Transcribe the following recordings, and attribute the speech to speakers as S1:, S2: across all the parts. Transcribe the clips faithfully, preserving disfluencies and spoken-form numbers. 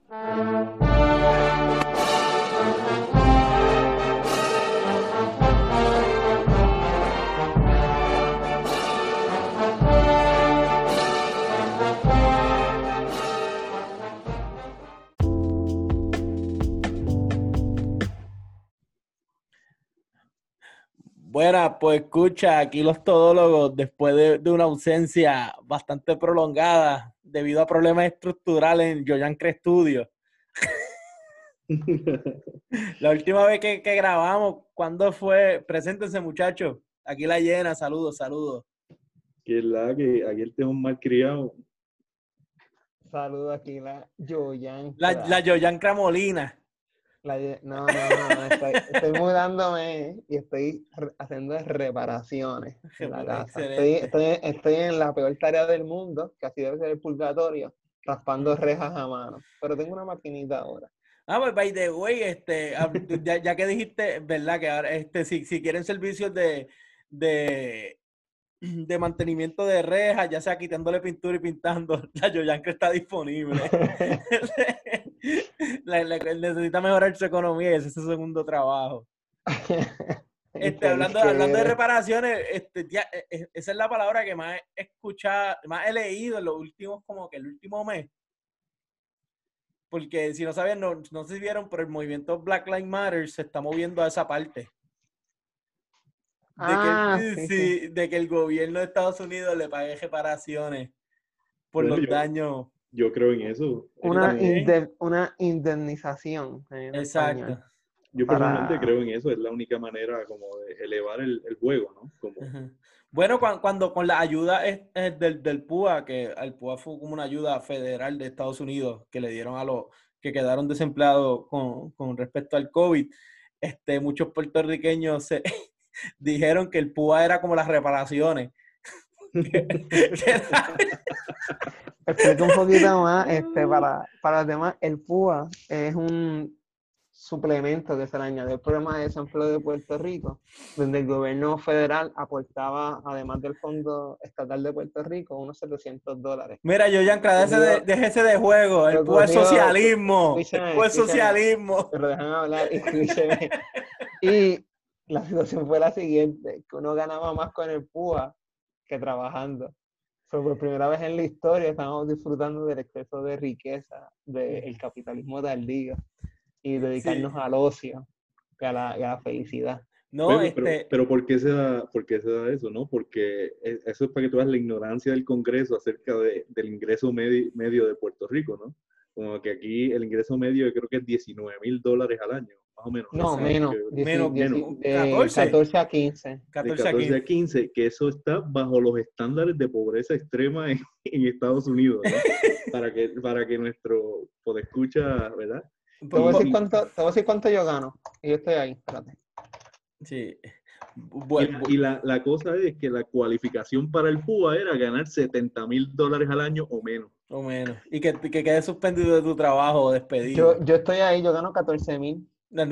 S1: Bueno, pues escucha, aquí los todólogos, después de, de una ausencia bastante prolongada debido a problemas estructurales en Yoyancre Studio. La última vez que, que grabamos, ¿cuándo fue? Preséntense, muchachos. Aquí la llena, saludos, saludos.
S2: Que es la que aquí tengo un malcriado.
S3: Saludos aquí la Yoyancra.
S1: La, la Yoyancra Molina.
S3: La, no, no, no, estoy, estoy mudándome y estoy re, haciendo reparaciones en la casa. Estoy, estoy, estoy en la peor tarea del mundo, que así debe ser el purgatorio, raspando rejas a mano. Pero tengo una maquinita ahora.
S1: Ah, pues, by the way, este, ya, ya que dijiste, ¿verdad? Que ahora, este, si, si quieren servicios de, de, de mantenimiento de rejas, ya sea quitándole pintura y pintando, la Yoyancra está disponible. la, la, necesita mejorar su economía y ese es su segundo trabajo. Este, hablando, hablando de reparaciones, este, ya, esa es la palabra que más he escuchado, más he leído en los últimos, como que el último mes. Porque si no sabían, no, no se vieron, pero el movimiento Black Lives Matter se está moviendo a esa parte. De,
S3: ah,
S1: que,
S3: sí,
S1: sí,
S3: sí.
S1: de que el gobierno de Estados Unidos le pague reparaciones por
S2: Bueno,
S1: los
S2: yo,
S1: daños.
S2: Yo creo en eso.
S3: Una, inde, una indemnización en
S1: Exacto.
S3: español.
S2: Yo
S3: para...
S2: personalmente creo en eso. Es la única manera como de elevar el, el juego, ¿no? Como...
S1: Uh-huh. Bueno, cuando, cuando con la ayuda es, es del, del P U A, que el P U A fue como una ayuda federal de Estados Unidos que le dieron a los que quedaron desempleados con, con respecto al COVID, este, muchos puertorriqueños se dijeron que el P U A era como las reparaciones.
S3: Explico un poquito más este, para, para los demás. El P U A es un suplemento que se le añadió al programa de desempleo de Puerto Rico, donde el gobierno federal aportaba, además del Fondo Estatal de Puerto Rico, unos setecientos dólares.
S1: Mira, Yoyancra, déjese de, déjese de juego. El P U A es socialismo.
S3: Escúchame,
S1: el P U A es socialismo.
S3: Pero déjame hablar, escúcheme. Y la situación fue la siguiente, que uno ganaba más con el P U A que trabajando. So, por primera vez en la historia estamos disfrutando del exceso de riqueza del capitalismo tardío y dedicarnos sí. al ocio y a la, y a la felicidad.
S1: No,
S2: pero,
S1: este...
S2: pero, pero ¿por qué se da, por qué se da eso, no? Porque eso es para que tú veas la ignorancia del Congreso acerca de, del ingreso medio, medio de Puerto Rico, ¿no? Como que aquí el ingreso medio yo creo que es diecinueve mil dólares al año, más o menos.
S3: No, menos,
S2: que,
S3: menos,
S2: menos.
S3: De catorce a quince.
S2: De catorce a quince, que eso está bajo los estándares de pobreza extrema en, en Estados Unidos, ¿no? para, que, para que nuestro podescucha, ¿verdad?
S3: Te voy, a decir cuánto, te voy a decir cuánto yo gano. Y yo estoy ahí, espérate.
S1: Sí.
S2: Bueno, y la, y la, la cosa es que la cualificación para el P U A era ganar setenta mil dólares al año o menos.
S1: O menos. Y que, que quedes suspendido de tu trabajo o despedido.
S3: Yo, yo estoy ahí, yo gano catorce mil.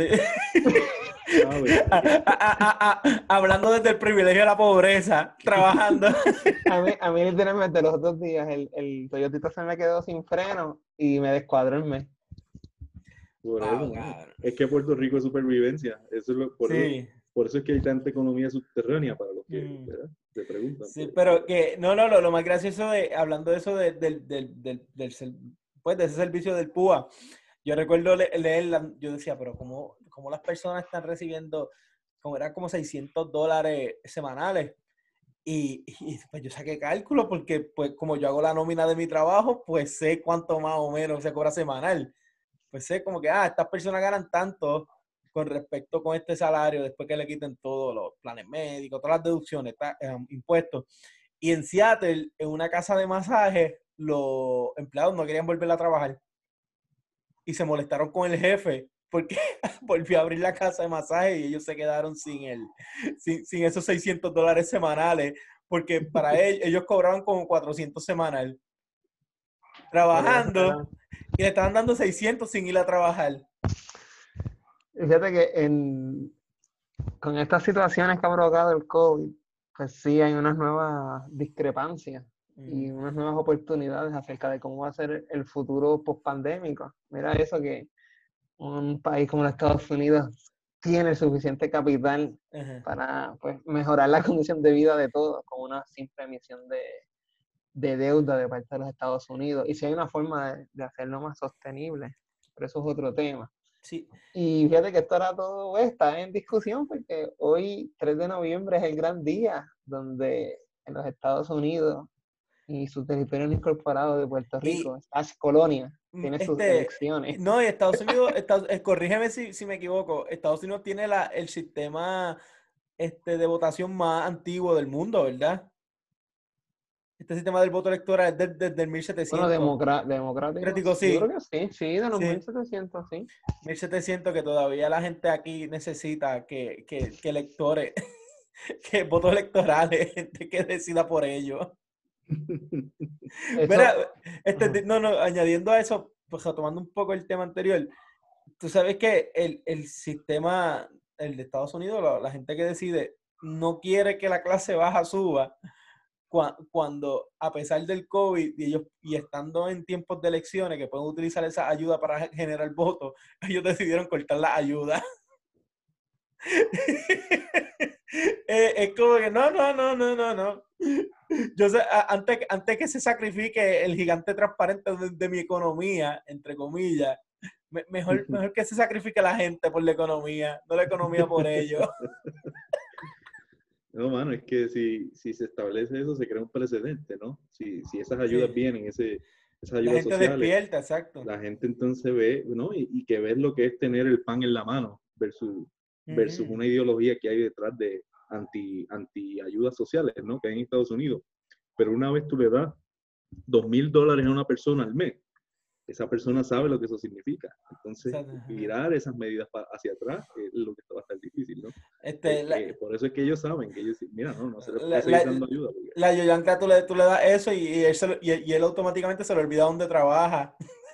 S1: Hablando desde el privilegio de la pobreza, trabajando.
S3: A mí, a mí literalmente los otros días el, el Toyotita se me quedó sin freno y me descuadró el mes.
S2: Por eso, oh, ¿no? Es que Puerto Rico es supervivencia. Eso es lo, por, sí. eso, por eso es que hay tanta economía subterránea para los que mm. ¿verdad? Se preguntan.
S1: Sí, pero que, no, no, lo, lo más gracioso de, hablando de eso de, de, de, de, del, pues de ese servicio del P U A, yo recuerdo leer, leer yo decía, pero ¿cómo, cómo las personas están recibiendo, como eran como seiscientos dólares semanales? Y, y pues yo saqué cálculo porque pues como yo hago la nómina de mi trabajo, pues sé cuánto más o menos se cobra semanal. Pues sé como que, ah, estas personas ganan tanto con respecto con este salario después que le quiten todos los planes médicos, todas las deducciones, eh, impuestos. Y en Seattle, en una casa de masaje, los empleados no querían volver a trabajar. Y se molestaron con el jefe porque volvió a abrir la casa de masaje y ellos se quedaron sin, el, sin, sin esos seiscientos dólares semanales porque para ellos, ellos cobraban como cuatrocientos semanal trabajando y le estaban dando seiscientos sin ir a trabajar.
S3: Fíjate que en, con estas situaciones que ha provocado el COVID, pues sí hay unas nuevas discrepancias y unas nuevas oportunidades acerca de cómo va a ser el futuro post-pandémico. Mira eso, que un país como los Estados Unidos tiene el suficiente capital
S1: Ajá.
S3: para pues, mejorar la condición de vida de todos con una simple emisión de, de deuda de parte de los Estados Unidos. Y si hay una forma de, de hacerlo más sostenible, pero eso es otro tema.
S1: Sí.
S3: Y fíjate que esto ahora todo está en discusión porque hoy, tres de noviembre, es el gran día donde en los Estados Unidos y su territorio no incorporado de Puerto Rico,
S1: Y
S3: estas colonias,
S1: mm,
S3: tiene sus
S1: este,
S3: elecciones.
S1: no, y Estados Unidos, Estados- eh, corrígeme si, si me equivoco, Estados Unidos tiene la, el sistema este, de votación más antiguo del mundo, ¿verdad? Este sistema del voto electoral es desde, desde el
S3: Bueno,
S1: mil setecientos.
S3: democra- democráticos,
S1: Crítico,
S3: yo creo
S1: sí,
S3: que sí, sí, de los
S1: sí.
S3: mil setecientos, sí.
S1: mil setecientos que todavía la gente aquí necesita que, que, que electores, que votos electorales, gente que decida por ello. Mira,
S3: Eso,
S1: este,
S3: ajá.
S1: no, no, añadiendo a eso, pues retomando un poco el tema anterior, tú sabes que el, el sistema, el de Estados Unidos, la, la gente que decide, no quiere que la clase baja suba cua- cuando, a pesar del COVID y ellos y estando en tiempos de elecciones que pueden utilizar esa ayuda para generar votos, ellos decidieron cortar la ayuda. Eh, es como que no, no, no, no, no, no. Yo sé, a- antes, antes que se sacrifique el gigante transparente de, de mi economía, entre comillas, me- mejor, mejor que se sacrifique la gente por la economía, no la economía por ellos.
S2: No, mano, es que si, si se establece eso, se crea un precedente, ¿no? Si, si esas ayudas
S1: Sí.
S2: vienen, ese, esas
S1: La
S2: ayudas
S1: gente
S2: sociales,
S1: despierta, exacto.
S2: la gente entonces ve, ¿no? Y, y que ves lo que es tener el pan en la mano versus, versus
S1: Ujú.
S2: una ideología que hay detrás de anti, anti ayudas sociales, ¿no? Que hay en Estados Unidos. Pero una vez tú le das dos mil dólares a una persona al mes, esa persona sabe lo que eso significa. Entonces,
S1: Exacto, ajá.
S2: virar esas medidas pa- hacia atrás es lo que va a estar difícil, ¿no?
S1: Este,
S2: Eh,
S1: la,
S2: eh, por eso es que ellos saben, que ellos dicen, mira, no, no se le
S1: la,
S2: puede seguir
S1: la,
S2: dando ayuda. Porque...
S1: la Yoyanka, tú le, tú le das eso y, y, él se lo- y, y él automáticamente se le olvida dónde trabaja.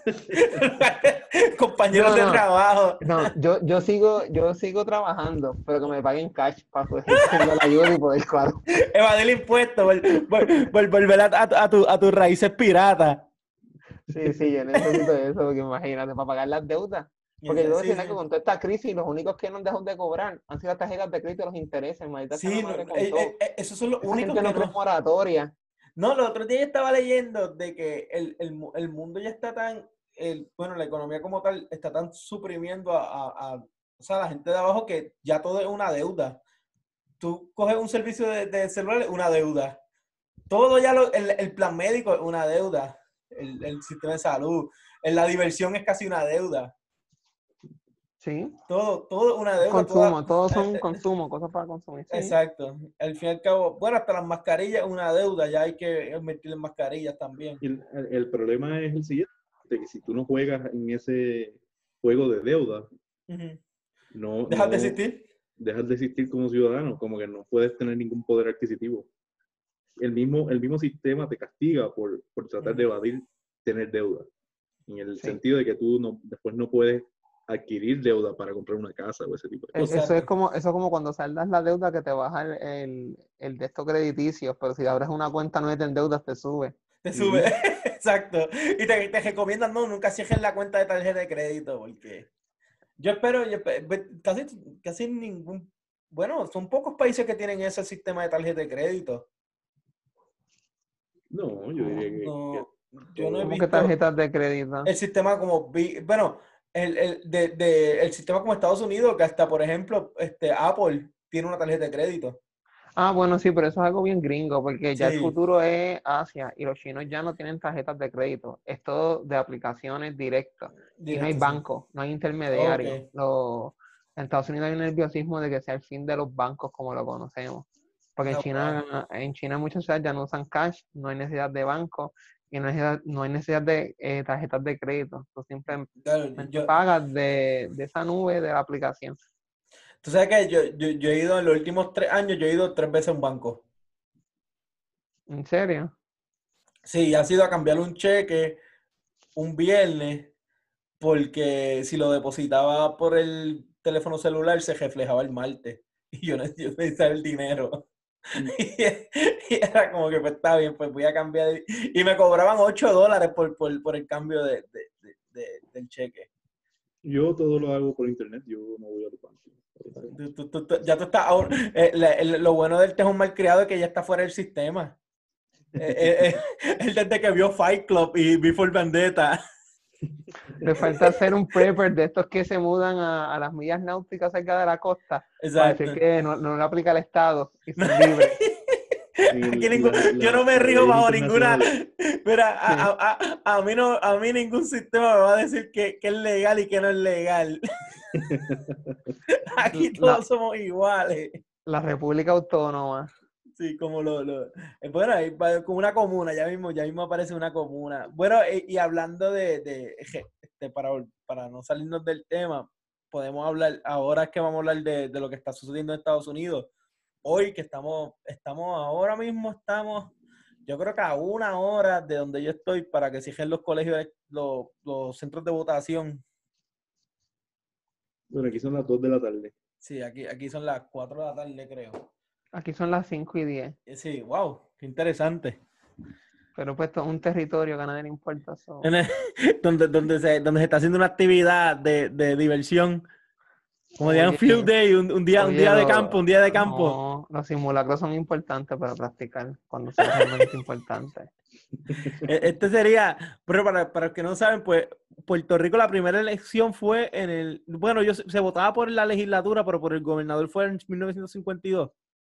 S1: Compañeros
S3: no,
S1: de
S3: no,
S1: trabajo.
S3: no, yo, yo sigo, yo sigo trabajando, pero que me paguen cash para poder tener la ayuda y poder cuadrar.
S1: Evadir impuestos, vol, vol, vol, volver a, a, a, tu, a tus raíces piratas.
S3: Sí, sí, yo necesito eso, porque imagínate, para pagar las deudas. Porque yo debo
S1: Sí,
S3: decir
S1: sí.
S3: que con toda esta crisis, los únicos que no han dejado de cobrar han sido las tarjetas de crédito y los intereses, maldita sea la
S1: Sí, no,
S3: madre con
S1: eh,
S3: todo.
S1: eh, esos son los
S3: Esa
S1: únicos
S3: gente
S1: que
S3: no cree en
S1: no.
S3: moratoria.
S1: No, los otros días yo estaba leyendo de que el, el, mu- el mundo ya está tan, el, bueno, la economía como tal está tan suprimiendo a, a, a, o sea, la gente de abajo que ya todo es una deuda. Tú coges un servicio de, de celular, una deuda. Todo ya, lo, el, el plan médico es una deuda. El, el sistema de salud. En la diversión es casi una deuda.
S3: Sí,
S1: Todo, todo es una deuda. Toda,
S3: consumo, todos
S1: eh,
S3: son
S1: eh,
S3: consumo, cosas para consumir. Sí.
S1: exacto. Al fin y al cabo, bueno, hasta las mascarillas es una deuda. Ya hay que invertir en mascarillas también.
S2: El, el problema es el siguiente, que si tú no juegas en ese juego de deuda,
S1: Uh-huh.
S2: no,
S1: ¿Dejas de
S2: no
S1: existir?
S2: dejas de existir como ciudadano, como que no puedes tener ningún poder adquisitivo. El mismo, el mismo sistema te castiga por, por tratar
S1: Uh-huh.
S2: de evadir tener deuda, en el
S3: Sí.
S2: sentido de que tú no, después no puedes adquirir deuda para comprar una casa o ese tipo de
S3: E-
S2: cosas.
S3: Eso es
S1: Exacto.
S3: como, eso es como cuando saldas la deuda que te baja el, el, el de estos crediticios, pero si abres una cuenta nueva en deudas te sube.
S1: Te
S2: Ujú.
S1: sube. Exacto. Y te, te recomiendan, no, nunca cierres la cuenta de tarjeta de crédito, porque yo espero, yo espe- ve- casi, casi ningún, bueno, son pocos países que tienen ese sistema de tarjeta de crédito.
S2: No, yo diría que, que
S1: No, yo no he
S2: todo-
S3: ¿Cómo que
S1: visto
S3: tarjetas de crédito?
S1: el sistema como, vi- bueno, el, el, de, de- el sistema como Estados Unidos, que hasta, por ejemplo, este, Apple tiene una tarjeta de crédito.
S3: Ah, bueno, sí, pero eso es algo bien gringo, porque ya el
S1: Sí,
S3: futuro es Asia y los chinos ya no tienen tarjetas de crédito. Es todo de aplicaciones directas. Y no hay
S1: directo, sí.
S3: banco, no hay
S1: Ok.
S3: intermediarios. Los- en Estados Unidos hay un nerviosismo de que sea el fin de los bancos como lo conocemos. Porque en
S1: Ah, wow.
S3: China, en China muchas ciudades ya no usan cash, no hay necesidad de banco y no hay necesidad, no hay necesidad de eh, tarjetas de crédito. Tú simplemente
S1: Claro, yo,
S3: pagas de, de esa nube de la aplicación.
S1: tú sabes que yo, yo, yo he ido en los últimos tres años, yo he ido tres veces a un banco.
S3: ¿En serio?
S1: Sí, ha sido a cambiar un cheque un viernes, porque si lo depositaba por el teléfono celular se reflejaba el martes. Y yo no yo necesitaba el dinero. Y, y era como que, pues está bien, pues voy a cambiar. de- Y me cobraban ocho dólares por, por, por el cambio de, de, de- de- del cheque.
S2: Yo todo lo hago por internet, yo no voy a los bancos.
S1: Tú- tú- tú- tú- ya tú estás, aún- eh, la- el- lo bueno del tejón malcriado es que ya está fuera del sistema. Eh, eh, eh, él desde que vio Fight Club y Before Vendetta.
S3: Le falta hacer un prepper de estos que se mudan a, a las millas náuticas cerca de la costa para
S1: Exacto.
S3: decir que no, no le aplica el Estado y son libres.
S2: En
S1: Aquí
S2: el-
S1: ningún-
S2: la-
S1: yo
S2: la-
S1: no me
S2: las
S1: río
S2: leyes
S1: bajo ninguna.
S2: internacionales.
S1: Mira, a, a- a- a mí no, a mí ningún sistema me va a decir que, que es legal y que no es legal. Aquí
S3: La-
S1: todos somos iguales.
S3: La República Autónoma.
S1: Sí, como lo, lo- eh, bueno, ahí va como una comuna, ya mismo, ya mismo aparece una comuna. Bueno, eh, y hablando de, de je- este, para, para no salirnos del tema, podemos hablar, ahora es que vamos a hablar de, de lo que está sucediendo en Estados Unidos. Hoy que estamos, estamos, ahora mismo estamos, yo creo que a una hora de donde yo estoy para que cierren los colegios, los, los centros de votación.
S2: Bueno, aquí son las dos de la tarde.
S1: Sí, aquí, aquí son las cuatro de la tarde, creo.
S3: Aquí son las cinco y diez.
S1: Eh, Sí, wow, qué interesante.
S3: Pero pues esto es un territorio que a nadie le importa. so-
S1: En el- donde, donde, se, donde se está haciendo una actividad de, de diversión. Como dirían
S3: Oye,
S1: field day, un, un día, un
S3: oye,
S1: día de
S3: lo-
S1: campo, un día de campo.
S3: No, los simulacros son importantes para practicar cuando son realmente importantes.
S1: E- Este sería, pero para, para los que no saben, pues Puerto Rico la primera elección fue en el, bueno, yo se se votaba por la legislatura, pero por el gobernador fue en mil novecientos cincuenta y dos.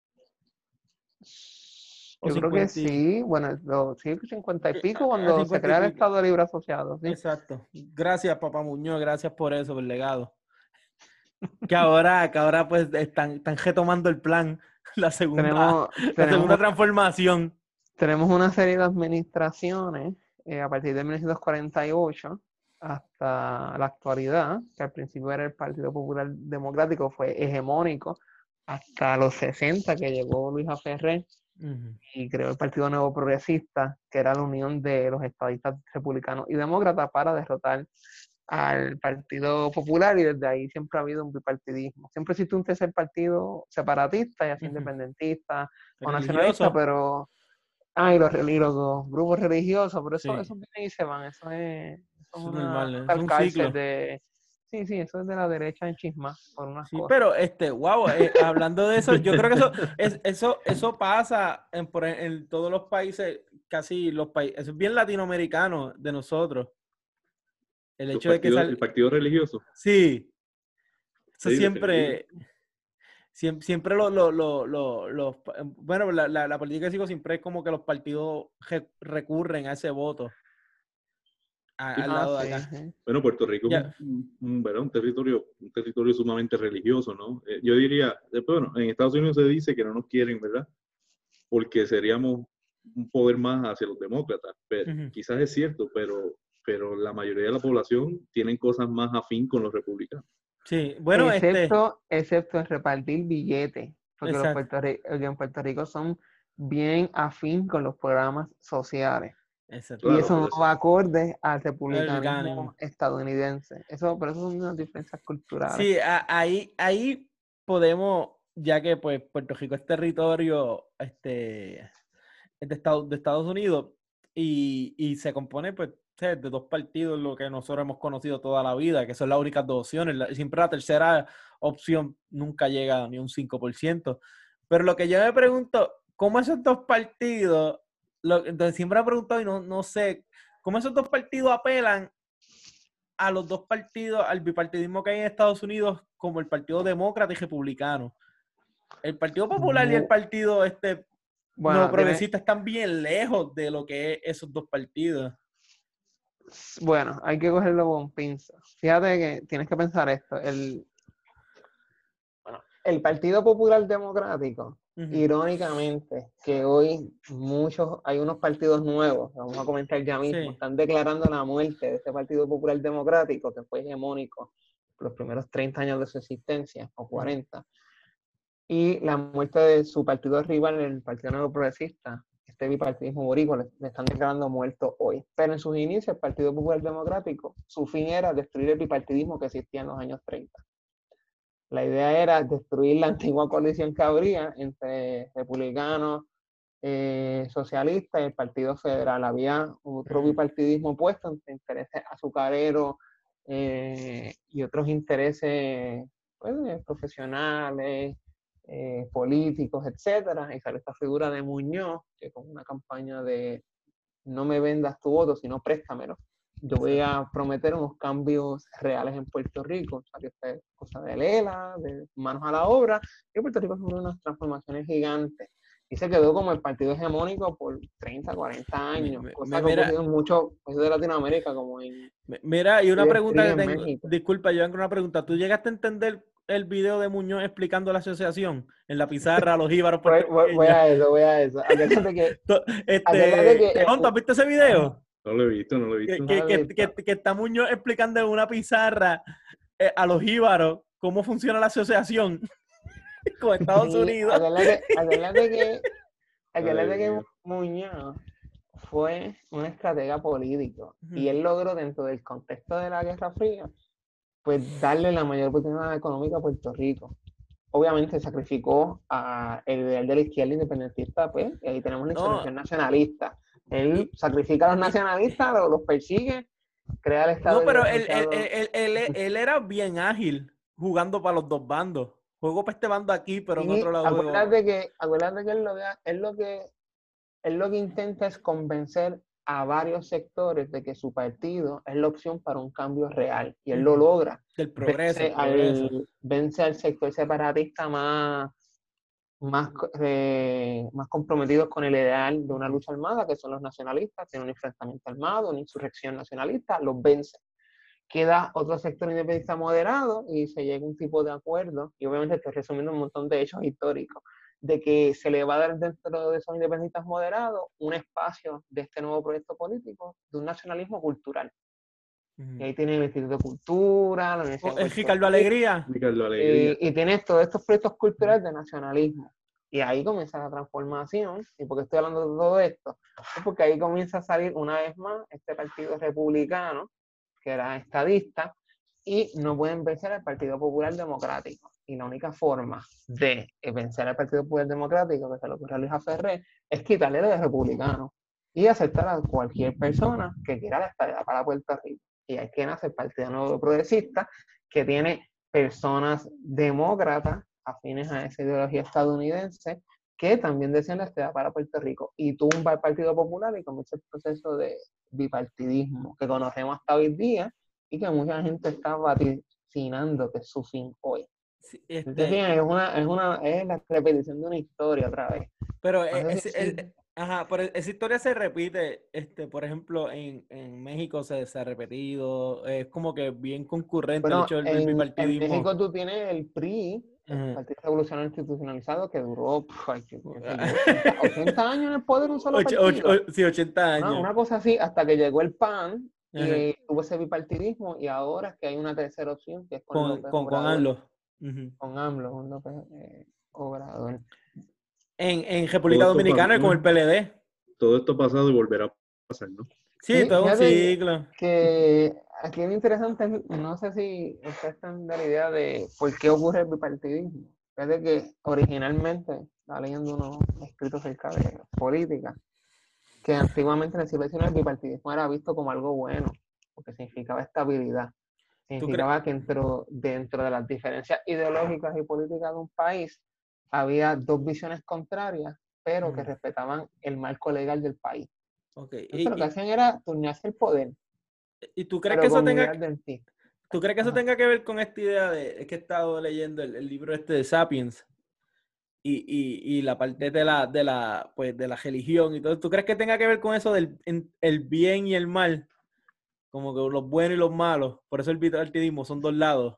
S1: O
S3: Yo creo que
S1: cincuenta y-
S3: sí, bueno, lo- sí, cincuenta y pico
S1: Ah,
S3: cuando se
S1: cincuenta y
S3: crea el
S1: pico.
S3: Estado Libre Asociado, ¿sí?
S1: Exacto. Gracias, Papá Muñoz, gracias por eso, por el legado. Que ahora, que ahora pues están, están retomando el plan, la segunda,
S3: Tenemos,
S1: la
S3: tenemos,
S1: segunda transformación.
S3: tenemos una serie de administraciones eh, a partir de mil novecientos cuarenta y ocho hasta la actualidad, que al principio era el Partido Popular Democrático, fue hegemónico, hasta los sesenta que llegó Luisa Ferrer
S1: Ujú.
S3: y creó el Partido Nuevo Progresista, que era la unión de los estadistas republicanos y demócratas para derrotar al Partido Popular, y desde ahí siempre ha habido un bipartidismo. Siempre existe un tercer partido separatista, ya sea
S1: Ujú.
S3: independentista o
S1: Religioso.
S3: nacionalista, pero... Ah, y los, re- y los grupos religiosos, pero eso,
S1: Sí.
S3: eso viene y se van, eso es, eso es
S1: Eso es
S3: una
S1: normal,
S3: nota
S1: es
S3: al
S1: un
S3: cárcel
S1: ciclo.
S3: de... Sí, sí, eso es de la derecha en chisma, por unas
S1: Sí,
S3: cosas.
S1: pero este, wow, eh, hablando de eso, yo creo que eso, es, eso, eso pasa en, por en, en todos los países, casi los países, eso es bien latinoamericano de nosotros. El
S2: Los
S1: hecho de que
S2: partidos-
S1: sal...
S2: El partido religioso.
S1: Sí, eso
S2: Sí,
S1: siempre, siempre, siempre lo, lo, lo, lo- los, bueno, la, la, la política que sigo siempre es como que los partidos re- recurren a ese voto a-
S2: Sí.
S1: al
S3: Ah,
S1: lado de
S3: sí,
S1: acá.
S3: sí.
S2: Bueno, Puerto Rico
S1: Ya.
S2: es un, un, ¿verdad? un territorio, un territorio sumamente religioso, ¿no? Eh, yo diría, eh, bueno, en Estados Unidos se dice que no nos quieren, ¿verdad? Porque seríamos un poder más hacia los demócratas. Pero,
S1: Ujú.
S2: quizás es cierto, pero, pero la mayoría de la población tienen cosas más afín con los republicanos.
S1: Sí, bueno, este,
S3: excepto, excepto en repartir billetes, porque los
S1: Exacto.
S3: Puerto Ri- que en Puerto Rico son bien afín con los programas sociales.
S1: exacto.
S3: Y
S2: Claro,
S3: eso no
S2: pero eso-
S3: va acorde al republicanismo
S1: Republicanismo.
S3: estadounidense. Eso, pero eso son unas diferencias culturales.
S1: Sí, a- ahí, ahí podemos, ya que pues Puerto Rico es territorio este, es de, Estados, de Estados Unidos y, y se compone pues de dos partidos, lo que nosotros hemos conocido toda la vida, que son las únicas dos opciones. La- siempre la tercera opción nunca llega ni un cinco por ciento. Pero lo que yo me pregunto, ¿cómo esos dos partidos, lo, entonces siempre me he preguntado y no, no sé, ¿cómo esos dos partidos apelan a los dos partidos, al bipartidismo que hay en Estados Unidos, como el Partido Demócrata y Republicano? El Partido Popular y el
S3: Bu-
S1: Partido este,
S3: Bueno,
S1: no
S3: tiene-
S1: progresista están bien lejos de lo que es esos dos partidos.
S3: bueno, hay que cogerlo con pinzas. Fíjate que tienes que pensar esto. El, bueno, el Partido Popular Democrático,
S1: Ujú.
S3: irónicamente, que hoy muchos, hay unos partidos nuevos, que vamos a comentar ya mismo,
S1: Sí.
S3: están declarando la muerte de este Partido Popular Democrático, que fue hegemónico por los primeros treinta años de su existencia, o cuarenta, y la muerte de su partido rival, el Partido Nuevo Progresista, este bipartidismo boricua, le, le están declarando muerto hoy. Pero en sus inicios, el Partido Popular Democrático, su fin era destruir el bipartidismo que existía en los años treinta. La idea era destruir la antigua coalición que habría entre republicanos, eh, socialistas y el Partido Federal. Había otro bipartidismo opuesto entre intereses azucareros eh, y otros intereses pues, profesionales, eh, políticos, etcétera. Y sale esta figura de Muñoz, que con una campaña de no me vendas tu voto, sino préstamelo. Yo voy a prometer unos cambios reales en Puerto Rico. O sea, que fue cosa de Lela, de manos a la obra, y Puerto Rico sufrió unas transformaciones gigantes. Y se quedó como el partido hegemónico por treinta, cuarenta años,
S1: Mi- mi-
S3: cosa que
S1: mira,
S3: ocurrió en muchos países de Latinoamérica, como en
S1: mira, y una
S3: y
S1: pregunta que
S3: en
S1: tengo,
S3: México.
S1: disculpa, yo tengo una pregunta. ¿Tú llegaste a entender el video de Muñoz explicando la asociación en la pizarra, los jíbaros
S3: Voy, voy, voy
S1: puertorriqueños?
S3: a eso, voy a eso. Acuérdate que,
S1: To-
S3: acuérdate
S1: Este,
S3: que
S1: León, ¿tú has visto ese
S3: ajá,
S1: video?
S2: No lo he visto, no lo he visto.
S1: Que,
S3: no
S1: que,
S3: lo he
S1: que,
S3: visto.
S1: que, que está Muñoz explicando en una pizarra eh, a los jíbaros cómo funciona la asociación con Estados
S3: Sí,
S1: Unidos.
S3: acuérdate, acuérdate que,
S2: Ay,
S3: acuérdate que
S2: Dios.
S3: Muñoz fue un estratega político y
S1: Ujú.
S3: él logró dentro del contexto de la Guerra Fría pues darle la mayor oportunidad económica a Puerto Rico. Obviamente sacrificó a el ideal de la izquierda independentista, pues, y ahí tenemos la
S1: No,
S3: insurrección nacionalista. Él
S1: y,
S3: sacrifica a los
S1: y-
S3: nacionalistas, los, los persigue, crea el Estado
S1: no, pero
S3: Libre
S1: él, él,
S3: Asociado.
S1: él, él, él- él era bien ágil jugando para los dos bandos. Juego para este bando aquí, pero en otro
S3: Y
S1: lado juego.
S3: acuérdate que, acuérdate que él lo, que, él lo que él lo que intenta es convencer a varios sectores de que su partido es la opción para un cambio real. Y él lo
S1: Ujú.
S3: logra.
S1: Del progreso,
S3: Vence
S1: el progreso.
S3: al, vence al sector separatista más, más, eh, más comprometidos con el ideal de una lucha armada, que son los nacionalistas. Tiene un enfrentamiento armado, una insurrección nacionalista, los vence. Queda otro sector independentista moderado y se llega a un tipo de acuerdo, y obviamente estoy resumiendo un montón de hechos históricos, de que se le va a dar dentro de esos independentistas moderados un espacio de este nuevo proyecto político de un nacionalismo cultural.
S1: Ujú.
S3: Y ahí tiene el Instituto de Cultura, la Universidad
S1: Oh,
S3: de
S1: ¿es
S3: Puerto
S1: Ricardo
S3: Rico,
S1: Alegría?
S2: Ricardo Alegría.
S3: y, y tienes todos estos proyectos culturales de nacionalismo. Y ahí comienza la transformación. ¿Y por qué estoy hablando de todo esto? Es porque ahí comienza a salir una vez más este partido republicano, que era estadista, y no pueden vencer al Partido Popular Democrático. Y la única forma de vencer al Partido Popular Democrático, que se lo ocurrió a Luis Aferré, es quitarle lo de republicano y aceptar a cualquier persona que quiera la estabilidad para Puerto Rico. Y hay que nacer el Partido Nuevo Progresista, que tiene personas demócratas afines a esa ideología estadounidense que también desean la estabilidad para Puerto Rico, y tumba el Partido Popular y comienza el proceso de bipartidismo que conocemos hasta hoy día y que mucha gente está vaticinando que es su fin hoy.
S1: Sí,
S3: Entonces,
S1: este,
S3: es, una, es, una, es la repetición de una historia otra vez.
S1: pero
S3: No
S1: eh,
S3: sé
S1: ese-
S3: si,
S1: eh,
S3: si,
S1: eh, ajá, pero esa historia se repite, este, por ejemplo, en, en México se, se ha repetido, es como que bien concurrente el
S3: bueno,
S1: hecho del, del
S3: en, en
S1: bipartidismo.
S3: México tú tienes el P R I, el
S1: Ajá.
S3: Partido Revolucionario Institucionalizado, que duró, puf, ay, qué sé yo, ochenta, ochenta años en el poder un solo
S1: Och- och-
S3: partido.
S1: och- sí, ochenta
S3: Una,
S1: años.
S3: una cosa así, hasta que llegó el P A N y
S1: Ajá.
S3: eh, tuvo ese bipartidismo, y ahora es que hay una tercera opción, que es con
S1: Con,
S3: López
S1: con, con
S3: Obrador,
S1: AMLO. Ujú.
S3: con AMLO, con López eh, Obrador.
S1: En, en
S2: Todo
S1: República
S2: esto
S1: Dominicana con el
S2: pasó,
S1: P L D.
S2: todo esto ha pasado y volverá a pasar, ¿no?
S1: Sí,
S3: Sí,
S1: todo un
S3: fíjate
S1: ciclo.
S3: que aquí lo interesante, es- no sé si ustedes están de la idea de por qué ocurre el bipartidismo. Fíjate que originalmente, estaba leyendo unos escritos acerca de política, que antiguamente en el siglo diecinueve el bipartidismo era visto como algo bueno, porque significaba estabilidad.
S1: ¿Tú crees?
S3: Significaba que dentro, dentro de las diferencias ideológicas y políticas de un país había dos visiones contrarias, pero que
S1: Ujú.
S3: respetaban el marco legal del país.
S1: Ok.
S3: Entonces lo que
S1: ¿Y,
S3: hacían era turnearse el poder,
S1: y, y tú crees que
S3: pero
S1: eso
S3: con
S1: tenga,
S3: ideas dentistas.
S1: tú crees que eso
S3: Ajá.
S1: tenga que ver con esta idea de, es que he estado leyendo el, el libro este de Sapiens y, y, y la parte de la, de la, pues, de la religión y todo? ¿Tú crees que tenga que ver con eso del en- el bien y el mal? Como que los buenos y los malos. Por eso el bipartidismo son dos lados.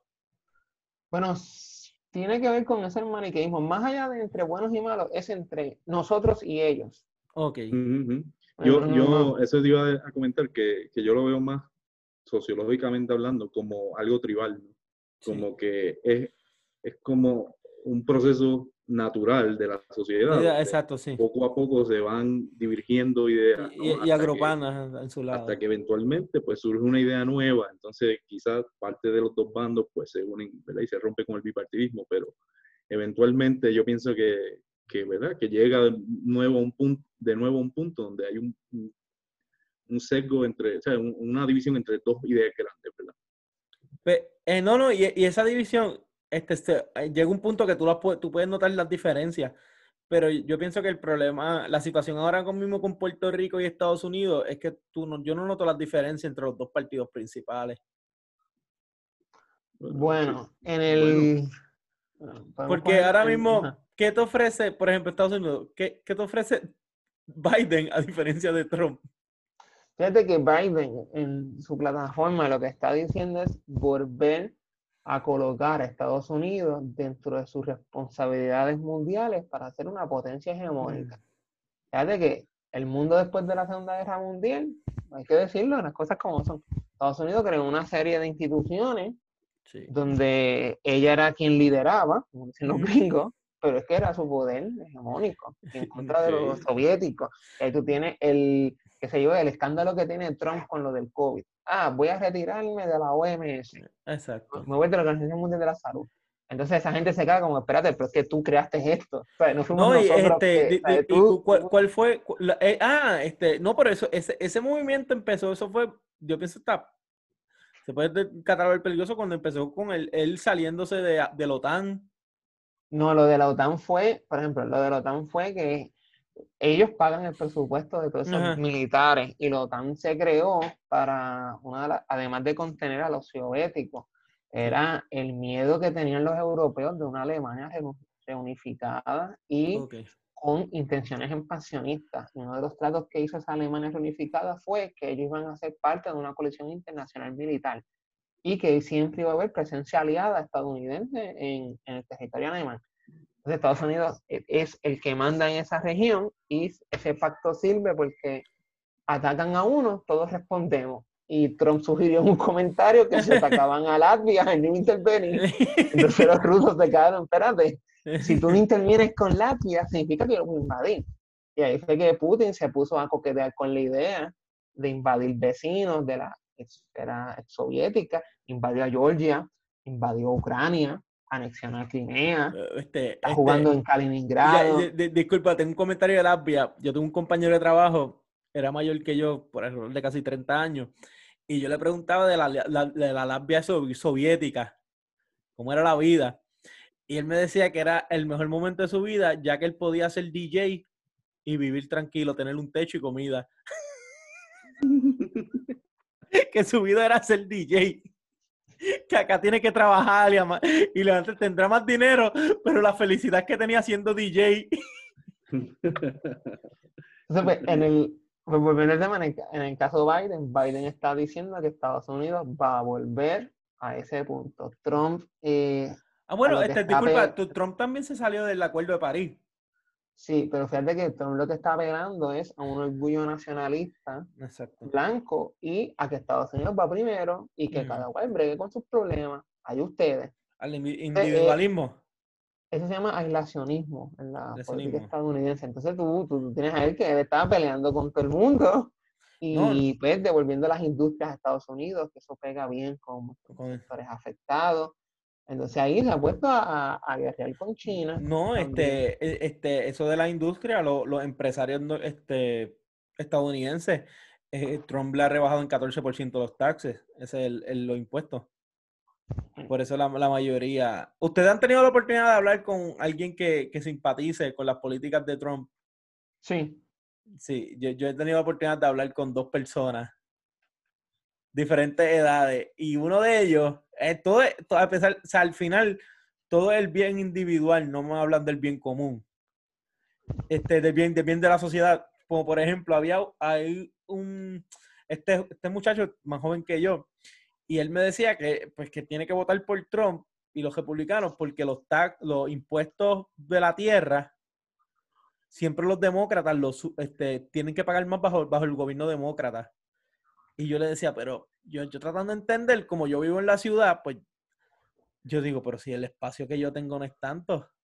S3: Bueno, s- tiene que ver con ese maniqueísmo. Más allá de entre buenos y malos, es entre nosotros y ellos.
S1: Ok.
S2: Ujú, ujú.
S3: No,
S2: Yo,
S3: no,
S2: yo,
S3: no.
S2: eso te iba a comentar, que, que yo lo veo más sociológicamente hablando como algo tribal, ¿no?
S1: Sí.
S2: Como que es, es como un proceso natural de la sociedad,
S1: Ya,
S2: donde
S1: exacto, sí.
S2: poco a poco se van divergiendo ideas,
S1: Y,
S2: ¿no?
S1: y, y
S2: Hasta que,
S1: agrupando en su lado.
S2: hasta que eventualmente pues surge una idea nueva, entonces quizás parte de los dos bandos pues se unen, ¿verdad? Y se rompe con el bipartidismo, pero eventualmente yo pienso que, que ¿verdad? Que llega de nuevo a un punto, de nuevo a un punto donde hay un, un, un sesgo entre, o sea, un, una división entre dos ideas grandes, ¿verdad?
S1: Pe- eh, no, no, y, y esa división, este, este, eh, llega un punto que tú, las pu- tú puedes notar las diferencias, pero yo pienso que el problema, la situación ahora con- mismo con Puerto Rico y Estados Unidos es que tú no, yo no noto las diferencias entre los dos partidos principales.
S2: Bueno,
S3: Bueno,
S2: sí.
S3: en
S2: Bueno,
S3: el... bueno, podemos
S1: Porque
S3: coger
S1: ahora
S3: el-
S1: mismo,
S3: ajá.
S1: ¿qué te ofrece, por ejemplo, Estados Unidos? ¿Qué, qué te ofrece Biden a diferencia de Trump?
S3: Fíjate que Biden en su plataforma lo que está diciendo es volver a colocar a Estados Unidos dentro de sus responsabilidades mundiales para ser una potencia hegemónica. Fíjate que el mundo después de la Segunda Guerra Mundial, hay que decirlo, las cosas como son. Estados Unidos creó una serie de instituciones
S1: Sí.
S3: donde ella era quien lideraba, como dicen los
S1: Ujú.
S3: gringos, pero es que era su poder hegemónico en contra de los
S2: Ok.
S3: soviéticos. Y ahí tú tienes el, qué sé yo, el escándalo que tiene Trump con lo del COVID. Ah, voy a retirarme de la O M S,
S1: Exacto.
S3: me voy de la Organización Mundial de la Salud. Entonces esa gente se queda como, espérate, pero es que tú creaste esto. O sea, no fuimos
S1: No, y
S3: nosotros
S1: este,
S3: que,
S1: di-
S3: o sea,
S1: di- y
S3: tú,
S1: cu- cuál,
S3: tú-
S1: cuál fue? Cu- la- eh, ah, este, no, pero eso, ese, ese movimiento empezó, eso fue, yo pienso está, se puede de- catalogar peligroso cuando empezó con él, él saliéndose de, de la OTAN.
S3: no, lo de la OTAN fue, por ejemplo, lo de la OTAN fue que ellos pagan el presupuesto de todos esos
S1: Ajá.
S3: militares y la OTAN se creó para, una de las- además de contener a los soviéticos, era el miedo que tenían los europeos de una Alemania reun- reunificada y
S1: Ok.
S3: con intenciones expansionistas. Uno de los tratos que hizo esa Alemania reunificada fue que ellos iban a ser parte de una coalición internacional militar y que siempre iba a haber presencia aliada estadounidense en, en el territorio alemán. Entonces Estados Unidos es el que manda en esa región y ese pacto sirve porque atacan a uno, todos respondemos. Y Trump sugirió en un comentario que si atacaban a Latvia, él no intervenir. Entonces los rusos se quedaron, espérate, si tú no intervienes con Latvia, significa que yo voy a invadir. Y ahí fue que Putin se puso a coquetear con la idea de invadir vecinos de la esfera soviética, invadió a Georgia, invadió Ucrania, anexionó a Crimea,
S1: Este,
S3: está
S1: este,
S3: jugando en
S1: ya,
S3: Kaliningrado.
S1: de- de- disculpa, tengo un comentario de Latvia. Yo tengo un compañero de trabajo, era mayor que yo, por alrededor de casi treinta años, y yo le preguntaba de la, la- de la Latvia sovi- soviética, cómo era la vida. Y él me decía que era el mejor momento de su vida, ya que él podía ser D J y vivir tranquilo, tener un techo y comida. Que su vida era ser D J. Que acá tiene que trabajar y, ama- y levantar- tendrá más dinero, pero la felicidad que tenía siendo D J.
S3: Entonces, pues, en el, pues, volviendo al tema, en el, en el caso de Biden, Biden está diciendo que Estados Unidos va a volver a ese punto. Trump, eh,
S1: Ah,
S3: a
S1: bueno,
S3: lo que
S1: este,
S3: está
S1: disculpa,
S3: pe-
S1: tu- Trump también se salió del Acuerdo de París.
S3: sí, pero fíjate que Trump lo que está apelando es a un orgullo nacionalista
S1: Exacto.
S3: blanco y a que Estados Unidos va primero y que
S1: Ujú.
S3: cada cual bregue con sus problemas. Hay ustedes.
S1: Al invi-
S3: Entonces, eh,
S1: individualismo.
S3: eso se llama aislacionismo en la
S1: El
S3: política
S1: sionismo.
S3: estadounidense. Entonces tú, tú, tú tienes a él que él estaba peleando con todo el mundo
S1: No, no,
S3: y pues devolviendo las industrias a Estados Unidos, que eso pega bien con muchos
S1: con-
S3: sectores afectados. Entonces ahí se ha puesto a, a, a guerrear con China
S1: no,
S3: también.
S1: este, e- este, eso de la industria, lo- los empresarios no- este, estadounidenses, eh, Trump le ha rebajado en catorce por ciento los taxes, ese es el, el- los impuestos. Por eso la, la mayoría. ¿Ustedes han tenido la oportunidad de hablar con alguien que, que simpatice con las políticas de Trump?
S3: Sí,
S1: Sí, yo, yo he tenido la oportunidad de hablar con dos personas, diferentes edades, y uno de ellos, eh, todo, es- todo- a pesar, o sea, al final, todo es el bien individual, no me hablan del bien común, este, del bien, del bien de la sociedad. Como por ejemplo, había hay un, este, este muchacho más joven que yo, y él me decía que, pues, que tiene que votar por Trump y los republicanos porque los, tax, los impuestos de la tierra, siempre los demócratas los, su- este, tienen que pagar más bajo, bajo el gobierno demócrata. Y yo le decía, pero yo, yo tratando de entender, como yo vivo en la ciudad, pues yo digo, pero si el espacio que yo tengo no es tanto.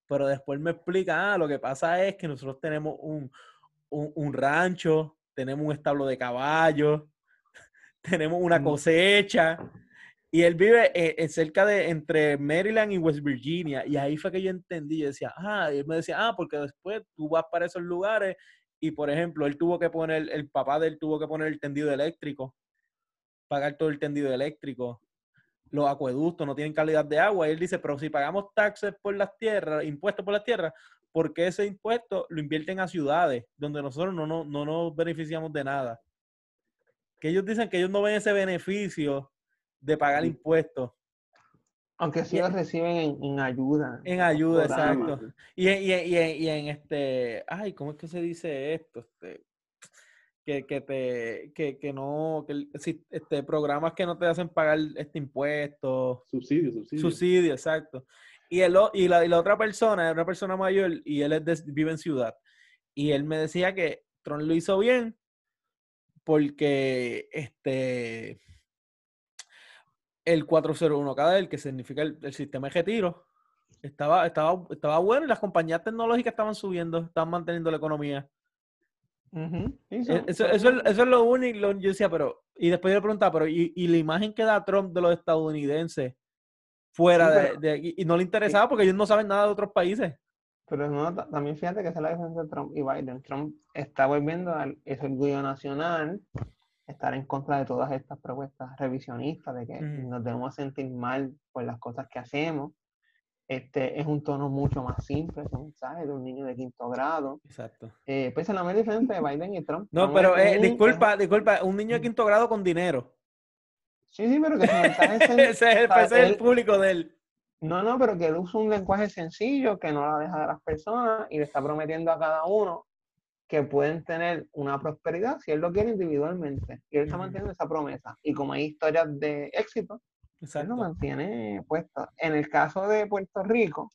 S1: Pero después me explica, ah, lo que pasa es que nosotros tenemos un, un, un rancho, tenemos un establo de caballos, tenemos una cosecha. Y él vive en, en cerca de entre Maryland y West Virginia. Y ahí fue que yo entendí. Yo decía, ah, y él me decía, ah, porque después tú vas para esos lugares y, por ejemplo, él tuvo que poner, el papá de él tuvo que poner el tendido eléctrico, pagar todo el tendido eléctrico. Los acueductos no tienen calidad de agua. Y él dice, pero si pagamos taxes por las tierras, impuestos por las tierras, ¿por qué ese impuesto lo invierten a ciudades donde nosotros no, no, no nos beneficiamos de nada? Que ellos dicen que ellos no ven ese beneficio de pagar impuestos.
S3: Aunque sí
S1: Y-
S3: los reciben en, en ayuda.
S1: En ayuda,
S3: programas.
S1: exacto. Y, en- y, en- y, en- y en este, ay, ¿cómo es que se dice esto? Este, que, que te, que, que no, que el- si- este, programas que no te hacen pagar este impuesto,
S2: Subsidio, subsidio.
S1: subsidio, exacto. Y, el, o- y, la, y la otra persona, era una persona mayor, y él es de- vive en ciudad. Y él me decía que Trump lo hizo bien porque este, el cuatrocientos uno K de él, que significa el, el sistema de retiro, estaba, estaba, estaba bueno y las compañías tecnológicas estaban subiendo, estaban manteniendo la economía.
S3: Ujú, sí,
S1: E-
S3: son-
S1: Eso,
S3: son-
S1: eso, es, eso es lo único. lo- Yo decía, pero. Y después yo le preguntaba, pero ¿y, y la imagen que da Trump de los estadounidenses fuera
S3: sí,
S1: de,
S3: pero,
S1: de aquí? Y no le
S3: sí,
S1: interesaba porque ellos no saben nada de otros países.
S3: pero no, ta- también fíjate que esa es la diferencia de Trump y Biden. Trump está volviendo al ese orgullo nacional, estar en contra de todas estas propuestas revisionistas, de que
S1: Ujú.
S3: nos debemos sentir mal por las cosas que hacemos. Este es un tono mucho más simple, ese mensaje de un niño de quinto grado.
S1: Exacto.
S3: Eh, pues es la más diferente de Biden y Trump.
S1: No,
S3: Trump es
S1: pero eh,
S3: un... es-
S1: disculpa, disculpa, un niño de quinto grado con dinero.
S3: sí, sí, pero que su mensaje es...
S1: Ese
S3: sen-
S1: es el,
S3: o sea,
S1: ese es el
S3: él,
S1: público de él.
S3: no, no, pero que él usa un lenguaje sencillo que no la deja de las personas y le está prometiendo a cada uno que pueden tener una prosperidad si él lo quiere individualmente. Y él está
S1: Ujú.
S3: manteniendo esa promesa. Y como hay historias de éxito, él lo
S1: Exacto.
S3: mantiene puesto. En el caso de Puerto Rico,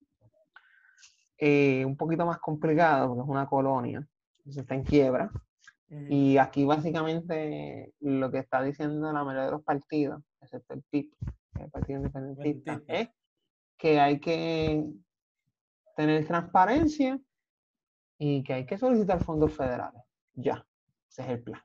S3: eh, un poquito más complicado porque es una colonia, entonces está en quiebra.
S1: Ujú.
S3: Y aquí básicamente lo que está diciendo la mayoría de los partidos, excepto el P I P, el Partido Independentista,
S1: Independentista.
S3: es que hay que tener transparencia y que hay que solicitar fondos federales. Ya, ese es el plan.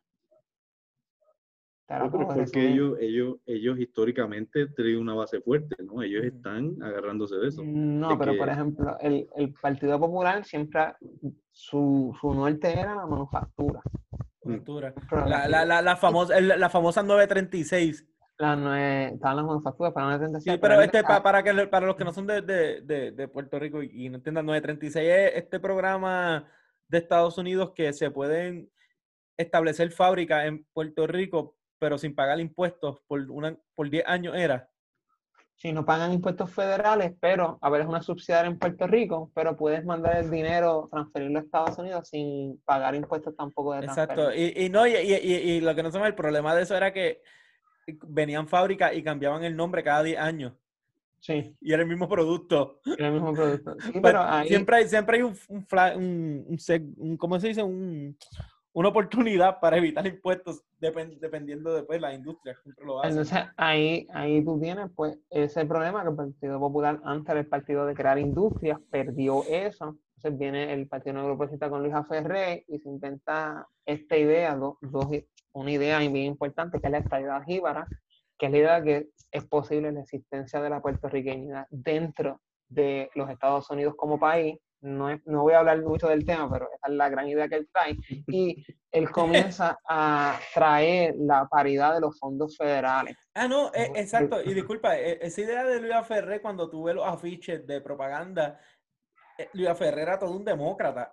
S3: Te lo
S2: No, pero
S3: acabo
S2: es
S3: de
S2: porque
S3: resumir.
S2: ellos, ellos, ellos históricamente tienen una base fuerte, ¿no? Ellos
S1: Ujú.
S2: están agarrándose de eso.
S3: No,
S2: de
S3: pero
S2: que-
S3: por ejemplo, el, el Partido Popular siempre, ha- su, su norte era la manufactura.
S1: Cultura.
S3: Pero
S1: La,
S3: aquí-
S1: la, la, la famosa, el- la famosa nueve treinta y seis.
S3: la nue- estaban las manufacturas, pero no treinta y seis,
S1: Sí,
S3: pero
S1: pero
S3: él
S1: este, pa-
S3: deja-
S1: para, que, para los que no son de, de, de, de Puerto Rico y, y no entiendan, nueve treinta y seis es este programa de Estados Unidos que se pueden establecer fábricas en Puerto Rico, pero sin pagar impuestos por, una, por diez años era.
S3: si no pagan impuestos federales, pero a ver, es una subsidiaria en Puerto Rico, pero puedes mandar el dinero, transferirlo a Estados Unidos sin pagar impuestos tampoco de
S1: Exacto.
S3: transferencia.
S1: Y, y no, y, y, y, y lo que no sabemos, el problema de eso era que venían fábricas y cambiaban el nombre cada diez años.
S3: Sí,
S1: Y era el mismo producto.
S3: era el mismo producto. Sí,
S1: Pues,
S3: pero ahí,
S1: siempre hay, siempre hay un, un, fla- un, un seg- un- ¿cómo se dice? Un, una oportunidad para evitar impuestos depend- dependiendo de pues, la industria. Siempre lo hacen.
S3: entonces ahí, ahí tú tienes pues ese problema que el Partido Popular antes era el partido de crear industrias, perdió eso. Entonces viene el Partido Negro Progresista con Luis Ferré y se inventa esta idea, dos, dos, una idea bien importante que es la estadidad jíbara, que es la idea de que es posible la existencia de la puertorriqueñidad dentro de los Estados Unidos como país. No, es, no voy a hablar mucho del tema, pero esa es la gran idea que él trae. Y él comienza a traer la paridad de los fondos federales.
S1: Ah, no, eh, exacto. Y disculpa, eh, esa idea de Luis Ferré, cuando tuve los afiches de propaganda, eh, Luis Ferré era todo un demócrata.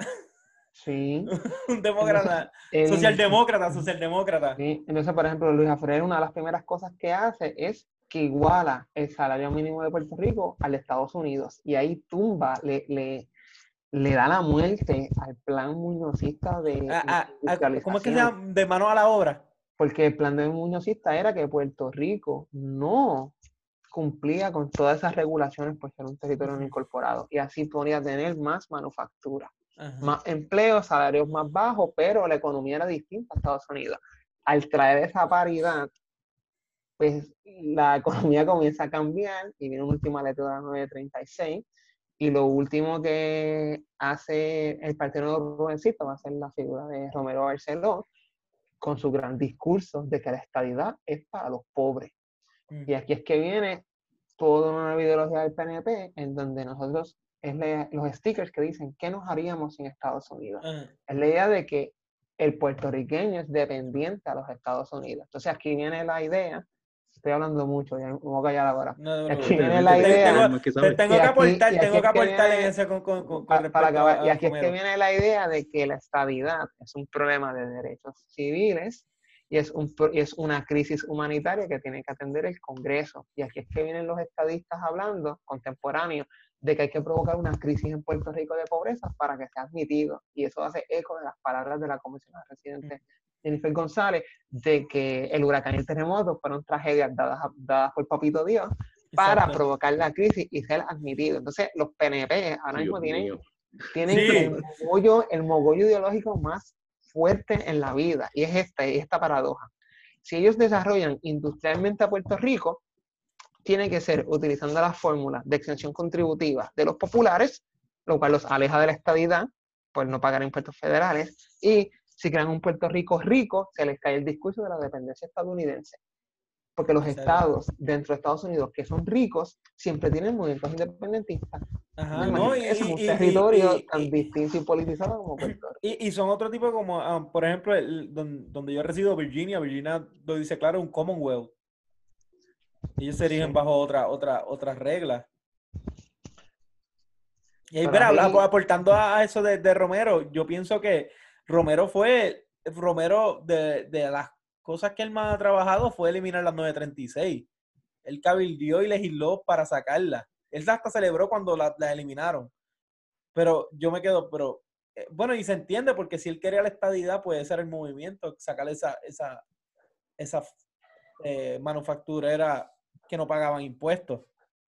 S3: Sí.
S1: Un demócrata.
S3: Entonces, él,
S1: socialdemócrata, socialdemócrata.
S3: sí. Entonces, por ejemplo, Luis Ferré, una de las primeras cosas que hace es que iguala el salario mínimo de Puerto Rico al de Estados Unidos. Y ahí tumba, le, le, le da la muerte al plan muñozista de
S1: Ah, ah, ah,
S3: industrialización.
S1: ¿cómo es que se llama? De mano a la obra.
S3: Porque el plan de muñozista era que Puerto Rico no cumplía con todas esas regulaciones por ser un territorio no
S1: Ujú.
S3: incorporado. Y así podría tener más manufactura,
S1: Ajá.
S3: más empleos, salarios más bajos, pero la economía era distinta a Estados Unidos. Al traer esa paridad, pues la economía comienza a cambiar y viene una última letra de la nueve treinta y seis Y lo último que hace el Partido Nuevo Progresista va a ser la figura de Romero Barceló, con su gran discurso de que la estadidad es para los pobres.
S1: Mm.
S3: Y aquí es que viene toda una ideología del P N P, en donde nosotros, es la, los stickers que dicen, ¿qué nos haríamos sin Estados Unidos?
S1: Ah,
S3: Es la idea de que el puertorriqueño es dependiente a los Estados Unidos. Entonces aquí viene la idea, estoy hablando mucho, ya me voy a callar ahora.
S1: no,
S3: Y
S1: no,
S3: aquí
S1: no,
S3: viene
S2: Te-
S3: la
S2: te-
S3: idea...
S1: tengo,
S2: más que
S1: te-
S2: sabes.
S1: tengo
S3: Y
S1: que
S3: aquí-
S1: aportar,
S3: y aquí
S1: tengo
S3: es
S1: que
S3: que
S1: aportar en
S3: viene-
S1: ese con, con, con, con
S3: para, para
S1: respecto
S3: acabar,
S1: a,
S3: y
S1: a
S3: aquí es que
S1: Romero.
S3: viene la idea de que la estabilidad es un problema de derechos civiles y es, un, pro- y es una crisis humanitaria que tiene que atender el Congreso. Y aquí es que vienen los estadistas hablando, contemporáneos, de que hay que provocar una crisis en Puerto Rico de pobreza para que sea admitido. Y eso hace eco de las palabras de la comisionada residente Jennifer González, de que el huracán y el terremoto fueron tragedias dadas, dadas por Papito Dios para
S1: Exacto.
S3: provocar la crisis y ser admitido. Entonces, los P N P ahora
S2: Dios
S3: mismo tienen,
S2: mío.
S3: tienen
S1: Sí.
S3: el, mogollo, el mogollo ideológico más fuerte en la vida, y es esta, esta paradoja. Si ellos desarrollan industrialmente a Puerto Rico, tiene que ser utilizando las fórmulas de exención contributiva de los populares, lo cual los aleja de la estadidad, por no pagar impuestos federales, y si crean un Puerto Rico rico, se les cae el discurso de la dependencia estadounidense. Porque los
S1: Exacto.
S3: estados dentro de Estados Unidos que son ricos siempre tienen movimientos independentistas.
S1: Ajá,
S3: No
S1: no, y,
S3: es un
S1: y, y,
S3: territorio
S1: y,
S3: tan
S1: y,
S3: distinto y politizado como Puerto Rico.
S1: y, y son otro tipo como, ah, por ejemplo, el, don- donde yo resido, Virginia, Virginia lo dice claro, un Commonwealth. Ellos se rigen
S3: Sí.
S1: bajo otra, otra, otras reglas. Y ahí,
S3: Pero
S1: verá, habla-
S3: ahí-
S1: aportando a eso de, de Romero, yo pienso que Romero fue, Romero, de, de las cosas que él más ha trabajado fue eliminar las nueve treinta y seis. Él cabildió y legisló para sacarla. Él hasta celebró cuando la, la eliminaron. Pero yo me quedo, pero, eh, bueno, y se entiende porque si él quería la estadidad, puede ser el movimiento, sacar esa, esa, esa eh, manufacturera que no pagaban impuestos.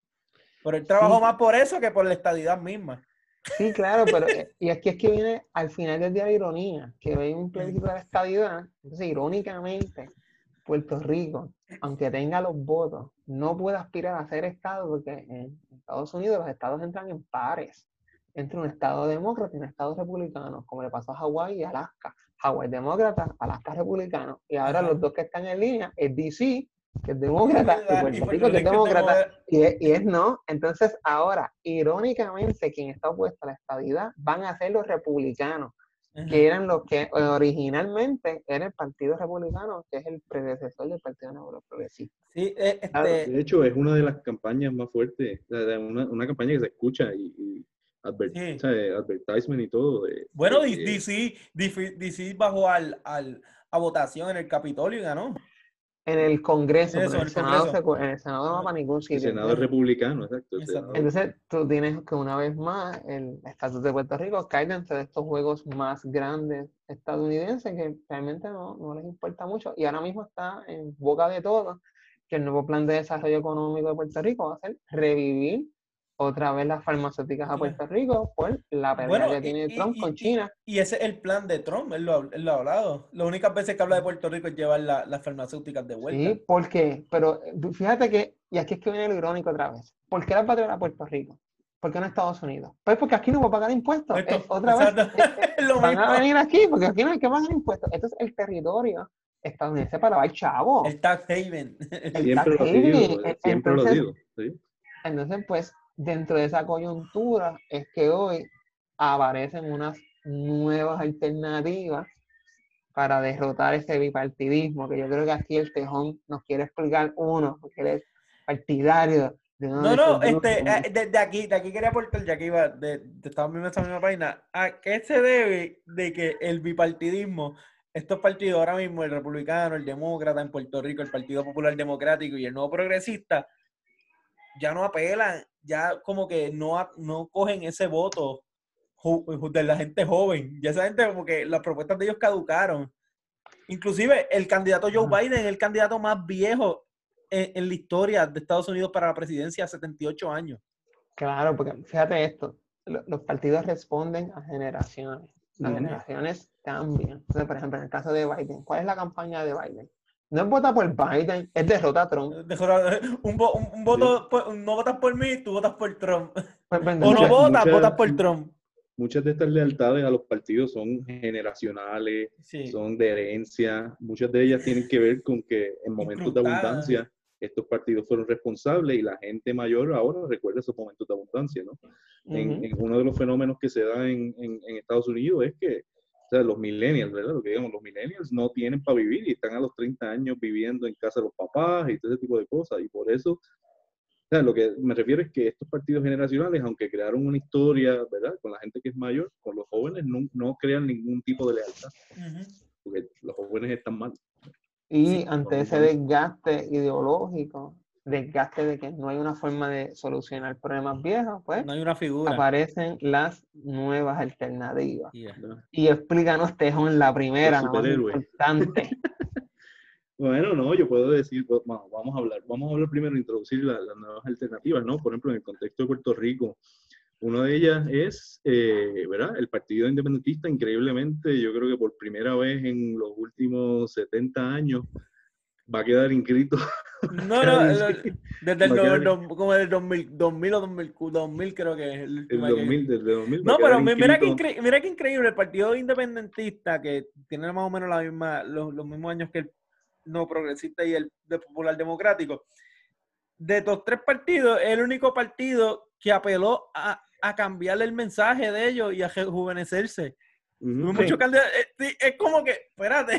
S1: Pero él trabajó
S3: Sí.
S1: más por eso que por la estadidad misma.
S3: Sí, claro, pero eh, y aquí es que viene al final del día la ironía, que hay un plebiscito de la estadidad, entonces irónicamente Puerto Rico, aunque tenga los votos, no puede aspirar a ser estado porque en Estados Unidos los estados entran en pares, entre un estado demócrata y un estado republicano, como le pasó a Hawái y Alaska. Hawái demócrata, Alaska republicano, y ahora
S1: Ajá.
S3: los dos que están en línea es D C, que es demócrata, y Puerto
S1: Y
S3: Rico,
S1: Puerto
S3: que es
S1: Rico es
S3: demócrata,
S1: demócrata.
S3: y es, y es no. Entonces, ahora, irónicamente, quien está opuesto a la estadidad van a ser los republicanos,
S1: Ajá.
S3: que eran los que originalmente era el Partido Republicano, que es el predecesor del Partido Nuevo Progresista.
S1: Sí, eh,
S3: Claro.
S1: este,
S2: De hecho, es una de las campañas más fuertes, o sea, una, una campaña que se escucha y, y adver-
S1: Sí.
S2: o sea, advertisement y todo. De,
S1: bueno,
S2: de
S1: D-
S2: que-
S1: DC, D C bajó al, al, a votación en el Capitolio y ganó.
S3: En el Congreso,
S1: Eso,
S3: pero en
S1: en
S3: el
S1: el
S3: Senado,
S1: Congreso.
S3: se- en el Senado no va para ningún
S2: el
S3: sitio.
S2: Senado es republicano, exacto. El
S1: Exacto.
S2: Senado-
S3: Entonces, tú tienes que una vez más el estatus de Puerto Rico cae dentro de estos juegos más grandes estadounidenses que realmente no, no les importa mucho. Y ahora mismo está en boca de todos que el nuevo plan de desarrollo económico de Puerto Rico va a ser revivir otra vez las farmacéuticas a Puerto Rico por la pelea
S1: Bueno,
S3: que
S1: y,
S3: tiene
S1: y,
S3: Trump con
S1: y,
S3: China.
S1: y, y ese es el plan de Trump, él lo, ha- él lo ha hablado. Las únicas veces que habla de Puerto Rico es llevar la- las farmacéuticas de vuelta.
S3: Sí, ¿por qué? Pero eh, fíjate que, y aquí es que viene lo irónico otra vez. ¿Por qué las va a traer a Puerto Rico? ¿Por qué no a Estados Unidos? Pues porque aquí no va a pagar impuestos.
S1: Esto,
S3: Eh, otra vez,
S1: exacto,
S3: eh, eh,
S1: es lo
S3: van
S1: mismo.
S3: a venir aquí porque aquí no hay que pagar impuestos. Esto es el territorio estadounidense para lavar chavo.
S1: El tax haven.
S3: El
S2: siempre
S3: tax
S2: lo ha sido,
S3: haven.
S2: eh, siempre lo ha
S3: Entonces,
S2: sido. ¿sí?
S3: entonces, pues, dentro de esa coyuntura es que hoy aparecen unas nuevas alternativas para derrotar ese bipartidismo, que yo creo que aquí el Tejón nos quiere explicar uno, porque él es partidario de uno
S1: No,
S3: de
S1: no,
S3: esos grupos.
S1: este, eh, de, de aquí, de aquí quería aportar, ya que iba, de, de estaba viendo esta misma página, ¿a qué se debe de que el bipartidismo, estos partidos ahora mismo, el republicano, el demócrata en Puerto Rico, el Partido Popular Democrático y el Nuevo Progresista, ya no apelan, ya como que no, a- no cogen ese voto ju- ju- de la gente joven, ya esa gente como que las propuestas de ellos caducaron. Inclusive el candidato Joe
S3: Ajá.
S1: Biden es el candidato más viejo en, en la historia de Estados Unidos para la presidencia, setenta y ocho años.
S3: Claro, porque fíjate esto, lo- los partidos responden a generaciones, las
S2: Ujú.
S3: generaciones cambian. Entonces, por ejemplo, en el caso de Biden, ¿cuál es la campaña de Biden? No es vota por Biden, es derrota a Trump.
S1: Un, vo- un, un voto, por- no votas por mí, tú votas por Trump.
S3: Pues,
S1: O no
S2: Muchas-
S1: votas,
S2: muchas-
S1: votas por Trump.
S2: Muchas de estas lealtades a los partidos son generacionales,
S1: Sí.
S2: son de herencia. Muchas de ellas tienen que ver con que en momentos de
S1: Incrustadas.
S2: abundancia estos partidos fueron responsables y la gente mayor ahora recuerda esos momentos de abundancia, ¿no? En,
S3: Ujú.
S2: en uno de los fenómenos que se da en, en- en Estados Unidos es que, o sea, los millennials, ¿verdad? Lo que digamos, los millennials no tienen para vivir y están a los treinta años viviendo en casa de los papás y todo ese tipo de cosas. Y por eso, o sea, lo que me refiero es que estos partidos generacionales, aunque crearon una historia, ¿verdad? Con la gente que es mayor, con los jóvenes no, no crean ningún tipo de lealtad,
S1: Ujú.
S2: porque los jóvenes están mal.
S3: Y
S1: Sí,
S3: ante ese desgaste ideológico, desgaste de que no hay una forma de solucionar problemas viejos, pues
S1: No hay una figura.
S3: aparecen las nuevas alternativas.
S1: Yeah.
S2: ¿verdad?
S3: Y explícanos, Tejón, la primera,
S2: Los
S3: la más
S2: superhéroes.
S3: importante.
S2: Bueno, no, yo puedo decir, pues, bueno, vamos a hablar, vamos a hablar primero, introducir la- las nuevas alternativas, ¿no? Por ejemplo, en el contexto de Puerto Rico, una de ellas es, eh, ¿verdad? El Partido Independentista, increíblemente, yo creo que por primera vez en los últimos setenta años, va a quedar inscrito.
S1: No, no, lo- desde el
S2: Va a quedar-
S1: no- no- como del dos mil, dos mil o dos mil, dos mil creo que es el
S2: El
S1: último que-
S2: dos mil, desde dos mil va
S1: No,
S2: a quedar
S1: pero mi- mira que,
S2: inscrito.
S1: incre- mira que increíble, el Partido Independentista, que tiene más o menos la misma, los, los mismos años que el no progresista y el de Popular Democrático, de estos tres partidos, es el único partido que apeló a, a cambiarle el mensaje de ellos y a rejuvenecerse.
S2: Ujú.
S1: Muchos
S3: Sí.
S1: candidatos, eh, sí, es como que, espérate.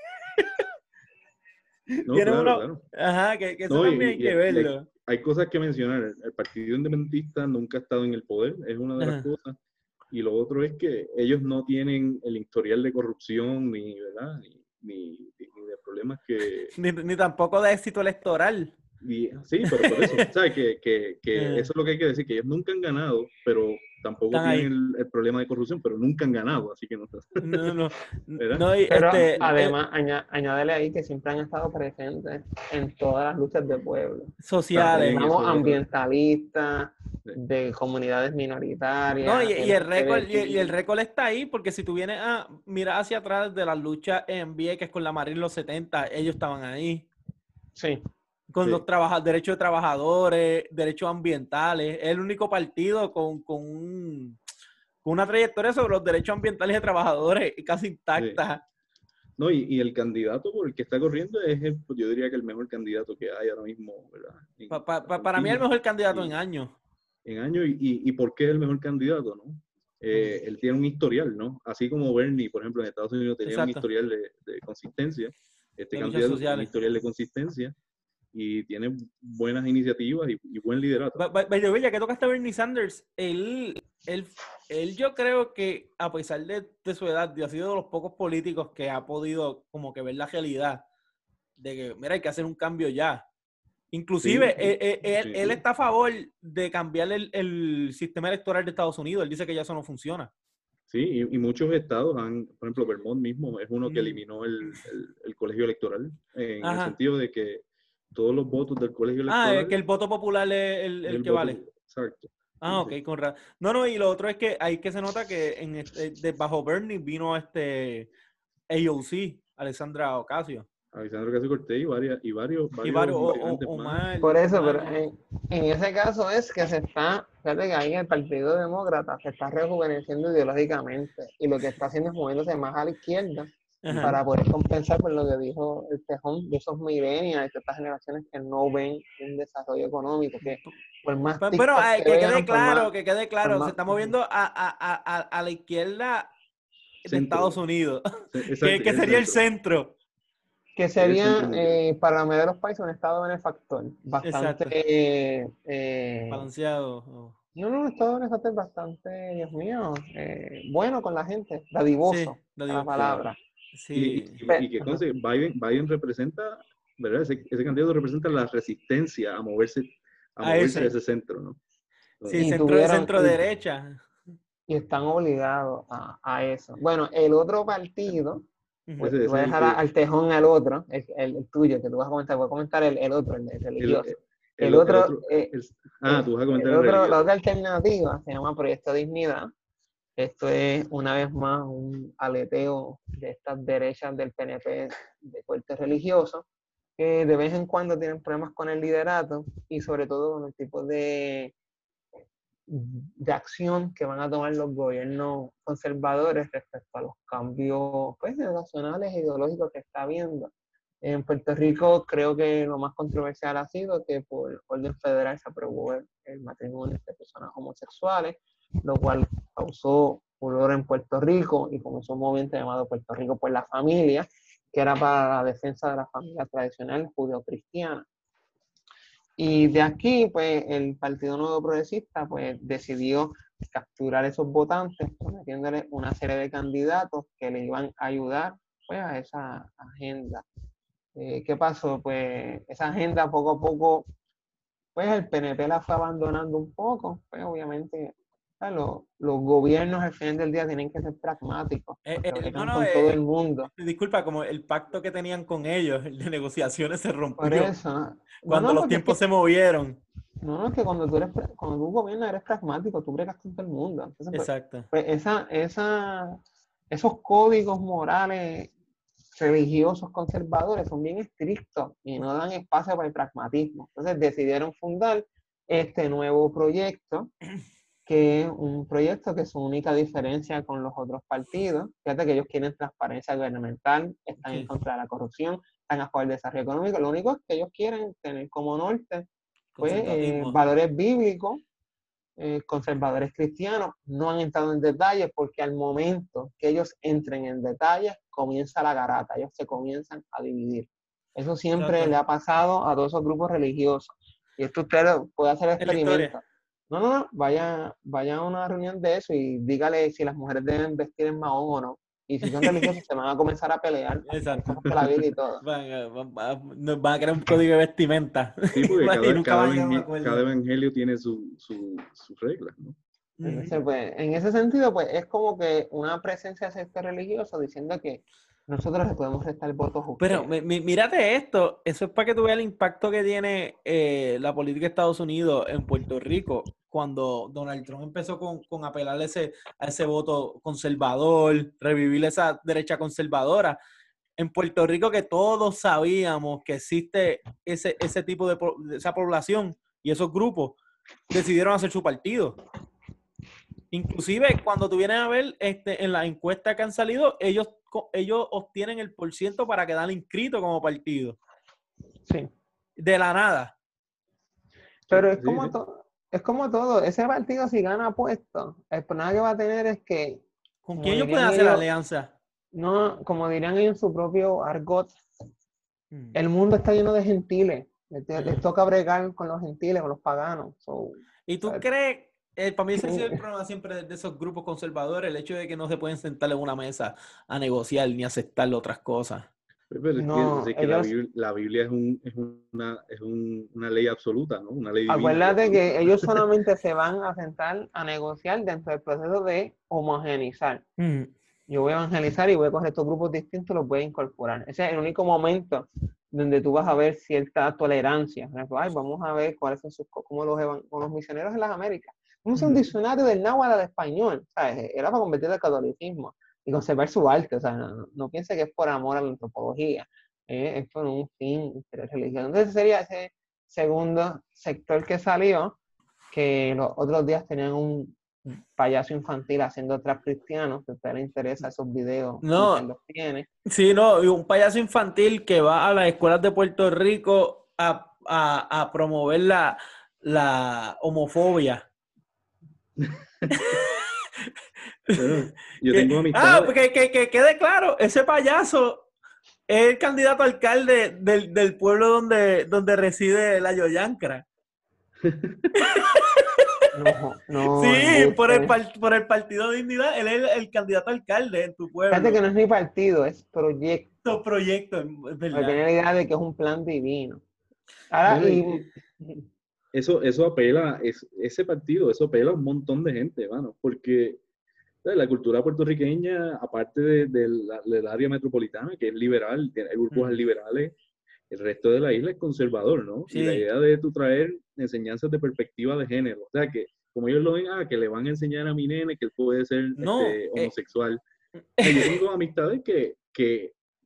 S2: No,
S1: Tiene
S2: claro,
S1: uno,
S2: claro.
S1: ajá, que, que eso
S2: No, y-
S1: también hay
S2: y-
S1: que
S2: y hay-
S1: verlo.
S2: Hay cosas que mencionar. El, el Partido Independentista nunca ha estado en el poder, es una de las
S1: Ajá.
S2: cosas. Y lo otro es que ellos no tienen el historial de corrupción ni, ¿verdad? Ni, ni, ni de problemas que...
S1: Ni, ni tampoco de éxito electoral.
S2: y- sí, pero por eso, ¿sabes? Que, que, que
S1: Ajá.
S2: eso es lo que hay que decir, que ellos nunca han ganado, pero tampoco
S1: Están
S2: tienen
S1: ahí.
S2: el, el problema de corrupción, pero nunca han ganado, así que no.
S1: No, no,
S2: ¿Verdad?
S1: no, y
S3: Pero
S1: este,
S3: además, aña- añádele ahí que siempre han estado presentes en todas las luchas del pueblo.
S1: eh, sociales.
S2: También.
S3: Hablamos
S2: eso es otra.
S3: ambientalistas,
S2: Sí.
S3: de comunidades minoritarias.
S1: No, y, y el récord, y,
S3: L G B T.
S1: y el récord está ahí, porque si tú vienes a mirar hacia atrás de las luchas en Vieques con la Marina en los setenta, ellos estaban ahí.
S3: Sí.
S1: Con
S2: Sí.
S1: los trabaja- derechos de trabajadores, derechos ambientales. Es el único partido con, con, un- con una trayectoria sobre los derechos ambientales de trabajadores casi intacta.
S2: No, y, y el candidato por el que está corriendo es, el, yo diría que el mejor candidato que hay ahora mismo, ¿verdad? En
S1: Pa- pa- pa-
S2: la
S1: para mí es el
S2: contienda.
S1: mejor candidato
S2: Sí.
S1: en años.
S2: En años, y, y, y por qué es el mejor candidato, ¿no? Eh, él tiene un historial, ¿no? Así como Bernie, por ejemplo, en Estados Unidos tenía un
S1: Exacto.
S2: historial de, de consistencia, este
S1: De luchas
S2: candidato tiene un
S1: sociales.
S2: historial de consistencia y tiene buenas iniciativas y, y buen liderato.
S1: By- by- by the way, ya que tocaste a Bernie Sanders, él, él, él yo creo que a pesar de, de su edad, ha sido de los pocos políticos que ha podido como que ver la realidad de que, mira, hay que hacer un cambio ya. Inclusive,
S2: Sí, sí,
S1: él, él- él-
S2: sí.
S1: él está a favor de cambiar el, el sistema electoral de Estados Unidos. Él dice que ya eso no funciona.
S2: Sí, y, y muchos estados han, por ejemplo, Vermont mismo es uno que
S1: Mm.
S2: eliminó el, el, el colegio electoral, en
S1: Ajá.
S2: el sentido de que todos los votos del colegio
S1: Ah,
S2: electoral...
S1: es que el voto popular es el,
S2: es
S1: el que
S2: voto-
S1: vale.
S2: Exacto.
S1: Ah,
S2: Sí,
S1: ok, con ra- No, no, y lo otro es que ahí que se nota que en este, de bajo Bernie vino este A O C, Alexandra Ocasio.
S2: Alexandro Ocasio Cortez y, varias, y varios,
S1: Y
S2: varios
S1: varios, o- o-
S2: integrantes más.
S1: Omar.
S3: Por eso,
S1: Omar,
S3: pero en, en ese caso es que se está, fíjate que ahí el Partido Demócrata se está rejuveneciendo ideológicamente y lo que está haciendo es moviéndose más a la izquierda
S1: Ajá.
S3: para poder compensar por lo que dijo el Tejón de esos millennials, de estas generaciones que no ven un desarrollo económico, que por más
S1: Pero,
S3: TikTok
S1: pero, eh, que
S3: vean,
S1: quede
S3: por
S1: claro,
S3: más-
S1: que quede claro,
S3: más-
S1: se está moviendo a, a, a, a, a la izquierda de
S2: Centro.
S1: Estados Unidos,
S2: Exacto,
S1: que, que sería el centro.
S3: que
S2: Ese
S3: sería
S2: centro
S3: eh, para la mayoría de los países un estado benefactor, bastante...
S1: Exacto.
S3: eh, eh,
S1: Balanceado. Oh.
S3: no, no, un estado benefactor bastante, Dios mío, eh, bueno con la gente, dadivoso,
S1: Sí, lo
S3: a
S1: digo.
S3: la palabra.
S2: Y,
S1: Sí.
S2: y- y que conste, Biden, Biden representa, ¿verdad? Ese, ese candidato representa la resistencia a moverse a,
S1: A
S2: moverse
S1: ese.
S2: a ese centro, ¿no?
S1: Sí,
S3: Y
S1: centro,
S3: tuvieron-
S1: centro derecha.
S3: Y están obligados a, a eso. Bueno, el otro partido,
S1: Ujú.
S3: voy,
S2: Ese- ese
S3: voy a
S2: es el
S3: dejar
S2: que-
S3: al Tejón al otro, el, el- el tuyo, que tú vas a comentar, voy a comentar el, el otro, el, el
S2: El,
S3: religioso.
S2: el-
S3: El,
S2: el
S3: otro, eh,
S2: el- ah, tú vas a comentar
S3: el
S2: el
S3: otro- la
S2: religioso.
S3: otra alternativa se llama Proyecto Dignidad. Esto es, una vez más, un aleteo de estas derechas del P N P de corte religioso, que de vez en cuando tienen problemas con el liderato y sobre todo con el tipo de, de acción que van a tomar los gobiernos conservadores respecto a los cambios pues, nacionales e ideológicos que está habiendo. En Puerto Rico creo que lo más controversial ha sido que por orden federal se aprobó el, el matrimonio entre personas homosexuales, lo cual causó furor en Puerto Rico y comenzó un movimiento llamado Puerto Rico por la Familia, que era para la defensa de la familia tradicional judeocristiana. Y de aquí, pues, el Partido Nuevo Progresista, pues, decidió capturar esos votantes, prometiéndole una serie de candidatos que le iban a ayudar, pues, a esa agenda. Eh, ¿Qué pasó? Pues, esa agenda poco a poco, pues, el P N P la fue abandonando un poco, pues, obviamente, los, los gobiernos al final del día tienen que ser pragmáticos,
S1: Eh,
S3: porque
S1: eh,
S3: bregan
S1: no, no,
S3: con
S1: eh,
S3: todo el mundo.
S1: disculpa, como el pacto que tenían con ellos, el de negociaciones se
S3: Por
S1: rompió
S3: eso, ¿no?
S1: cuando
S3: No, no,
S1: los
S3: porque es
S1: tiempos
S3: que
S1: se movieron.
S3: no, no, es que cuando tú eres, pra- cuando tú gobiernas eres pragmático, tú bregas con todo el mundo. Entonces, pues,
S1: Exacto.
S3: pues esa, esa, esos códigos morales religiosos conservadores son bien estrictos y no dan espacio para el pragmatismo. Entonces decidieron fundar este nuevo proyecto, que es un proyecto que su única diferencia con los otros partidos, fíjate que ellos quieren transparencia gubernamental, están en
S1: Sí,
S3: contra de la corrupción, están a favor del desarrollo económico, lo único es que ellos quieren tener como norte pues, eh,
S1: conservatismo.
S3: valores bíblicos, eh, conservadores cristianos, no han entrado en detalles porque al momento que ellos entren en detalles comienza la garata, ellos se comienzan a dividir. Eso siempre
S1: Exacto.
S3: le ha pasado a todos esos grupos religiosos. Y esto usted lo puede hacer
S1: En la historia.
S3: experimentos. No, no, no, vaya, vaya a una reunión de eso y dígale si las mujeres deben vestir en mahón o no. Y si son religiosos se van a comenzar a pelear.
S1: Exacto.
S3: La Biblia y todo.
S1: Van a, van, van- nos van a crear un código de vestimenta.
S2: Sí, porque
S1: y
S2: cada,
S1: nunca
S2: cada,
S1: van a llegar a un
S2: evangel- cada
S1: acuerdo.
S2: evangelio tiene su, su, sus reglas, ¿no?
S3: Entonces,
S1: Ujú.
S3: pues, en ese sentido, pues, es como que una presencia de sector religioso diciendo que nosotros les podemos restar votos a
S1: Pero
S3: ustedes.
S1: mi- mi- mírate esto, eso es para que tú veas el impacto que tiene eh, la política de Estados Unidos en Puerto Rico, cuando Donald Trump empezó con, con apelar ese, a ese voto conservador, revivir esa derecha conservadora. En Puerto Rico, que todos sabíamos que existe ese, ese tipo de, po- de esa población y esos grupos, decidieron hacer su partido. Inclusive cuando tú vienes a ver este, en las encuestas que han salido, ellos, co- ellos obtienen el porciento para quedar inscritos como partido.
S3: Sí.
S1: De la nada.
S3: Pero
S2: Sí,
S3: es
S2: sí,
S3: como,
S2: sí.
S3: to- es como todo. Ese partido, si gana puesto, el problema que va a tener es que,
S1: ¿Con
S3: como
S1: quién ellos pueden
S3: dirían
S1: hacer
S3: ellos,
S1: alianza?
S3: no, como dirían ellos en su propio argot,
S1: Mm.
S3: el mundo está lleno de gentiles. Les, les
S1: Mm.
S3: toca bregar con los gentiles, con los paganos. So,
S1: ¿Y tú
S3: eh,
S1: crees? Eh, para mí ese ha sido el
S3: ¿quién-
S1: problema siempre de, de esos grupos conservadores, el hecho de que no se pueden sentar en una mesa a negociar ni aceptar otras cosas.
S2: Pero es que,
S3: no,
S2: es que la,
S3: ellos,
S2: Biblia, la Biblia es, un, es, una, es un, una ley absoluta, ¿no? Una ley divina y
S3: acuérdate
S2: absoluta.
S3: que ellos solamente se van a sentar a negociar dentro del proceso de homogenizar.
S1: Mm.
S3: Yo voy a evangelizar y voy a coger estos grupos distintos, los voy a incorporar. Ese es el único momento donde tú vas a ver cierta tolerancia. Por ejemplo, ay, vamos a ver cuáles son sus, cómo los, evan- con los misioneros en las Américas. Vamos a hacer un
S1: Mm.
S3: diccionario del náhuatl al español, ¿sabes? Era para convertir al catolicismo y conservar su arte. O sea, no, no- no piense que es por amor a la antropología, eh, es por un fin interés religioso. Entonces, ese sería ese segundo sector que salió, que los otros días tenían un payaso infantil haciendo trap cristiano, si a usted le interesa esos videos,
S1: No,
S3: los tiene.
S1: sí, no, y un payaso infantil que va a las escuelas de Puerto Rico a, a, a promover la, la homofobia.
S2: Bueno, yo
S1: Que-
S2: tengo
S1: ah,
S2: amistades.
S1: porque que, que quede claro, ese payaso es el candidato a alcalde del, del pueblo donde, donde reside la Yoyancra.
S3: No, no,
S1: Sí, por el,
S3: embuste.
S1: par- por el Partido Dignidad, él es el, el candidato a alcalde en tu
S3: Fíjate
S1: pueblo.
S3: que no es ni partido, es
S1: Estos
S3: proyecto.
S1: proyectos, es
S3: Porque
S1: verdad.
S3: tiene la idea de que es un plan divino. Ahora,
S2: Bueno,
S3: y
S2: y eso, eso apela, es, ese partido, eso apela a un montón de gente, mano, porque ¿sabes? La cultura puertorriqueña, aparte de, de la, del área metropolitana, que es liberal, tiene- hay grupos
S1: Mm.
S2: liberales, el resto de la isla es conservador, ¿no? Y la
S1: Sí.
S2: idea de tú traer enseñanzas de perspectiva de género, o sea, que como ellos lo ven, ah, que le van a enseñar a mi nene que él puede ser
S1: No,
S2: este,
S1: eh,
S2: homosexual. O sea, yo tengo amistades que, que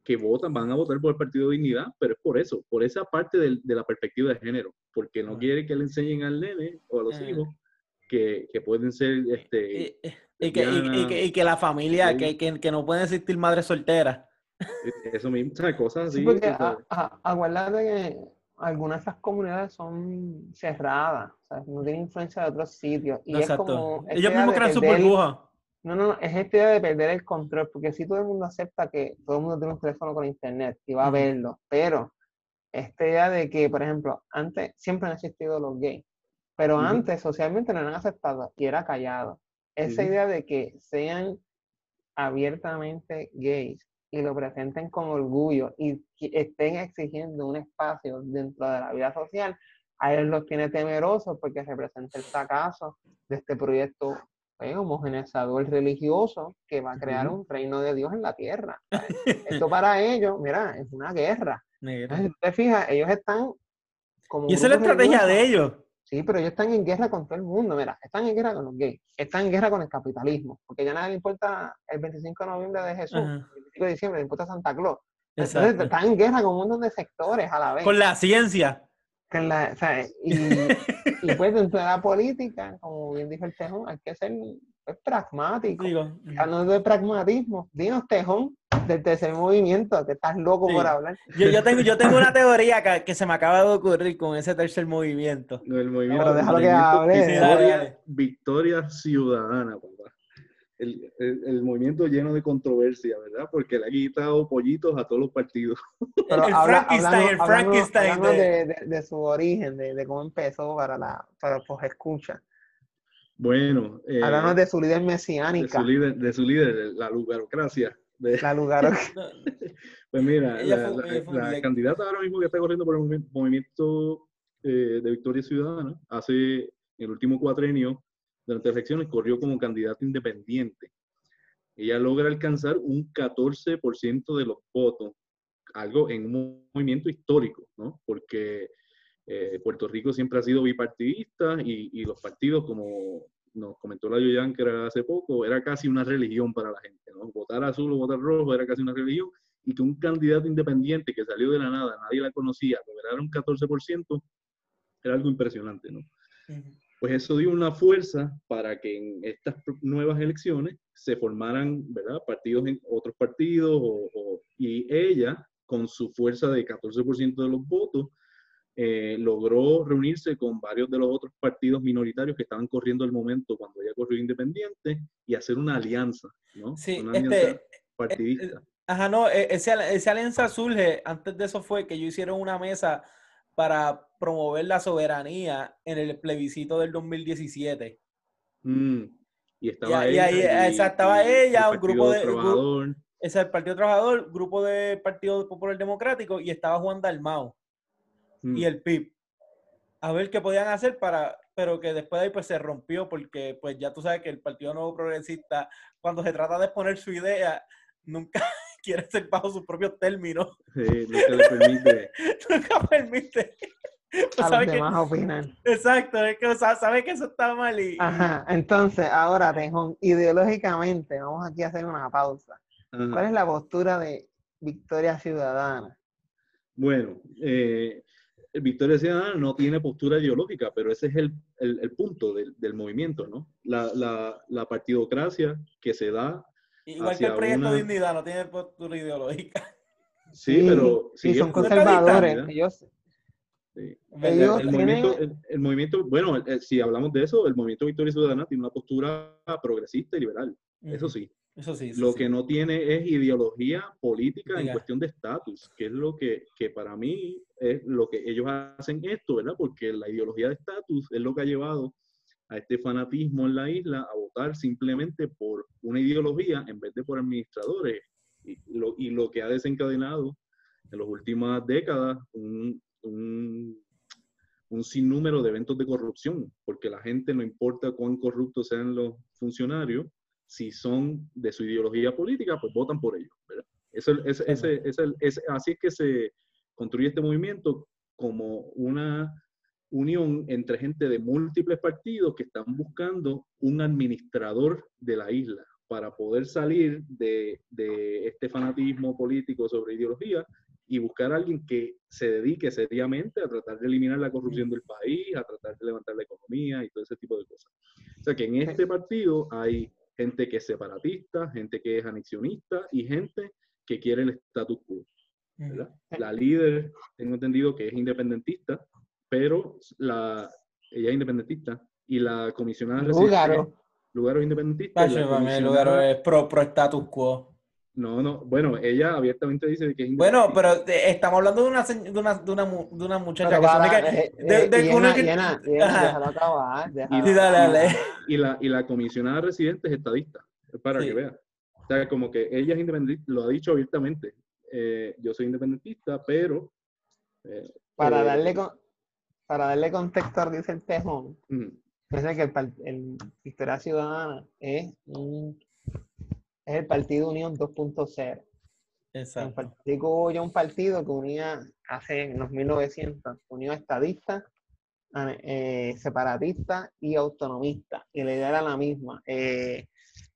S2: que votan, van a votar por el Partido de Dignidad, pero es por eso, por esa parte de, de la perspectiva de género, porque no quiere que le enseñen al nene o a los
S1: Eh.
S2: hijos que, que pueden ser este,
S1: Y, y que, y, y que, y que la familia, que, que, que no pueden existir madres solteras.
S2: Eso mismo, ¿sabes? Cosas
S3: Sí,
S2: así.
S3: porque
S2: o sea,
S3: a- a- acuérdate que algunas de esas comunidades son cerradas, o sea, no tienen influencia de otros sitios. Y es
S1: Exacto.
S3: como esta
S1: Ellos
S3: idea
S1: mismos
S3: de
S1: crean su
S3: perder,
S1: burbuja.
S3: no, no, no, es esta idea de perder el control, porque si todo el mundo acepta que todo el mundo tiene un teléfono con internet y va a
S1: Ujú.
S3: verlo, pero esta idea de que, por ejemplo, antes siempre han existido los gays, pero
S2: Ujú.
S3: antes socialmente no eran aceptados y era callado. Esa
S2: Ujú.
S3: idea de que sean abiertamente gays y lo presenten con orgullo y que estén exigiendo un espacio dentro de la vida social, a ellos los tiene temerosos porque representa el fracaso de este proyecto eh, homogeneizador religioso que va a crear
S2: Ujú.
S3: un reino de Dios en la tierra. ¿Sabes? Esto para ellos, mira, es una guerra.
S1: Negro.
S3: Entonces, si tú te fijas, ellos están como
S1: Y esa es la
S3: grupos
S1: estrategia
S3: religiosos.
S1: de ellos.
S3: Sí, pero ellos están en guerra con todo el mundo. Mira, están en guerra con los gays, están en guerra con el capitalismo, porque ya nadie le importa el veinticinco de noviembre de Jesús,
S1: Ajá.
S3: el veinticinco de diciembre le importa Santa Claus. Entonces
S1: Exacto.
S3: están en guerra con un montón de sectores a la vez.
S1: Con la ciencia.
S3: Con la- o sea, y, y pues dentro de la política, como bien dijo el Tejón, hay que ser pues, pragmático.
S1: Digo,
S3: Y hablando de pragmatismo, dinos Tejón, del tercer movimiento, que estás loco
S1: sí.
S3: por hablar.
S1: Yo, yo, tengo, yo tengo una teoría que, que se me acaba de ocurrir con ese tercer movimiento.
S2: No, el
S3: No,
S2: movimiento,
S3: pero
S2: el
S3: déjalo que
S2: movimiento
S3: hable.
S1: Sí, dale,
S2: Victoria,
S1: dale.
S2: Victoria Ciudadana, papá. El, el, el movimiento lleno de controversia, ¿verdad? Porque le ha quitado pollitos a todos los partidos.
S3: Pero
S1: El
S3: habla,
S1: Frankenstein,
S3: hablando,
S1: el
S3: hablando,
S1: Frankenstein
S3: hablando
S1: de...
S3: de, de, de su origen, de, de cómo empezó para la para los escucha.
S2: Bueno,
S3: Hablando
S2: eh,
S3: de su líder
S2: de su
S3: mesiánica,
S2: líder, de su líder, la lugarocracia. De,
S3: la lugar.
S1: No,
S2: pues mira,
S1: ella
S2: la,
S1: fue,
S2: la,
S1: ella fue un
S2: la
S1: líder.
S2: candidata ahora mismo que está corriendo por el movi- movimiento eh, de Victoria Ciudadana, hace en el último cuatrenio, durante las elecciones, corrió como candidata independiente. Ella logra alcanzar un catorce por ciento de los votos, algo en un movimiento histórico, ¿no? Porque eh, Puerto Rico siempre ha sido bipartidista y, y los partidos, como nos comentó la Yoyan que era hace poco, era casi una religión para la gente, ¿no? Votar azul o votar rojo era casi una religión, y que un candidato independiente que salió de la nada, nadie la conocía, lograra un catorce por ciento, era algo impresionante, ¿no?
S1: Ujú.
S2: Pues eso dio una fuerza para que en estas nuevas elecciones se formaran, ¿verdad?, partidos en otros partidos, o, o, y ella, con su fuerza de catorce por ciento de los votos, eh, logró reunirse con varios de los otros partidos minoritarios que estaban corriendo al momento cuando ella corrió independiente y hacer una alianza, ¿no?
S1: Sí,
S2: Una alianza
S1: este...
S2: partidista.
S1: Ajá, no, e- ese, esa alianza surge, antes de eso fue que ellos hicieron una mesa para promover la soberanía en el plebiscito del dos mil diecisiete.
S2: Mm. Y
S1: Y,
S2: estaba
S1: ahí, ahí,
S2: ella
S1: esa
S2: y,
S1: estaba
S2: y el
S1: ella, un grupo
S2: Partido
S1: de... gru-
S2: Trabajador.
S1: ese es el Partido Trabajador, grupo de Partido Popular Democrático, y estaba Juan Dalmau
S2: Mm.
S1: y el P I B. A ver qué podían hacer para... Pero que después de ahí pues se rompió porque pues ya tú sabes que el Partido Nuevo Progresista, cuando se trata de exponer su idea, nunca quiere ser bajo sus propios términos.
S2: Sí, nunca le permite.
S1: Nunca permite. Pues
S3: A los
S1: sabe que,
S3: demás opinan.
S1: exacto, es que o sea, sabe que eso está mal y, y-
S3: Ajá, entonces, ahora, Tejón, ideológicamente, vamos aquí a hacer una pausa.
S2: Ajá.
S3: ¿Cuál es la postura de Victoria Ciudadana?
S2: Bueno, eh, Victoria Ciudadana no tiene postura ideológica, pero ese es el, el, el punto del, del movimiento, ¿no? La, la, la partidocracia que se da
S1: igual que el
S2: hacia
S1: Proyecto
S2: una...
S1: Dignidad no tiene postura ideológica.
S2: Sí, pero
S3: sí,
S2: sigue
S3: son
S1: ¿No estadista?
S3: conservadores.
S2: dignidad.
S3: Ellos,
S2: Sí. El,
S3: ellos
S2: el
S3: tienen,
S2: movimiento, el, el movimiento, bueno, el- si hablamos de eso, el movimiento Victoria Ciudadana tiene una postura progresista y liberal, eso
S1: Ujú.
S2: sí.
S1: Eso sí, eso
S2: Lo
S1: sí.
S2: que no tiene es ideología política en
S1: Diga.
S2: cuestión de estatus, que es lo que, que para mí es lo que ellos hacen esto, ¿verdad? Porque la ideología de estatus es lo que ha llevado a este fanatismo en la isla a votar simplemente por una ideología en vez de por administradores. Y lo, y lo que ha desencadenado en las últimas décadas un, un, un sinnúmero de eventos de corrupción, porque la gente, no importa cuán corruptos sean los funcionarios, si son de su ideología política, pues votan por ellos, ¿verdad? Eso, ese, ese, ese, ese, así es que se construye este movimiento, como una unión entre gente de múltiples partidos que están buscando un administrador de la isla, para poder salir de, de este fanatismo político sobre ideología y buscar a alguien que se dedique seriamente a tratar de eliminar la corrupción del país, a tratar de levantar la economía y todo ese tipo de cosas. O sea que en este partido hay gente que es separatista, gente que es anexionista y gente que quiere el status quo, ¿verdad? La líder, tengo entendido que es independentista, pero la, ella es independentista y la comisionada
S3: Lugaro.
S2: Lugaro es independentista. Y la
S1: Pacho, para mí
S2: comisionada...
S1: Lugaro es pro, pro status quo.
S2: No, no, bueno, ella abiertamente dice que es
S1: Bueno,
S2: independentista.
S1: pero eh, estamos hablando de una, se- de una, de una, mu- de una muchacha
S3: Pero
S1: que se
S3: para,
S1: supone que...
S3: eh,
S1: De,
S3: eh,
S1: de, que uno
S3: llena,
S1: que-
S3: llena, llena,
S1: Ajá.
S3: déjalo acabar,
S2: Y,
S3: déjalo
S1: Sí, dale,
S3: acabar.
S1: dale.
S2: y, la, y la comisionada residente es estadista, es para
S1: Sí.
S2: que vea. O sea, como que ella es independentista, lo ha dicho abiertamente. Eh, yo soy independentista, pero... eh,
S3: Para,
S2: eh,
S3: darle con- para darle contexto a dice el Tejón,
S2: mm,
S3: piensa que el, par- el Victoria Ciudadana es, un, es el Partido Unión dos punto cero. En
S1: Exacto.
S3: Puerto Rico hubo ya un partido que unía, hace en los mil novecientos, unió estadistas, eh, separatistas y autonomistas. Y la idea era la misma, eh,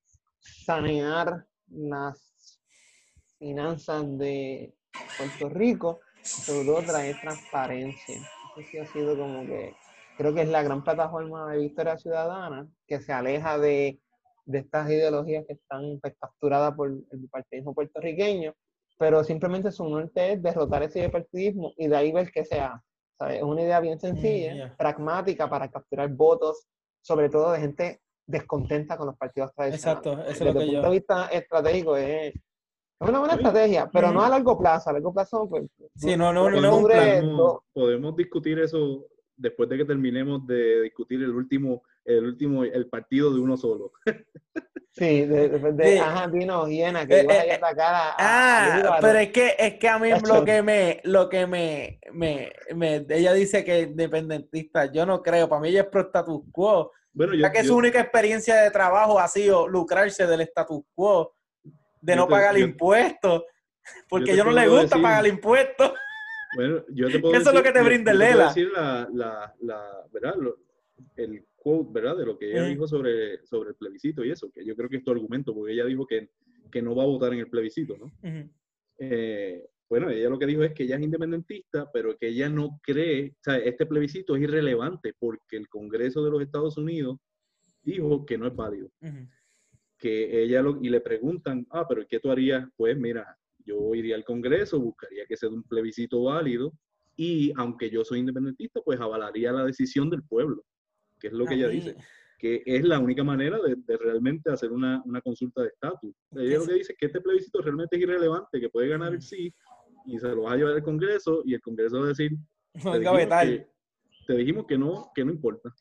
S3: sanear las finanzas de Puerto Rico, sobre todo traer transparencia. Eso sí ha sido como que, creo que es la gran plataforma de Victoria Ciudadana, que se aleja de, de estas ideologías que están pues, capturadas por el bipartidismo puertorriqueño, pero simplemente su norte es derrotar ese bipartidismo y de ahí ver qué se hace. ¿Sabes? Es una idea bien sencilla,
S1: Mm, yeah.
S3: pragmática para capturar votos, sobre todo de gente descontenta con los partidos tradicionales.
S1: Exacto, eso es
S3: Desde
S1: lo
S3: el
S1: que
S3: punto
S1: yo...
S3: de vista estratégico es, es una buena
S2: Oye,
S3: estrategia, pero no
S1: mm.
S3: a largo plazo. A largo plazo, pues,
S1: Sí, no, no,
S3: puede
S1: no
S3: que
S1: es un
S3: dure
S1: plan.
S2: podemos,
S3: dos-
S2: podemos discutir eso después de que terminemos de discutir el último, el último, el partido de uno solo.
S3: Sí, de, de, de-
S1: Sí.
S3: ajá, Dino, Hiena, que
S1: Eh,
S3: ibas
S1: eh,
S3: a ir a
S1: eh,
S3: atacar a, a, a
S1: Ah,
S3: Lugaro.
S1: pero es que es que a mí
S3: Chacho.
S1: lo que me, lo que me, me, me- ella dice que es independentista, yo no creo, para mí ella es pro status quo,
S2: Bueno, yo,
S1: ya que
S2: yo,
S1: su única experiencia de trabajo ha sido lucrarse del status quo, de
S2: yo
S1: no
S2: te-
S1: pagar
S2: yo-
S1: impuestos, porque
S2: te
S1: a ellos no les
S2: puedo
S1: gusta
S2: decir-
S1: pagar impuestos,
S2: bueno, yo te puedo
S1: que eso es
S2: decir,
S1: lo que te
S2: yo-
S1: brinda
S2: yo
S1: el
S2: te puedo
S1: Lela.
S2: decir la, la, la, ¿verdad? Lo- el quote, ¿verdad? De lo que ella
S1: Eh.
S2: dijo sobre, sobre el plebiscito y eso, que yo creo que es tu argumento, porque ella dijo que, que no va a votar en el plebiscito, ¿no?
S1: Ujú.
S2: Eh, bueno, ella lo que dijo es que ella es independentista, pero que ella no cree, o sea, este plebiscito es irrelevante porque el Congreso de los Estados Unidos dijo que no es válido.
S1: Ujú.
S2: Que ella lo, y le preguntan, ah, pero ¿qué tú harías? Pues mira, yo iría al Congreso, buscaría que sea un plebiscito válido y aunque yo soy independentista, pues avalaría la decisión del pueblo, que es lo que
S1: A
S2: ella
S1: mí-
S2: dice, que es la única manera de, de realmente hacer una, una consulta de estatus. Ella lo que dice es que este plebiscito realmente es irrelevante, que puede ganar el sí y se lo vas a llevar al Congreso y el Congreso va a decir,
S1: No
S2: te
S1: venga a
S2: dijimos,
S1: vetar.
S2: que, te dijimos que no, que no importa.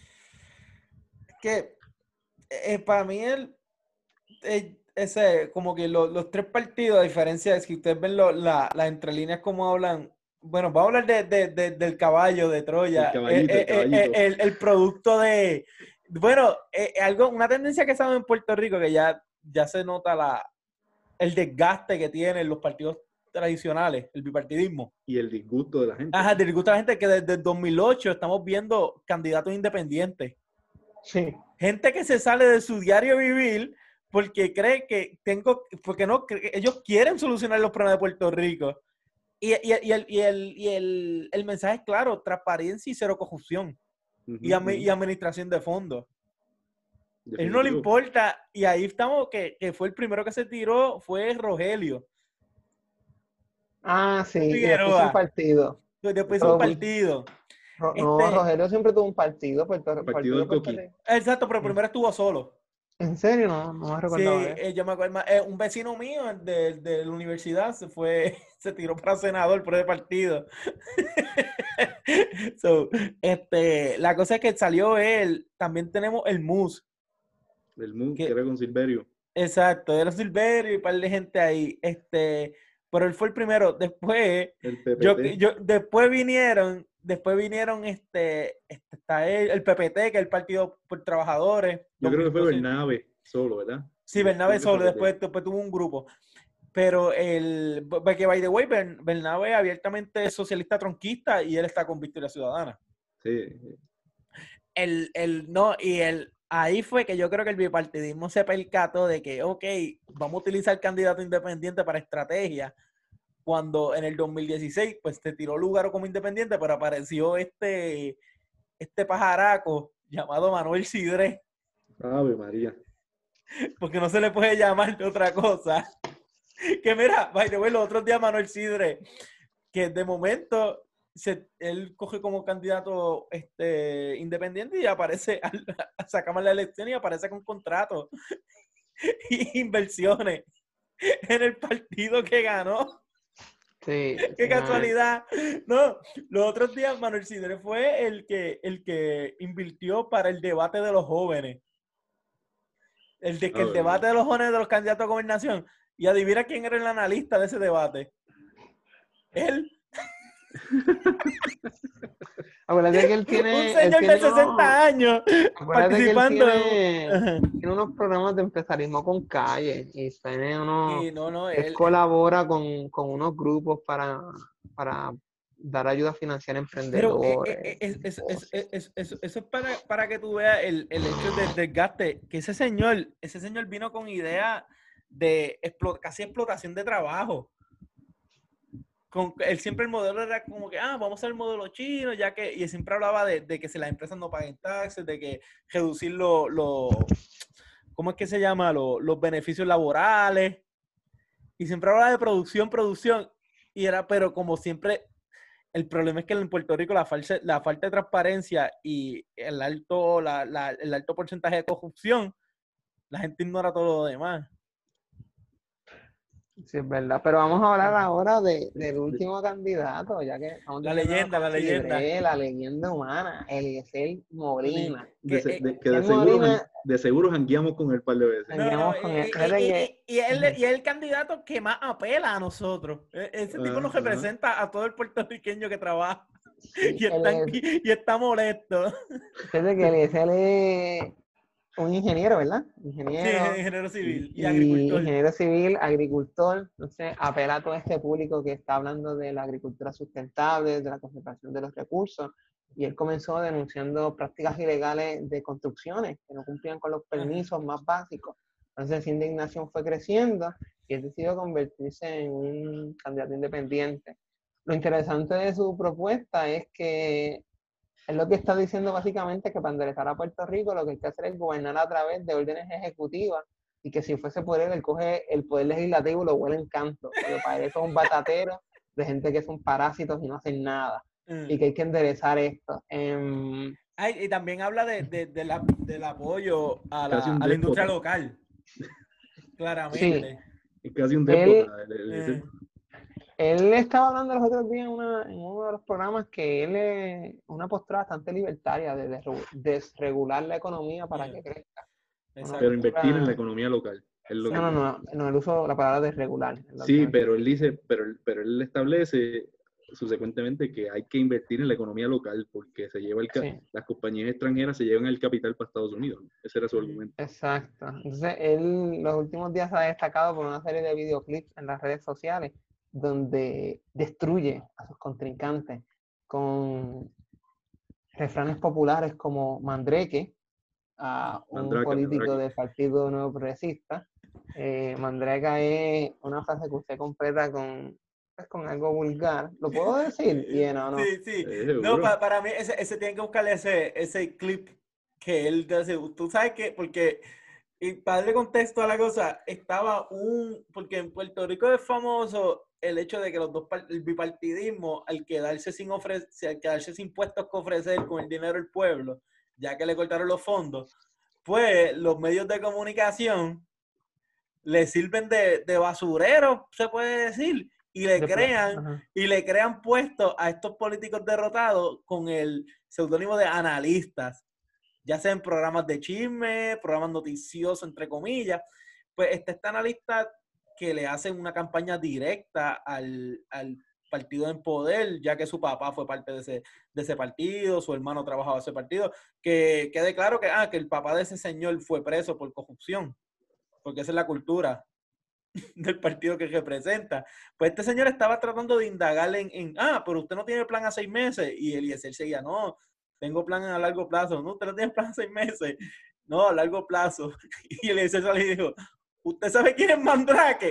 S1: que eh, para mí el, eh, ese, como que lo- los tres partidos, a diferencia de si ustedes ven lo- la- las entrelíneas como hablan, bueno, vamos a hablar de, de- de- del caballo de Troya,
S2: El caballito,
S1: Eh,
S2: el
S1: eh, eh,
S2: caballito.
S1: eh, el, el producto de, bueno, eh, algo, una tendencia que se da en Puerto Rico que ya, ya se nota la, el desgaste que tienen los partidos tradicionales, el bipartidismo.
S2: Y el disgusto de la gente.
S1: Ajá, del gusto a la gente que desde el dos mil ocho estamos viendo candidatos independientes.
S3: Sí.
S1: Gente que se sale de su diario vivir porque cree que tengo, porque no, que ellos quieren solucionar los problemas de Puerto Rico. Y, y, y, el, y, el, y el, el mensaje es claro, transparencia y cero corrupción.
S2: Uh-huh,
S1: Y,
S2: uh-huh.
S1: y administración de fondos. A él no le
S2: Definitivo.
S1: importa. Y ahí estamos, que, que fue el primero que se tiró, fue Rogelio.
S3: Ah, sí, y
S1: Figueroa.
S3: después un partido.
S1: Después hizo un partido.
S3: Ro- No,
S1: Este-
S3: Rogelio siempre tuvo un partido. Puerto,
S2: partido
S3: partido
S2: del
S3: Puerto
S2: Coquí.
S3: Rico.
S1: Exacto, pero primero estuvo solo.
S3: ¿En serio? No, no me
S1: Sí,
S3: recordaba eso.
S1: eh, yo me acuerdo, eh, un vecino mío de, de la universidad se fue, se tiró para senador por el partido. So, este, la cosa es que salió él, también tenemos el M U S.
S2: El M U,
S1: que-
S2: que era con Silverio.
S1: Exacto, era Silverio y un par de gente ahí. Este, pero él fue el primero. Después,
S2: El P P T.
S1: yo, yo, después vinieron, después vinieron este, este está el, el P P T, que es el Partido por Trabajadores.
S2: Yo creo que fue
S1: dos mil doce.
S2: Bernabe solo, ¿verdad?
S1: Sí, Bernabe
S2: Creo que
S1: solo,
S2: P P T.
S1: después, después tuvo un grupo. Pero el, porque by the way, Bern- Bernabe abiertamente es socialista tronquista y él está con Victoria Ciudadana.
S2: Sí, sí.
S1: El, el, no, y el, ahí fue que yo creo que el bipartidismo se percató de que, ok, vamos a utilizar candidato independiente para estrategia, cuando en el dos mil dieciséis, pues te tiró Lúgaro como independiente, pero apareció este, este pajaraco llamado Manuel Sidré,
S2: Ave María.
S1: porque no se le puede llamar de otra cosa. Que mira, by the way, los otros días Manuel Sidré, que de momento se, él coge como candidato este, independiente y aparece, al, sacamos la elección y aparece con contratos y inversiones en el partido que ganó.
S3: Sí,
S1: ¡Qué
S3: sí,
S1: casualidad! No, los otros días Manuel Sidré fue el que, el que invirtió para el debate de los jóvenes. El, de, que el debate de los jóvenes de los candidatos a gobernación. Y adivina quién era el analista de ese debate. Él.
S3: Acuérdate que él tiene.
S1: Un
S3: él
S1: señor
S3: tiene
S1: de sesenta
S3: unos-
S1: años
S3: Acuérdate que él
S1: participando.
S3: tiene,
S1: Ajá.
S3: tiene unos programas de empresarismo con calle y tiene unos.
S1: Y no, no,
S3: Él
S1: él.
S3: colabora con, con unos grupos para, para dar ayuda financiera a
S1: Pero eh,
S3: emprendedores.
S1: eh, es- es- es- es- es- es- eso es para, para que tú veas el, el hecho del desgaste. Que ese señor, ese señor vino con idea de explo- casi explotación de trabajo. Con, él siempre el modelo era como que, ah, vamos a hacer el modelo chino, ya que, y él siempre hablaba de, de que si las empresas no paguen taxes, de que reducir los, lo, ¿cómo es que se llama? Lo- los beneficios laborales. Y siempre hablaba de producción, producción. Y era, pero como siempre, el problema es que en Puerto Rico la falta, la falta de transparencia y el alto, la, la, el alto porcentaje de corrupción, la gente ignora todo lo demás.
S3: Sí, es verdad. Pero vamos a hablar ahora de, del último candidato, ya que estamos
S1: La
S3: diciendo
S1: leyenda, la leyenda.
S3: Sidré, la leyenda humana, Eliezer Molina.
S2: De,
S1: Que,
S2: se-
S1: eh,
S2: de- que de
S3: Eliezer
S2: seguro,
S3: Molina,
S2: jan- de seguro jangueamos con él un par de veces.
S1: No, no,
S3: Jangueamos
S1: y,
S3: con él.
S1: y-
S3: Fíjate
S1: y-
S3: que-
S1: y- y él, y es el candidato que más apela a nosotros. E- Ese tipo nos
S2: Ajá.
S1: representa a todo el puertorriqueño que trabaja
S3: sí,
S1: y está,
S3: Eliezer-
S1: y está molesto.
S3: fíjate que Eliezer es un ingeniero, ¿verdad?
S1: Sí,
S3: Ingeniero.
S1: ingeniero civil y,
S3: y
S1: agricultor.
S3: ingeniero civil, agricultor, entonces apela a todo este público que está hablando de la agricultura sustentable, de la conservación de los recursos, y él comenzó denunciando prácticas ilegales de construcciones que no cumplían con los permisos más básicos. Entonces esa indignación fue creciendo y él decidió convertirse en un candidato independiente. Lo interesante de su propuesta es que es lo que está diciendo básicamente que para enderezar a Puerto Rico lo que hay que hacer es gobernar a través de órdenes ejecutivas y que si fuese por él, él coge el poder legislativo y lo huele en canto, porque para eso es un batatero de gente que son parásitos y no hacen nada
S1: Mm.
S3: y que hay que enderezar esto. Em,
S1: Ay, y también habla de, de- de la- del apoyo a la,
S2: Casi un
S1: a la industria
S2: déspota.
S1: local. Claramente.
S2: Es casi un
S3: Él-
S2: déspota. el- el- ese-
S1: Eh,
S3: él estaba hablando los otros días en, una- en uno de los programas que él es una postura bastante libertaria de desre- desregular la economía para
S1: Yeah.
S3: que crezca.
S1: exacto.
S2: pero invertir en la
S3: postura-
S2: economía local. Es lo
S3: No,
S2: que-
S3: no, no, no, él usó la palabra desregular. es lo
S2: Sí,
S3: que-
S2: pero él dice, pero, él- pero él establece subsecuentemente que hay que invertir en la economía local porque se lleva el ca-
S3: Sí.
S2: las compañías extranjeras se llevan el capital para Estados Unidos. Ese era su
S1: Mm.
S2: argumento.
S3: Exacto. Entonces, él los últimos días se ha destacado por una serie de videoclips en las redes sociales donde destruye a sus contrincantes con refranes populares como mandreque, a un
S2: Mandrake,
S3: político
S2: mandrake.
S3: del Partido Nuevo Progresista. Eh, mandreca es una frase que usted completa con, pues, con algo vulgar. ¿Lo puedo decir? Bien, no, no.
S1: Sí, sí.
S2: Eh,
S1: No,
S2: seguro.
S1: pa- para mí, ese, ese tiene que buscarle ese, ese clip que él hace. Tú sabes que, porque, y para darle contexto a la cosa, estaba un, porque en Puerto Rico es famoso el hecho de que los dos, par- el bipartidismo, al quedarse sin ofrecer, al quedarse sin puestos que ofrecer con el dinero del pueblo, ya que le cortaron los fondos, pues los medios de comunicación le sirven de, de basurero, se puede decir, y le
S3: De pla-
S1: crean
S3: ajá.
S1: y le crean puestos a estos políticos derrotados con el seudónimo de analistas, ya sea en programas de chisme, programas noticiosos, entre comillas. Pues está este analista que le hacen una campaña directa al, al partido en poder, ya que su papá fue parte de ese, de ese partido, su hermano trabajaba en ese partido, que quede claro que, ah, que el papá de ese señor fue preso por corrupción, porque esa es la cultura del partido que representa. Pues este señor estaba tratando de indagarle en, en, ah, pero usted no tiene plan a seis meses. Y Eliezer seguía, no, tengo plan a largo plazo. No, usted no tiene plan a seis meses. no, a largo plazo. Y Eliezer salió y dijo, ¿usted sabe quién es Mandrake?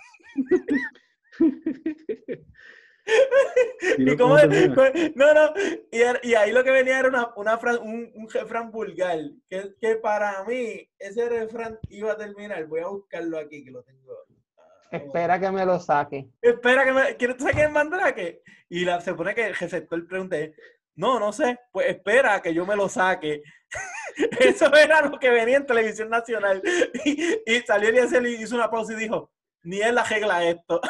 S2: Y
S1: Y
S2: no,
S1: cómo
S2: ¿cómo
S1: de-
S2: termina?
S1: no, no, y, era- y ahí lo que venía era una, una fra- un, un refrán vulgar, que, que para mí ese refrán iba a terminar, voy a buscarlo aquí, que lo tengo. Ah,
S3: Espera que me lo saque.
S1: Espera, que me, ¿quieres saber quién es Mandrake? Y la, se pone que el receptor pregunté, no, no sé, pues espera que yo me lo saque. Eso era lo que venía en Televisión Nacional. Y, y salió Eliezer y hizo una pausa y dijo, ni él arregla esto.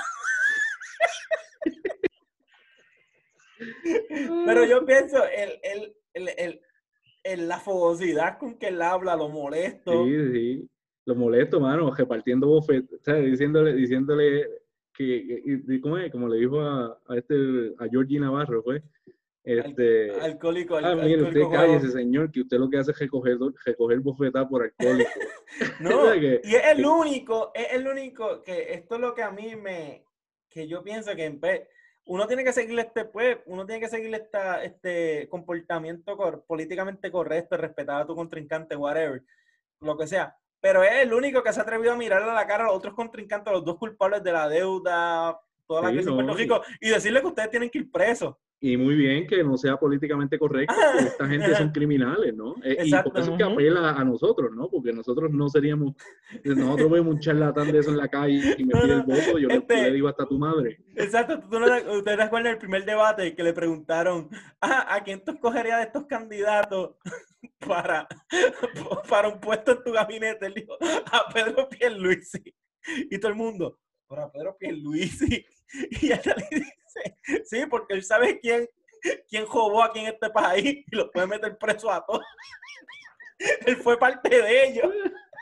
S1: Pero yo pienso, el, el, el, el, el- la fogosidad con que él habla, lo molesto.
S2: Sí, sí. Lo molesto, mano, repartiendo bofetas, ¿sabes? Diciéndole, diciéndole que, que- y- ¿cómo es? Como le dijo a, a este, a Georgie Navarro, fue, este,
S1: Al- alcohólico, al-
S2: ah, mire, usted
S1: alcohólico
S2: cállese,
S1: juego.
S2: señor, que usted lo que hace es recoger, recoger bofetas por alcohólico.
S1: No,
S2: ¿Sabes? Que-
S1: y es el
S2: que-
S1: único, es el único que esto es lo que a mí me, que yo pienso que en vez- uno tiene que seguir este, pues, uno tiene que seguir esta, este comportamiento cor- políticamente correcto, respetar a tu contrincante, whatever, lo que sea. Pero es el único que se ha atrevido a mirarle a la cara a los otros contrincantes, a los dos culpables de la deuda, toda la
S2: Sí,
S1: crisis en Puerto
S2: no, y,
S1: Rico, y decirle que ustedes tienen que ir presos.
S2: y muy bien que no sea políticamente correcto, porque esta gente son criminales, ¿no? Eh, y por
S1: Exacto.
S2: eso es que
S3: Ujú.
S2: apela a nosotros, ¿no? Porque nosotros no seríamos, nosotros vemos un charlatán de eso en la calle y me
S1: No,
S2: pide el
S1: no,
S2: voto, yo, le, yo le
S1: este,
S2: digo hasta tu madre.
S1: exacto, ¿tú no te- ¿ustedes te acuerdan del primer debate que le preguntaron ah, a quién tú escogerías de estos candidatos para, para un puesto en tu gabinete? Él dijo, a Pedro Pierluisi. Y todo el mundo, para Pedro Pierluisi. Y ella le dice, sí, porque él sabe quién, quién robó aquí en este país y lo puede meter preso a todos. Él fue parte de ellos.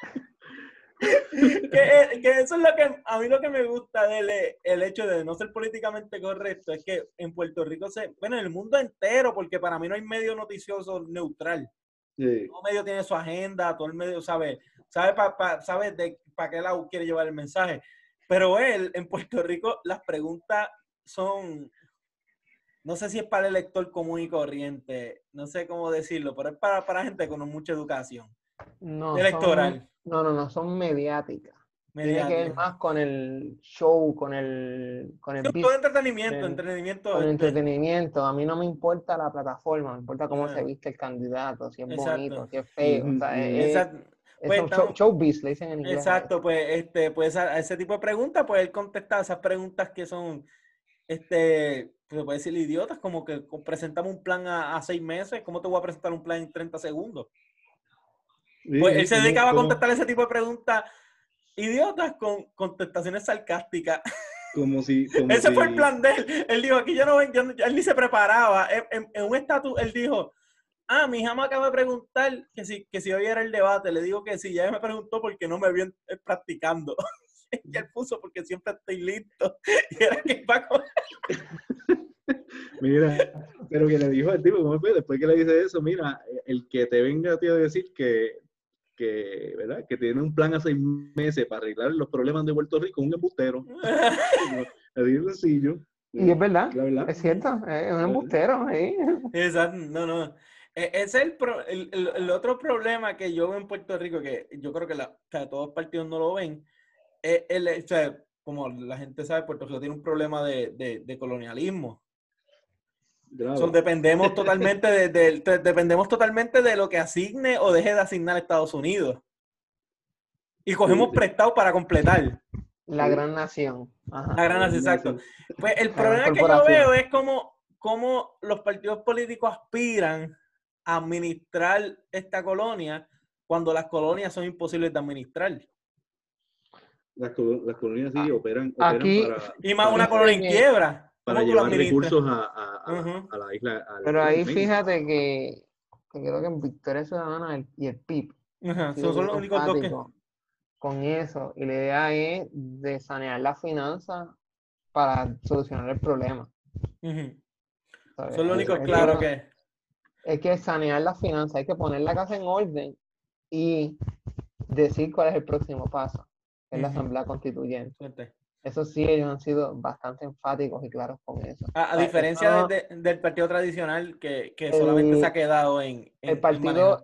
S1: que, que eso es lo que a mí lo que me gusta del el hecho de no ser políticamente correcto es que en Puerto Rico se, bueno, en el mundo entero, porque para mí no hay medio noticioso neutral.
S2: Sí.
S1: Todo medio tiene su agenda, todo el medio sabe, sabe para pa, sabe de para qué lado quiere llevar el mensaje. Pero él, en Puerto Rico, las preguntas son, no sé si es para el elector común y corriente, no sé cómo decirlo, pero es para, para gente con mucha educación
S3: No, son,
S1: electoral.
S3: no, no, no, son mediáticas. Tiene que ver
S1: Mediática.
S3: más con el show, con el, con el
S1: Sí, todo
S3: business,
S1: entretenimiento,
S3: el-
S1: entretenimiento.
S3: con el
S1: este,
S3: entretenimiento. A mí no me importa la plataforma, me importa cómo
S1: Ah,
S3: se viste el candidato, si es
S1: exacto.
S3: bonito, si es feo. O sea,
S2: Ujú,
S3: es,
S1: Exacto.
S3: es
S1: Pues
S3: un show,
S1: estamos,
S3: showbiz, le dicen en inglés a eso.
S1: exacto, pues este, pues a, a ese tipo de preguntas, pues él contesta esas preguntas que son, este, pues, se puede decir idiotas, como que co- presentamos un plan a, a seis meses, ¿cómo te voy a presentar un plan en treinta segundos?
S2: sí,
S1: Pues
S2: sí,
S1: él se
S2: como-
S1: dedicaba a
S2: como-
S1: contestar ese tipo de preguntas idiotas con contestaciones sarcásticas.
S2: como si, como
S1: Ese
S2: si,
S1: fue el plan de él. Él dijo, aquí yo no ven, yo no- él ni se preparaba. En, en- en un estatus, él dijo, ah, mi hija me acaba de preguntar que si, que si hoy era el debate. Le digo que sí, ya me preguntó porque no me vio eh, practicando. Y él puso porque siempre estoy listo. Y era que Paco,
S2: mira, pero que le dijo al tipo, ¿cómo fue? Después que le dice eso, mira, el que te venga a ti a decir que, que, ¿verdad? Que tiene un plan a seis meses para arreglar los problemas de Puerto Rico, un embustero. Así de sencillo.
S3: Y es verdad,
S2: La verdad.
S3: es cierto, es un embustero. ¿eh?
S1: exacto, no, no. E- Ese es el, pro- el, el- el otro problema que yo veo en Puerto Rico, que yo creo que, la, que todos los partidos no lo ven, es el, o sea, como la gente sabe, Puerto Rico tiene un problema de, de, de colonialismo.
S2: Grave.
S1: So, dependemos totalmente de, de- de- dependemos totalmente de lo que asigne o deje de asignar Estados Unidos. Y cogemos
S2: Sí, sí.
S1: prestado para completar.
S3: La
S2: Sí.
S3: gran nación. Ajá.
S1: La gran
S2: La
S1: nación,
S2: gran
S1: exacto.
S2: nación.
S1: Pues el
S3: La gran
S1: problema que yo
S3: corporación.
S1: veo es cómo, cómo los partidos políticos aspiran a administrar esta colonia cuando las colonias son imposibles de administrar.
S2: Las, colo- las colonias sí
S3: Ah,
S2: operan, operan
S3: aquí-
S2: para,
S1: Y más
S2: para,
S1: una colonia en
S3: que-
S1: quiebra.
S2: para
S1: ¿Cómo tú la
S2: llevar
S1: administras?
S2: recursos a, a, a,
S1: Ujú.
S2: a la isla. al-
S3: Pero
S2: al
S3: ahí
S2: México.
S3: fíjate que, que creo que en Victoria Ciudadana el- y el P I B
S1: Ajá,
S3: han sido
S1: son, son los
S3: bien
S1: únicos dos que...
S3: enfáticos con eso. Y la idea es de sanear las finanzas para solucionar el problema.
S1: Ujú.
S3: ¿sabes?
S1: Son los
S3: Es-
S1: únicos
S3: es
S1: claros
S3: que-
S1: que...
S3: Es que sanear las finanzas, hay que poner la casa en orden y decir cuál es el próximo paso, que es la
S1: Ujú.
S3: Asamblea Constituyente.
S1: Suerte.
S3: Eso sí, ellos han sido bastante enfáticos y claros con eso.
S1: A, a
S3: O sea,
S1: diferencia
S3: eso-
S1: de- de- del partido tradicional que, que
S3: El-
S1: solamente se ha quedado en, en-
S3: el
S1: en
S3: partido,
S1: manejar.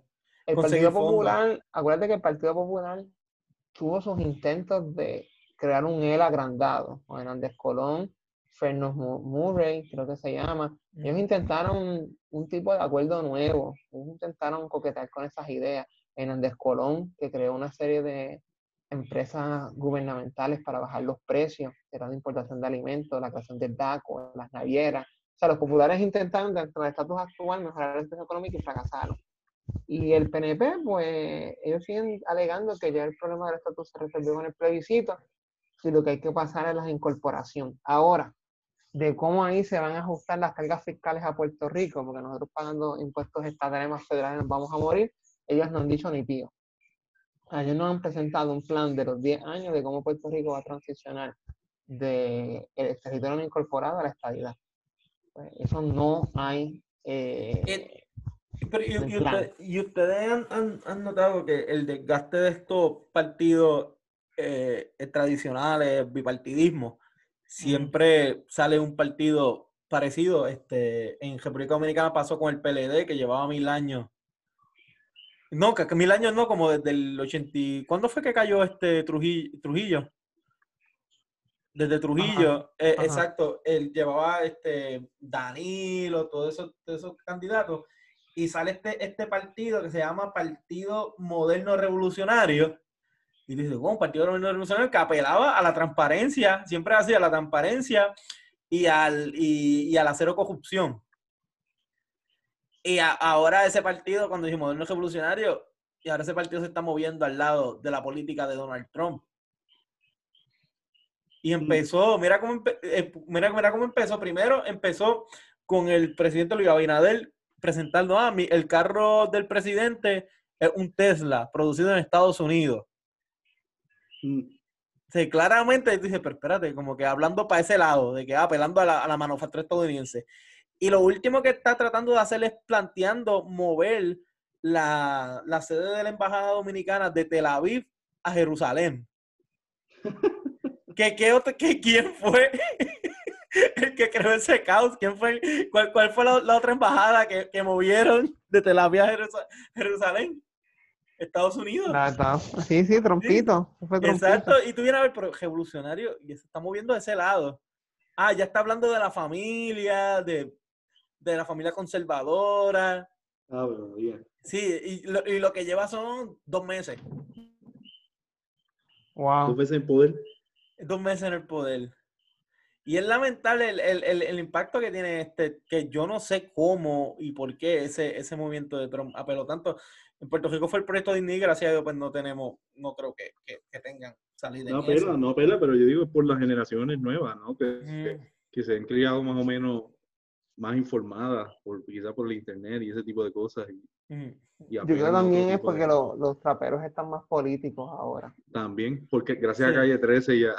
S3: El
S1: conseguir
S3: Partido
S1: fondos.
S3: Popular, acuérdate que el Partido Popular tuvo sus intentos de crear un E L agrandado, con Hernández Colón, Fernando Murray, creo que se llama. Ellos
S1: Mm.
S3: intentaron un, un tipo de acuerdo nuevo, ellos intentaron coquetear con esas ideas. Hernández Colón, que creó una serie de empresas gubernamentales para bajar los precios, que era la importación de alimentos, la creación del DACO, las navieras. O sea, los populares intentaron, dentro del estatus actual, mejorar la situación económica y fracasaron. Y el P N P, pues, ellos siguen alegando que ya el problema del estatus se resolvió con el plebiscito y lo que hay que pasar es la incorporación. Ahora, de cómo ahí se van a ajustar las cargas fiscales a Puerto Rico, porque nosotros pagando impuestos estatales más federales nos vamos a morir, ellos no han dicho ni pío. Ellos nos han presentado un plan de los diez años de cómo Puerto Rico va a transicionar del territorio no incorporado a la estadidad. Pues eso no hay... Eh,
S1: Pero, y,
S3: en
S1: y
S3: plan.
S1: usted- y ustedes han, han- han notado que el desgaste de estos partidos eh, eh, tradicionales, bipartidismo, siempre sale un partido parecido. Este, en República Dominicana pasó con el P L D, que llevaba mil años. No, que, que mil años no, como desde el ochenta. y- ¿Cuándo fue que cayó este Trujillo? Trujillo? Desde Trujillo,
S3: Ajá,
S1: eh,
S3: ajá.
S1: exacto, él llevaba este Danilo, todos esos, todos esos candidatos, y sale este, este partido que se llama Partido Moderno Revolucionario, y dice, bueno, Partido Moderno Revolucionario que apelaba a la transparencia, siempre hacía la transparencia y al, y, y a la cero corrupción. Y a, ahora ese partido, cuando dice Moderno Revolucionario, y ahora ese partido se está moviendo al lado de la política de Donald Trump. Y empezó, mira cómo, empe eh, mira, mira cómo empezó. Primero empezó con el presidente Luis Abinader presentando, ah, mi, el carro del presidente es un Tesla producido en Estados Unidos.
S2: Mm.
S1: Sí, claramente dice, pero espérate, como que hablando para ese lado, de que ah, apelando a la, a la manufactura estadounidense. Y lo último que está tratando de hacer es planteando mover la, la sede de la Embajada Dominicana de Tel Aviv a Jerusalén. ¿Qué, qué otro, qué, ¿Quién fue el que creó ese caos? ¿Quién fue? ¿Cuál, cuál fue la, la otra embajada que, que movieron de Tel Aviv a Jerusalén? Estados Unidos.
S3: La, la, sí, sí, Trompito.
S1: Sí,
S3: Fue Trompito.
S1: exacto. Y tú vienes a ver, pero revolucionario, y se está moviendo de ese lado. Ah, ya está hablando de la familia, de, de la familia conservadora.
S2: Ah, bueno, bien.
S1: Sí, y lo, y lo que lleva son dos meses.
S3: Wow.
S2: Dos veces en poder.
S1: Dos meses en el poder. Y es lamentable el, el, el, el impacto que tiene este, que yo no sé cómo y por qué ese, ese movimiento de Trump apeló tanto. En Puerto Rico fue el proyecto de Disney, gracias a Dios, pues no tenemos, no creo que, que, que tengan salida
S2: No
S1: en
S2: apela,
S1: eso.
S2: no apela, pero yo digo por las generaciones nuevas, ¿no? Que,
S1: Mm.
S2: que se han criado más o menos más informadas, por, quizás por el internet y ese tipo de cosas. Y,
S1: Mm.
S2: y
S3: Yo creo que
S2: apelan a otro
S3: también es
S2: tipo de-
S3: porque lo, los traperos están más políticos ahora.
S2: También, porque gracias
S1: Sí.
S2: a Calle trece ya...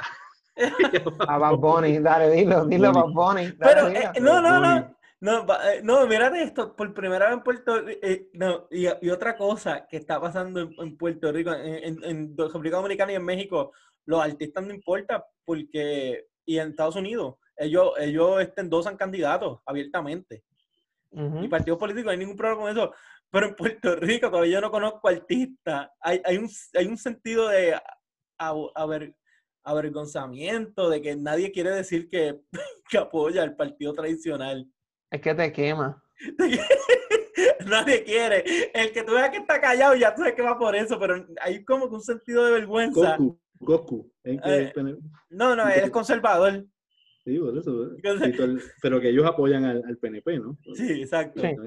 S3: A Bad Bunny, dale, dilo, dilo
S2: Bunny.
S3: Bad Bunny. Dale,
S1: Pero,
S3: dilo.
S1: eh, no, no,
S2: Bunny.
S1: no. No, va- eh, no, mírate esto, por primera vez en Puerto Rico, eh, no, y, y otra cosa que está pasando en, en Puerto Rico, en, en, en República Dominicana y en México, los artistas no importa, porque, y en Estados Unidos, ellos, ellos este, endosan candidatos abiertamente,
S3: Uh-huh.
S1: y partidos políticos, no hay ningún problema con eso, pero en Puerto Rico todavía yo no conozco artistas, hay, hay, un, hay un sentido de a, a ver, avergonzamiento, de que nadie quiere decir que, que apoya al partido tradicional.
S3: Es que te quema.
S1: Nadie quiere. El que tú veas que está callado ya tú sabes que va por eso, pero hay como que un sentido de vergüenza.
S2: Goku, Goku. ¿eh?
S1: Eh, no, no, él es conservador.
S2: Sí, por eso. ¿eh? Sí, todo el, pero que ellos apoyan al, al P N P, ¿no?
S1: Sí, exacto.
S3: Sí.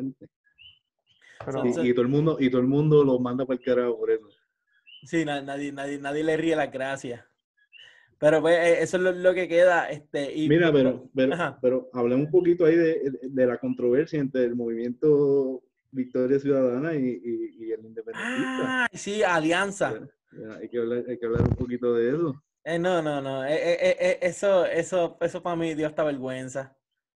S2: Pero, sí, y, todo el mundo, y todo el mundo lo manda para el carajo por eso.
S1: Sí, nadie, nadie, nadie le ríe las gracias. Pero pues, eso es lo, lo que queda. Este, y,
S2: Mira, pero, pero, pero hablemos un poquito ahí de, de la controversia entre el movimiento Victoria Ciudadana y, y, y el independentista.
S1: Ah, sí, alianza.
S2: Ya, ya, hay, que hablar, hay que hablar un poquito de eso.
S1: Eh, no, no, no. Eh, eh, eh, eso, eso, eso para mí dio hasta vergüenza.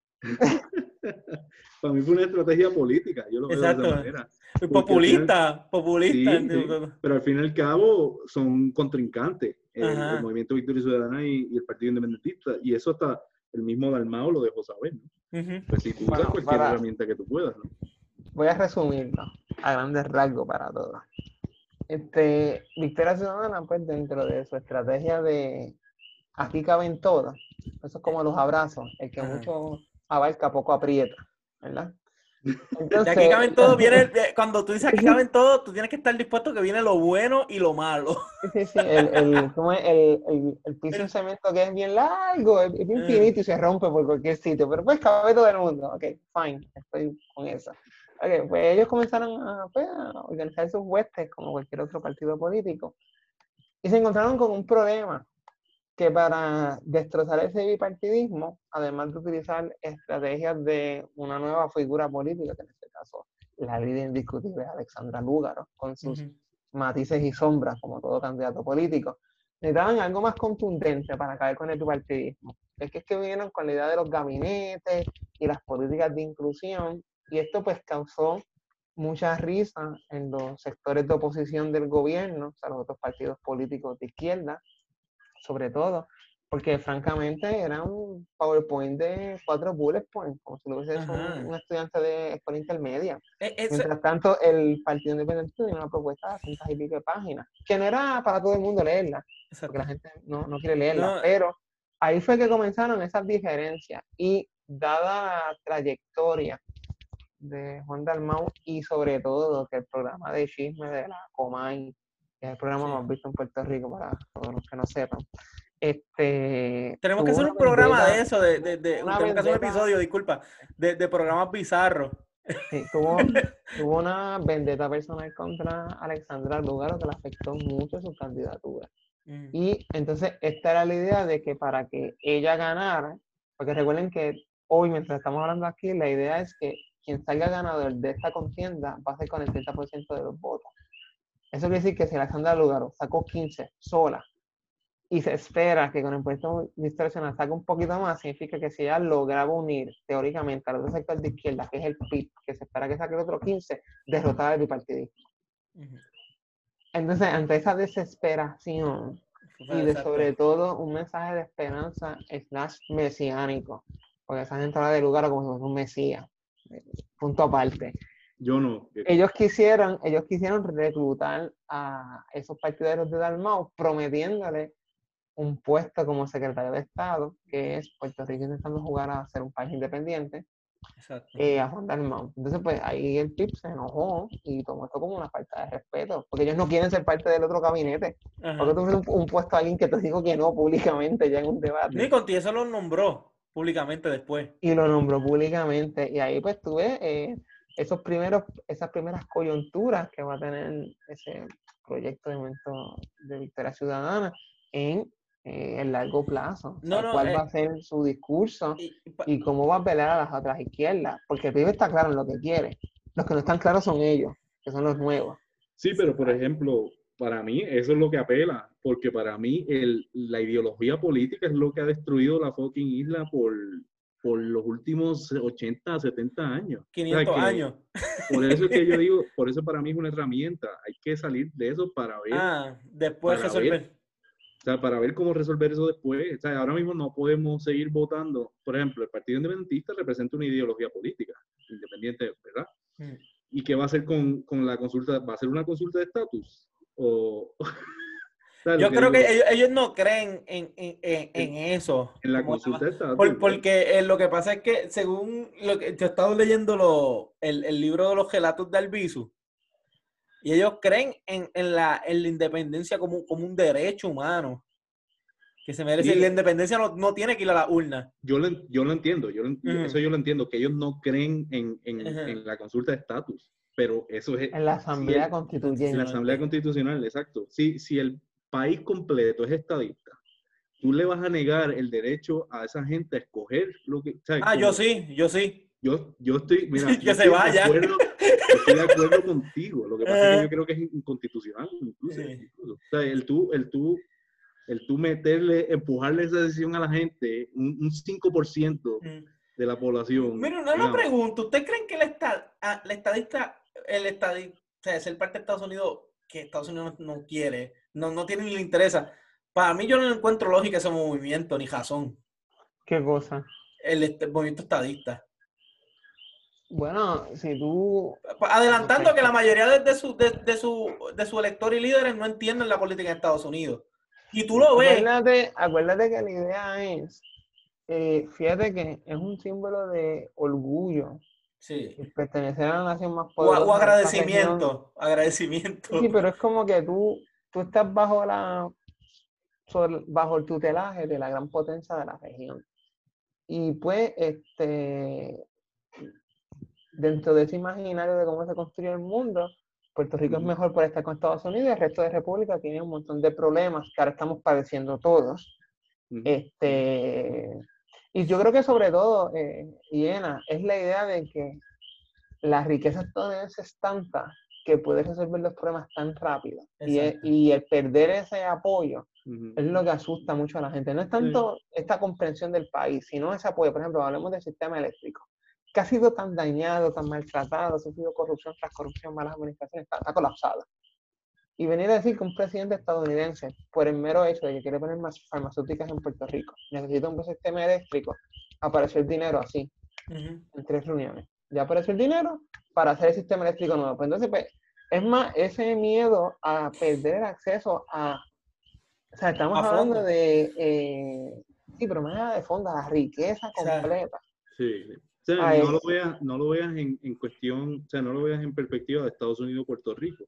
S2: Para mí fue una estrategia política, yo lo veo
S1: Exacto.
S2: de esa manera.
S1: Populista,
S2: final,
S1: populista.
S2: Sí, sí, pero al fin y al cabo son contrincantes, el, el movimiento Victoria Ciudadana y, y el Partido Independentista, y eso hasta el mismo Dalmau lo dejó saber, ¿no? Uh-huh. Pues si tú usas bueno, cualquier para... herramienta que tú puedas, ¿no?
S3: Voy a resumirlo. a grandes rasgos para todos. Este, Victoria Ciudadana, pues dentro de su estrategia de aquí caben todos, eso es como los abrazos, el que
S1: Ajá.
S3: mucho abarca, poco aprieta, ¿verdad?
S1: De aquí caben todos, viene, cuando tú dices aquí caben todos, tú tienes que estar dispuesto a que viene lo bueno y lo malo.
S3: Sí, sí, sí, el, el, ¿cómo es? el, el, el piso
S1: El-
S3: en cemento que es bien largo, es, es bien
S1: Ajá.
S3: finito y se rompe por cualquier sitio, pero pues cabe todo el mundo. Ok, fine, estoy con eso. Ok, pues ellos comenzaron a, pues, a organizar sus huestes como cualquier otro partido político y se encontraron con un problema que para destrozar ese bipartidismo, además de utilizar estrategias de una nueva figura política, que en este caso la líder indiscutible es Alexandra Lúgaro, con sus
S1: Ujú.
S3: matices y sombras, como todo candidato político, necesitaban algo más contundente para caer con el bipartidismo. Es que es que vinieron con la idea de los gabinetes y las políticas de inclusión, y esto pues causó mucha risa en los sectores de oposición del gobierno, o sea, los otros partidos políticos de izquierda, sobre todo, porque francamente era un PowerPoint de cuatro bullet points, como si lo hubiese hecho un,
S1: Ajá.
S3: un estudiante de escuela intermedia.
S1: Eh, eso-
S3: Mientras tanto, el Partido Independiente tenía una propuesta de cientos y pico de páginas, que no era para todo el mundo leerla, porque la
S1: exacto.
S3: gente no, no quiere leerla,
S1: No,
S3: pero ahí fue que comenzaron esas diferencias y dada la trayectoria de Juan Dalmau y sobre todo que el programa de chisme de la Comay, que es el programa
S1: sí.
S3: más visto en Puerto Rico para todos los que no sepan, este,
S1: Tenemos que
S3: tuvo
S1: hacer
S3: una
S1: un programa de
S3: vendetta,
S1: eso, de, de, de-
S3: una
S1: tenemos que hacer un
S3: vendetta,
S1: episodio, disculpa, de, de programas bizarros.
S3: sí, tuvo, tuvo una vendetta personal contra Alexandra Lúgaro que le afectó mucho su candidatura.
S1: Mm.
S3: Y entonces esta era la idea de que para que ella ganara, porque recuerden que hoy mientras estamos hablando aquí, la idea es que quien salga ganador de esta contienda va a ser con el treinta por ciento de los votos. Eso quiere decir que si Alexandra Lúgaro sacó quince sola y se espera que con el puesto distorsionado saque un poquito más, significa que si ella lograba unir teóricamente al otro sector de izquierda, que es el P I B, que se espera que saque el otro quince, derrotar el bipartidismo.
S1: Ujú.
S3: Entonces, ante esa desesperación y de
S1: Exacto.
S3: sobre todo un mensaje de esperanza slash mesiánico, porque esa gente habla de lugar como si fuese un mesías, punto aparte.
S2: Yo no.
S3: Ellos quisieron, ellos quisieron reclutar a esos partidarios de Dalmau prometiéndole un puesto como secretario de Estado, que es Puerto Rico intentando jugar a ser un país independiente,
S1: Exacto.
S3: eh, a Juan Dalmau. Entonces, pues ahí el P I B se enojó y tomó esto como una falta de respeto, porque ellos no quieren ser parte del otro gabinete.
S1: Ajá.
S3: Porque tú ofreces un, un puesto a alguien que te dijo que no públicamente ya en un
S1: Ni
S3: debate.
S1: contigo eso lo nombró públicamente después.
S3: Y lo nombró públicamente. Y ahí pues tuve eh, esos primeros, esas primeras coyunturas que va a tener ese proyecto de momento de Victoria Ciudadana en eh, el largo plazo. O sea,
S1: No, no,
S3: cuál va
S1: eh,
S3: a ser su discurso
S1: y- y pa-
S3: y cómo va a pelear a las otras izquierdas. Porque el P I B está claro en lo que quiere. Los que no están claros son ellos, que son los nuevos.
S2: Sí, pero por ejemplo, para mí eso es lo que apela, porque para mí el, la ideología política es lo que ha destruido la fucking isla por, por los últimos ochenta, setenta años.
S1: quinientos
S2: O sea, que
S1: años.
S2: por eso es que yo digo, por eso para mí es una herramienta. Hay que salir de eso para ver,
S1: Ah, después
S2: para
S1: resolver.
S2: ver, o sea, para ver cómo resolver eso después. O sea, ahora mismo no podemos seguir votando. Por ejemplo, el Partido Independentista representa una ideología política, independiente, ¿verdad?
S1: Mm.
S2: ¿Y qué va a hacer con, con la consulta? ¿Va a ser una consulta de estatus? O, ¿sabes lo
S1: Yo
S2: que
S1: creo
S2: digo?
S1: que ellos, ellos no creen en, en, en, en
S2: En,
S1: eso.
S2: en la
S1: Como que
S2: consulta
S1: va-
S2: de estatus.
S1: por-
S2: ¿eh?
S1: porque eh, lo que pasa es que, según lo que yo he estado leyendo lo, el, el libro de los relatos de Albizu, y ellos creen en, en, la, en la independencia como, un- como un derecho humano que se merece.
S2: Sí,
S1: La independencia no, no tiene que ir a la urna.
S2: yo lo, yo lo entiendo, yo lo,
S1: Ujú.
S2: eso yo lo entiendo, que ellos no creen en, en,
S1: Ajá.
S2: en la consulta de estatus, pero eso es...
S3: En la
S2: si
S3: Asamblea
S2: el-
S3: Constituyente.
S2: en la Asamblea Constitucional, exacto. Si, si el país completo es estadista, tú le vas a negar el derecho a esa gente a escoger lo que... ¿sabes?
S1: Ah, yo
S2: Como-
S1: sí, yo sí.
S2: Yo, yo estoy, mira,
S1: Que
S2: yo
S1: se
S2: estoy de
S1: vaya.
S2: acuerdo, yo estoy de acuerdo contigo. Lo que pasa es que
S1: Ajá.
S2: yo creo que es inconstitucional, incluso.
S1: Sí.
S2: incluso. O sea, el tú, el tú, el tú meterle, empujarle esa decisión a la gente, un, un cinco por ciento
S1: Mm.
S2: de la población,
S1: Mira, una, una
S2: digamos,
S1: pregunta. ¿Usted creen que el, esta, ah, el estadista, el estadista, o sea, ser parte de Estados Unidos, que Estados Unidos no, no quiere, no, no tiene ni le interesa? Para mí yo no encuentro lógica ese movimiento, ni razón.
S3: ¿Qué cosa?
S1: El, este- el movimiento estadista.
S3: Bueno, si tú...
S1: Adelantando que la mayoría de, de, su, de, de, su, de sus electores y líderes no entienden la política en Estados Unidos. Y tú lo ves.
S3: Acuérdate, acuérdate que la idea es, eh, fíjate que es un símbolo de orgullo.
S1: Sí.
S3: Pertenecer a la nación más
S1: O,
S3: poderosa.
S1: o agradecimiento. Agradecimiento.
S3: Sí, pero es como que tú, tú estás bajo la sobre, bajo el tutelaje de la gran potencia de la región. Y pues, este, dentro de ese imaginario de cómo se construye el mundo, Puerto Rico es mejor por estar con Estados Unidos y el resto de República tiene un montón de problemas que ahora estamos padeciendo todos. Uh-huh. Este, y yo creo que sobre todo, eh, Iena, es la idea de que la riqueza estadounidense es tanta que puede resolver los problemas tan rápido. Y, es, y el perder ese apoyo uh-huh. es lo que asusta mucho a la gente. No es tanto sí. esta comprensión del país, sino ese apoyo. Por ejemplo, hablemos del sistema eléctrico, que ha sido tan dañado, tan maltratado, ha sido corrupción tras corrupción, malas administraciones, está, está colapsado. Y venir a decir que un presidente estadounidense, por el mero hecho de que quiere poner más farmacéuticas en Puerto Rico, necesita un buen sistema eléctrico, apareció el dinero así, uh-huh. en tres reuniones. Ya apareció el dinero para hacer el sistema eléctrico nuevo. Pues entonces, pues, es más ese miedo a perder el acceso a... O sea, estamos a hablando fondo. de... Eh, sí, pero más de fondo, la riqueza completa.
S2: Sí, sí. O sea, Ay, no lo veas, no lo veas en, en cuestión, o sea, no lo veas en perspectiva de Estados Unidos Puerto Rico.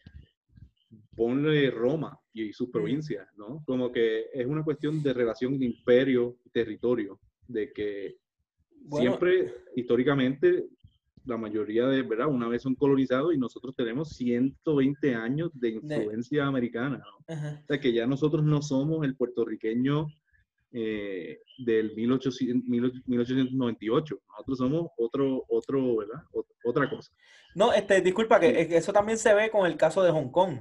S2: Ponle Roma y sus provincias, ¿no? Como que es una cuestión de relación de imperio y territorio, de que bueno, siempre, históricamente, la mayoría de, ¿verdad? Una vez son colonizados y nosotros tenemos ciento veinte años de influencia de... americana, ¿no? Uh-huh. O sea, que ya nosotros no somos el puertorriqueño eh, del mil ochocientos, mil ochocientos noventa y ocho, nosotros somos otro, otro, ¿verdad? Ot- otra cosa.
S1: No, este, disculpa, que sí. Eso también se ve con el caso de Hong Kong.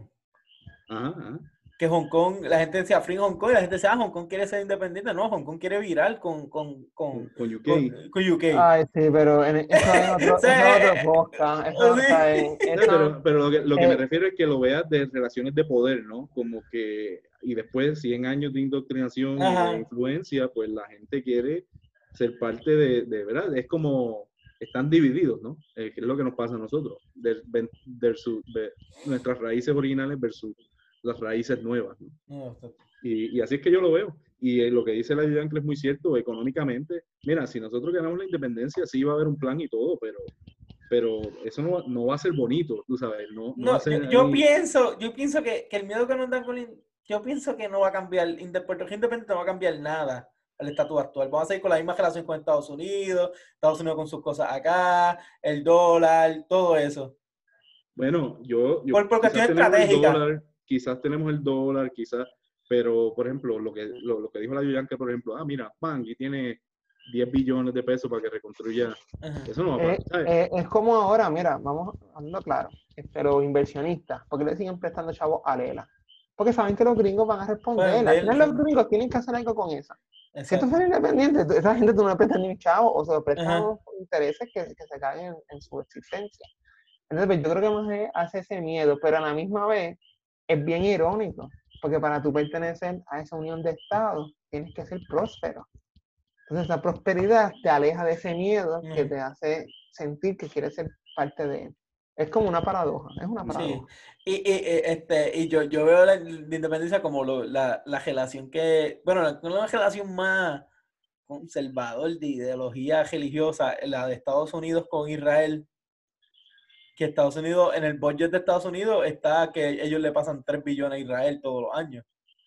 S2: Ajá, ajá.
S1: Que Hong Kong, la gente decía Free Hong Kong y la gente decía, ah, Hong Kong quiere ser independiente. No, Hong Kong quiere virar con, con, con,
S2: con, U K.
S1: Con, con U K.
S3: Ay, sí, pero en, eso es otro, sí. eso es otro podcast. Eso, sí. o sea, eso,
S2: pero, pero lo que, lo que eh, me refiero es que lo veas de relaciones de poder, ¿no? Como que, y después cien años de indoctrinación Ajá. y de influencia, pues la gente quiere ser parte de, de ¿verdad? Es como, están divididos, ¿no? Eh, que es lo que nos pasa a nosotros, de, de, de, su, de nuestras raíces originales versus las raíces nuevas, ¿no? No, está... y, y así es que yo lo veo. Y eh, lo que dice la Yankee es muy cierto, económicamente. Mira, si nosotros ganamos la independencia, sí va a haber un plan y todo, pero, pero eso no, no va a ser bonito, tú sabes. No, no,
S1: no
S2: va a ser
S1: yo, yo pienso, yo pienso que, que el miedo que nos dan con el, yo pienso que no va a cambiar, Puerto Rico independiente no va a cambiar nada al estatus actual. Vamos a seguir con la misma relación con Estados Unidos, Estados Unidos con sus cosas acá, el dólar, todo eso.
S2: Bueno, yo... yo
S1: por, por cuestión estratégica.
S2: Quizás tenemos el dólar, quizás, pero por ejemplo, lo que, lo, lo que dijo la Yuyanka, por ejemplo, ah, mira, Pan, y tiene diez billones de pesos para que reconstruya. Uh-huh. Eso no va a pasar.
S3: Eh, eh, es como ahora, mira, vamos hablando claro, pero inversionistas, porque le siguen prestando chavos a Lela. Porque saben que los gringos van a responder. Al final los gringos tienen que hacer algo con eso. Exacto. Si tú eres independiente, esa gente tú no le prestas ni un chavo o se lo prestan uh-huh. intereses que, que se caen en, en su existencia. Entonces, yo creo que más hace ese miedo, pero a la misma vez es bien irónico, porque para tú pertenecer a esa unión de estados tienes que ser próspero. Entonces, esa prosperidad te aleja de ese miedo que te hace sentir que quieres ser parte de él. Es como una paradoja, es una paradoja.
S1: Sí, y, y, este, y yo, yo veo la, la independencia como lo, la, la relación que, bueno, la, una relación más conservadora de ideología religiosa, la de Estados Unidos con Israel, que Estados Unidos, en el budget de Estados Unidos está que ellos le pasan tres billones a Israel todos los años.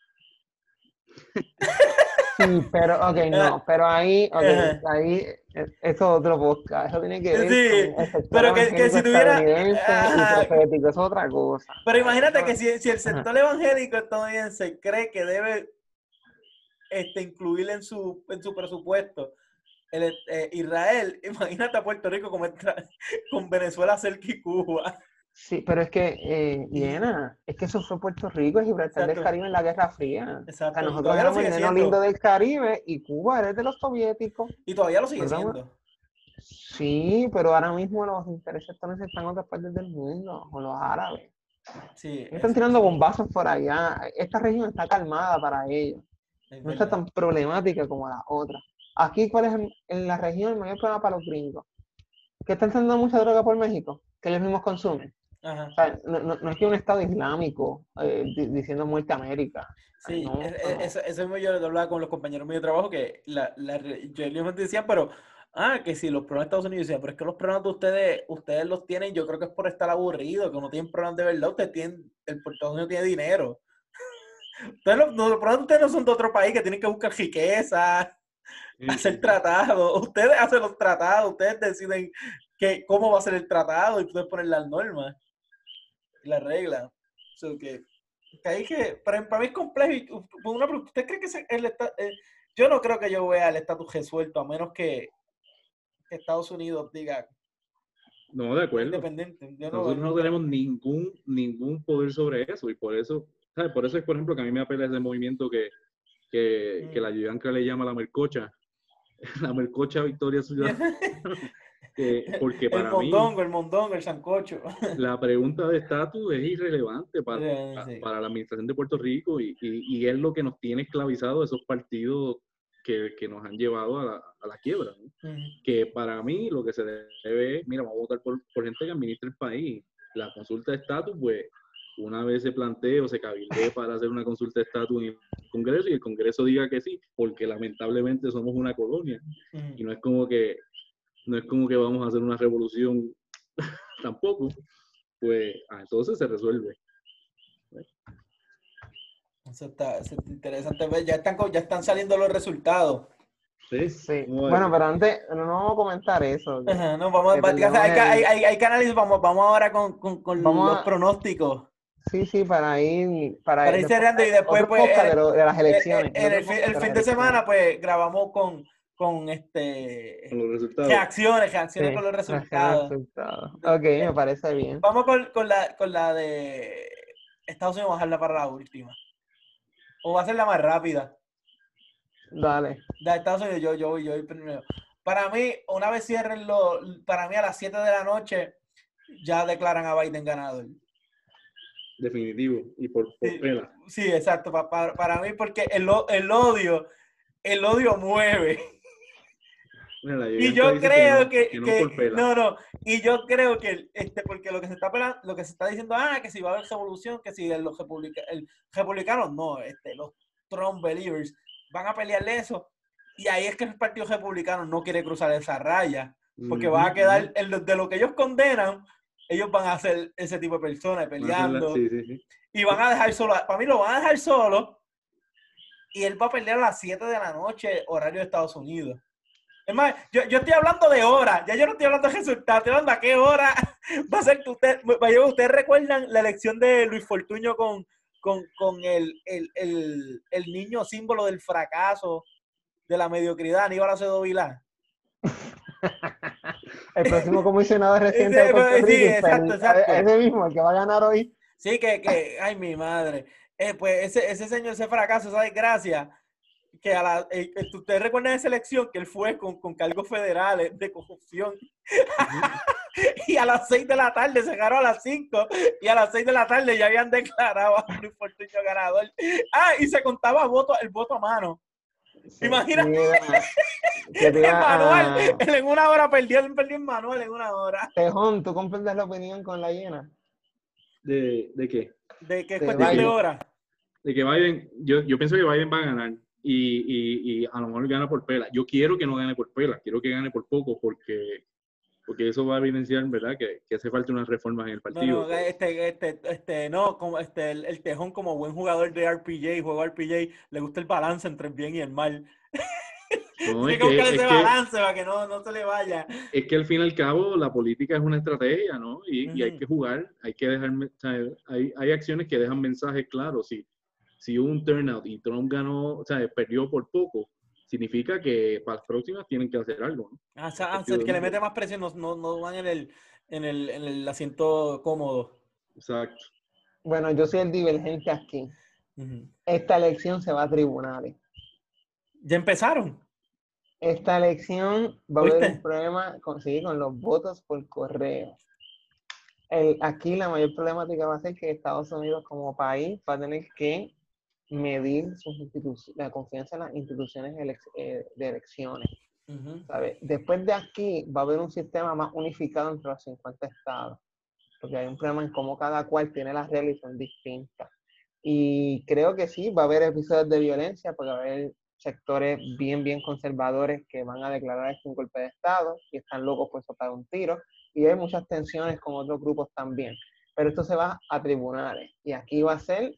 S3: Sí, pero, ok, no, pero ahí, okay, ahí, eso es otro podcast, eso tiene que ver
S1: sí,
S3: con el sector
S1: pero que, que si tuviera,
S3: ajá, y profético, es otra cosa.
S1: Pero imagínate ajá. que si, si el sector ajá. evangélico estadounidense cree que debe este, incluir en su, en su presupuesto el, eh, Israel, imagínate a Puerto Rico como entra, con Venezuela cerca y Cuba.
S3: Sí, pero es que, eh, Iena, es que eso fue Puerto Rico y Gibraltar del Caribe en la Guerra Fría.
S1: Exacto.
S3: O sea, nosotros éramos el neno lindo del Caribe y Cuba era de los soviéticos.
S1: Y todavía lo sigue siendo.
S3: Sí, pero ahora mismo los intereses estadounidenses están en otras partes del mundo, con los árabes.
S1: Sí,
S3: están es, tirando sí. bombazos por allá. Esta región está calmada para ellos. No está tan problemática como la otra. Aquí, ¿cuál es en la región el mayor problema para los gringos? que están entrando mucha droga por México, que ellos mismos consumen.
S1: Ajá.
S3: O sea, no, no, no es que un Estado islámico eh, di- diciendo muerte a América. Ay,
S1: Sí,
S3: no,
S1: es-
S3: no,
S1: es-
S3: no.
S1: eso, eso mismo yo lo hablaba con los compañeros míos de trabajo, que la, la, re- yo ellos me decían, pero, ah, que si los problemas de Estados Unidos, decía, pero es que los problemas de ustedes, ustedes los tienen, yo creo que es por estar aburridos, que no tienen problemas de verdad, ustedes tienen, el Estados Unidos tiene dinero. Ustedes, los, no, los problemas de ustedes no son de otro país, que tienen que buscar riqueza,
S2: Sí,
S1: hacer
S2: sí, sí.
S1: tratados, ustedes hacen los tratados, ustedes deciden que, cómo va a ser el tratado y ustedes ponen las normas y las reglas. So que, que hay que, para, para mí es complejo. Y, u- una pregunta, ¿usted cree que ese- el, esta- eh, yo no creo que yo vea el estatus resuelto, a menos que, que Estados Unidos diga
S2: No, de
S1: "Soy
S2: acuerdo.
S1: independiente"? Yo no,
S2: Nosotros no
S1: no creo.
S2: tenemos ningún, ningún poder sobre eso y por eso, ¿sabes? Por eso es, por ejemplo, que a mí me apela ese movimiento que, que, que
S1: Mm.
S2: la Yuyanca le llama la melcocha, la melcocha Victoria Ciudadana, que, porque
S1: El
S2: para mí
S1: mondongo, el mondongo, el sancocho.
S2: la pregunta de estatus es irrelevante para,
S1: Eh, sí.
S2: para la administración de Puerto Rico y, y, y es lo que nos tiene esclavizado esos partidos que, que nos han llevado a la, a la quiebra, ¿no?
S1: Ujú.
S2: Que para mí lo que se debe es, mira, vamos a votar por, por gente que administre el país. La consulta de estatus, pues, una vez se plantee o se cabildee para hacer una consulta de estatus en el Congreso y el Congreso diga que sí, porque lamentablemente somos una colonia
S1: Ujú.
S2: y no es como que, no es como que vamos a hacer una revolución tampoco, pues ah, entonces se resuelve.
S1: Eso está, eso está interesante. Ve, Ya están, co- ya están saliendo los resultados.
S2: ¿Sí?
S3: Sí.
S2: ¿Cómo va
S3: Bueno,
S2: eso?
S3: pero antes, no, no vamos a comentar eso. Que,
S1: Ajá, no, vamos,
S3: que
S1: va- hay,
S3: perdemos
S1: hay, hay,
S3: el.
S1: hay- hay que analizar, vamos, vamos ahora con, con, con
S3: Vamos
S1: los
S3: a.
S1: pronósticos.
S3: Sí, sí, para ir. Para
S1: Para
S3: ir
S1: ir
S3: después,
S1: cerrando y después,
S3: otro
S1: pues,
S3: podcast
S1: en,
S3: de, lo- de las
S1: en-
S3: elecciones.
S1: en
S3: Otro
S1: el, fin,
S3: podcast
S1: el
S3: de las
S1: fin de
S3: elecciones.
S1: semana, pues, grabamos con, con
S2: Con
S1: este
S2: los resultados.
S1: reacciones, reacciones
S3: Sí,
S1: con los
S3: reacciones,
S1: resultados.
S3: resultados.
S1: De-
S3: Ok,
S1: eh,
S3: me parece bien.
S1: vamos con, con la, con la de Estados Unidos, bajarla para la última. O va a ser la más rápida.
S3: Dale.
S1: De Estados Unidos, yo, yo, voy- yo voy primero. Para mí, una vez cierren lo, para mí a las siete de la noche, ya declaran a Biden ganador.
S2: Definitivo. Y por, por
S1: Sí,
S2: pela.
S1: sí, exacto. Pa- pa- para mí, porque el, o- el odio, el odio mueve.
S2: Mira, la
S1: Y
S2: Yuyanka
S1: yo
S2: dice que
S1: creo
S2: no,
S1: que,
S2: que no por
S1: que,
S2: pela.
S1: no, no, y yo creo que, este, porque lo que se está pelando, lo que se está diciendo, ah, que si va a haber revolución, que si los republica, el, republicanos, no, este, los Trump believers van a pelearle eso, y ahí es que el Partido Republicano no quiere cruzar esa raya, porque
S2: Ujú,
S1: va a quedar,
S2: ujú.
S1: en lo- de lo que ellos condenan, ellos van a ser ese tipo de personas
S2: Van a hacer la-
S1: peleando,
S2: sí, sí, sí.
S1: y van a dejar solo, para mí lo van a dejar solo, y él va a pelear a las siete de la noche, horario de Estados Unidos. Es más, yo, yo estoy hablando de hora, ya yo no estoy hablando de resultados, estoy hablando a qué hora va a ser que usted, vaya, ustedes recuerdan la elección de Luis Fortuño con, con, con el, el, el, el niño símbolo del fracaso, de la mediocridad, Aníbal Acevedo Vilá.
S3: El próximo comisionado residente de
S1: Sí,
S3: Puerto Rico.
S1: sí, exacto, exacto.
S3: Ese mismo, el que va a ganar hoy.
S1: Sí, que, que ay, mi madre. Eh, pues ese, ese señor, ese fracaso, esa desgracia, que a la, eh, eh, ustedes recuerdan esa elección que él fue con, con cargos federales de corrupción. Y a las seis de la tarde, se ganó a las cinco, y a las seis de la tarde ya habían declarado a Luis Fortuño ganador. Ah, y se contaba voto, el voto a mano.
S3: Sí,
S1: Imagínate,
S3: mira, que te
S1: el
S3: iba
S1: manual,
S3: a...
S1: él en una hora perdió, él perdió el manual en una hora.
S3: Tejón, ¿tú comprendes la opinión con la llena?
S2: ¿De, de qué?
S1: De que es
S3: De
S1: cuestión de
S3: Biden.
S1: hora.
S2: De que Biden, yo, yo pienso que Biden va a ganar y, y, y a lo mejor gana por pela. Yo quiero que no gane por pela, quiero que gane por poco porque, porque eso va a evidenciar, ¿verdad? Que, que hace falta unas reformas en el
S1: No,
S2: partido.
S1: no, este, este, este, no, como este, el, el Tejón como buen jugador de R P G, juego R P G, le gusta el balance entre el bien y el mal.
S2: No,
S1: Tiene
S2: es
S1: que buscar
S2: que,
S1: ese
S2: es que,
S1: balance para que no, no se le vaya.
S2: es que al fin y al cabo la política es una estrategia, ¿no? Y, y hay
S1: Ujú.
S2: que jugar, hay que dejar, o sea, hay, hay acciones que dejan mensajes claros. Si, si hubo un turnout y Trump ganó, o sea, perdió por poco, significa que para las próximas tienen que hacer algo, ¿no?
S1: Ah, o
S2: El
S1: sea, ah,
S2: partido
S1: el que le
S2: demócrata.
S1: mete más presión no, no, no van en el, en, el, en el asiento cómodo.
S2: Exacto.
S3: Bueno, yo soy el divergente aquí.
S1: Ujú.
S3: Esta elección se va a tribunales.
S1: ¿Ya empezaron?
S3: Esta elección va a haber
S1: ¿Oíste?
S3: un problema con, sí, con los votos por correo. El, aquí la mayor problemática va a ser que Estados Unidos como país va a tener que medir sus institu- la confianza en las instituciones elec- eh, de elecciones.
S1: Ujú.
S3: ¿sabes? Después de aquí va a haber un sistema más unificado entre los cincuenta estados, porque hay un problema en cómo cada cual tiene las reglas y son distintas. Y creo que sí, va a haber episodios de violencia, porque va a haber sectores bien, bien conservadores que van a declarar esto un golpe de Estado y están locos por soltar un tiro. Y hay muchas tensiones con otros grupos también. Pero esto se va a tribunales. Y aquí va a ser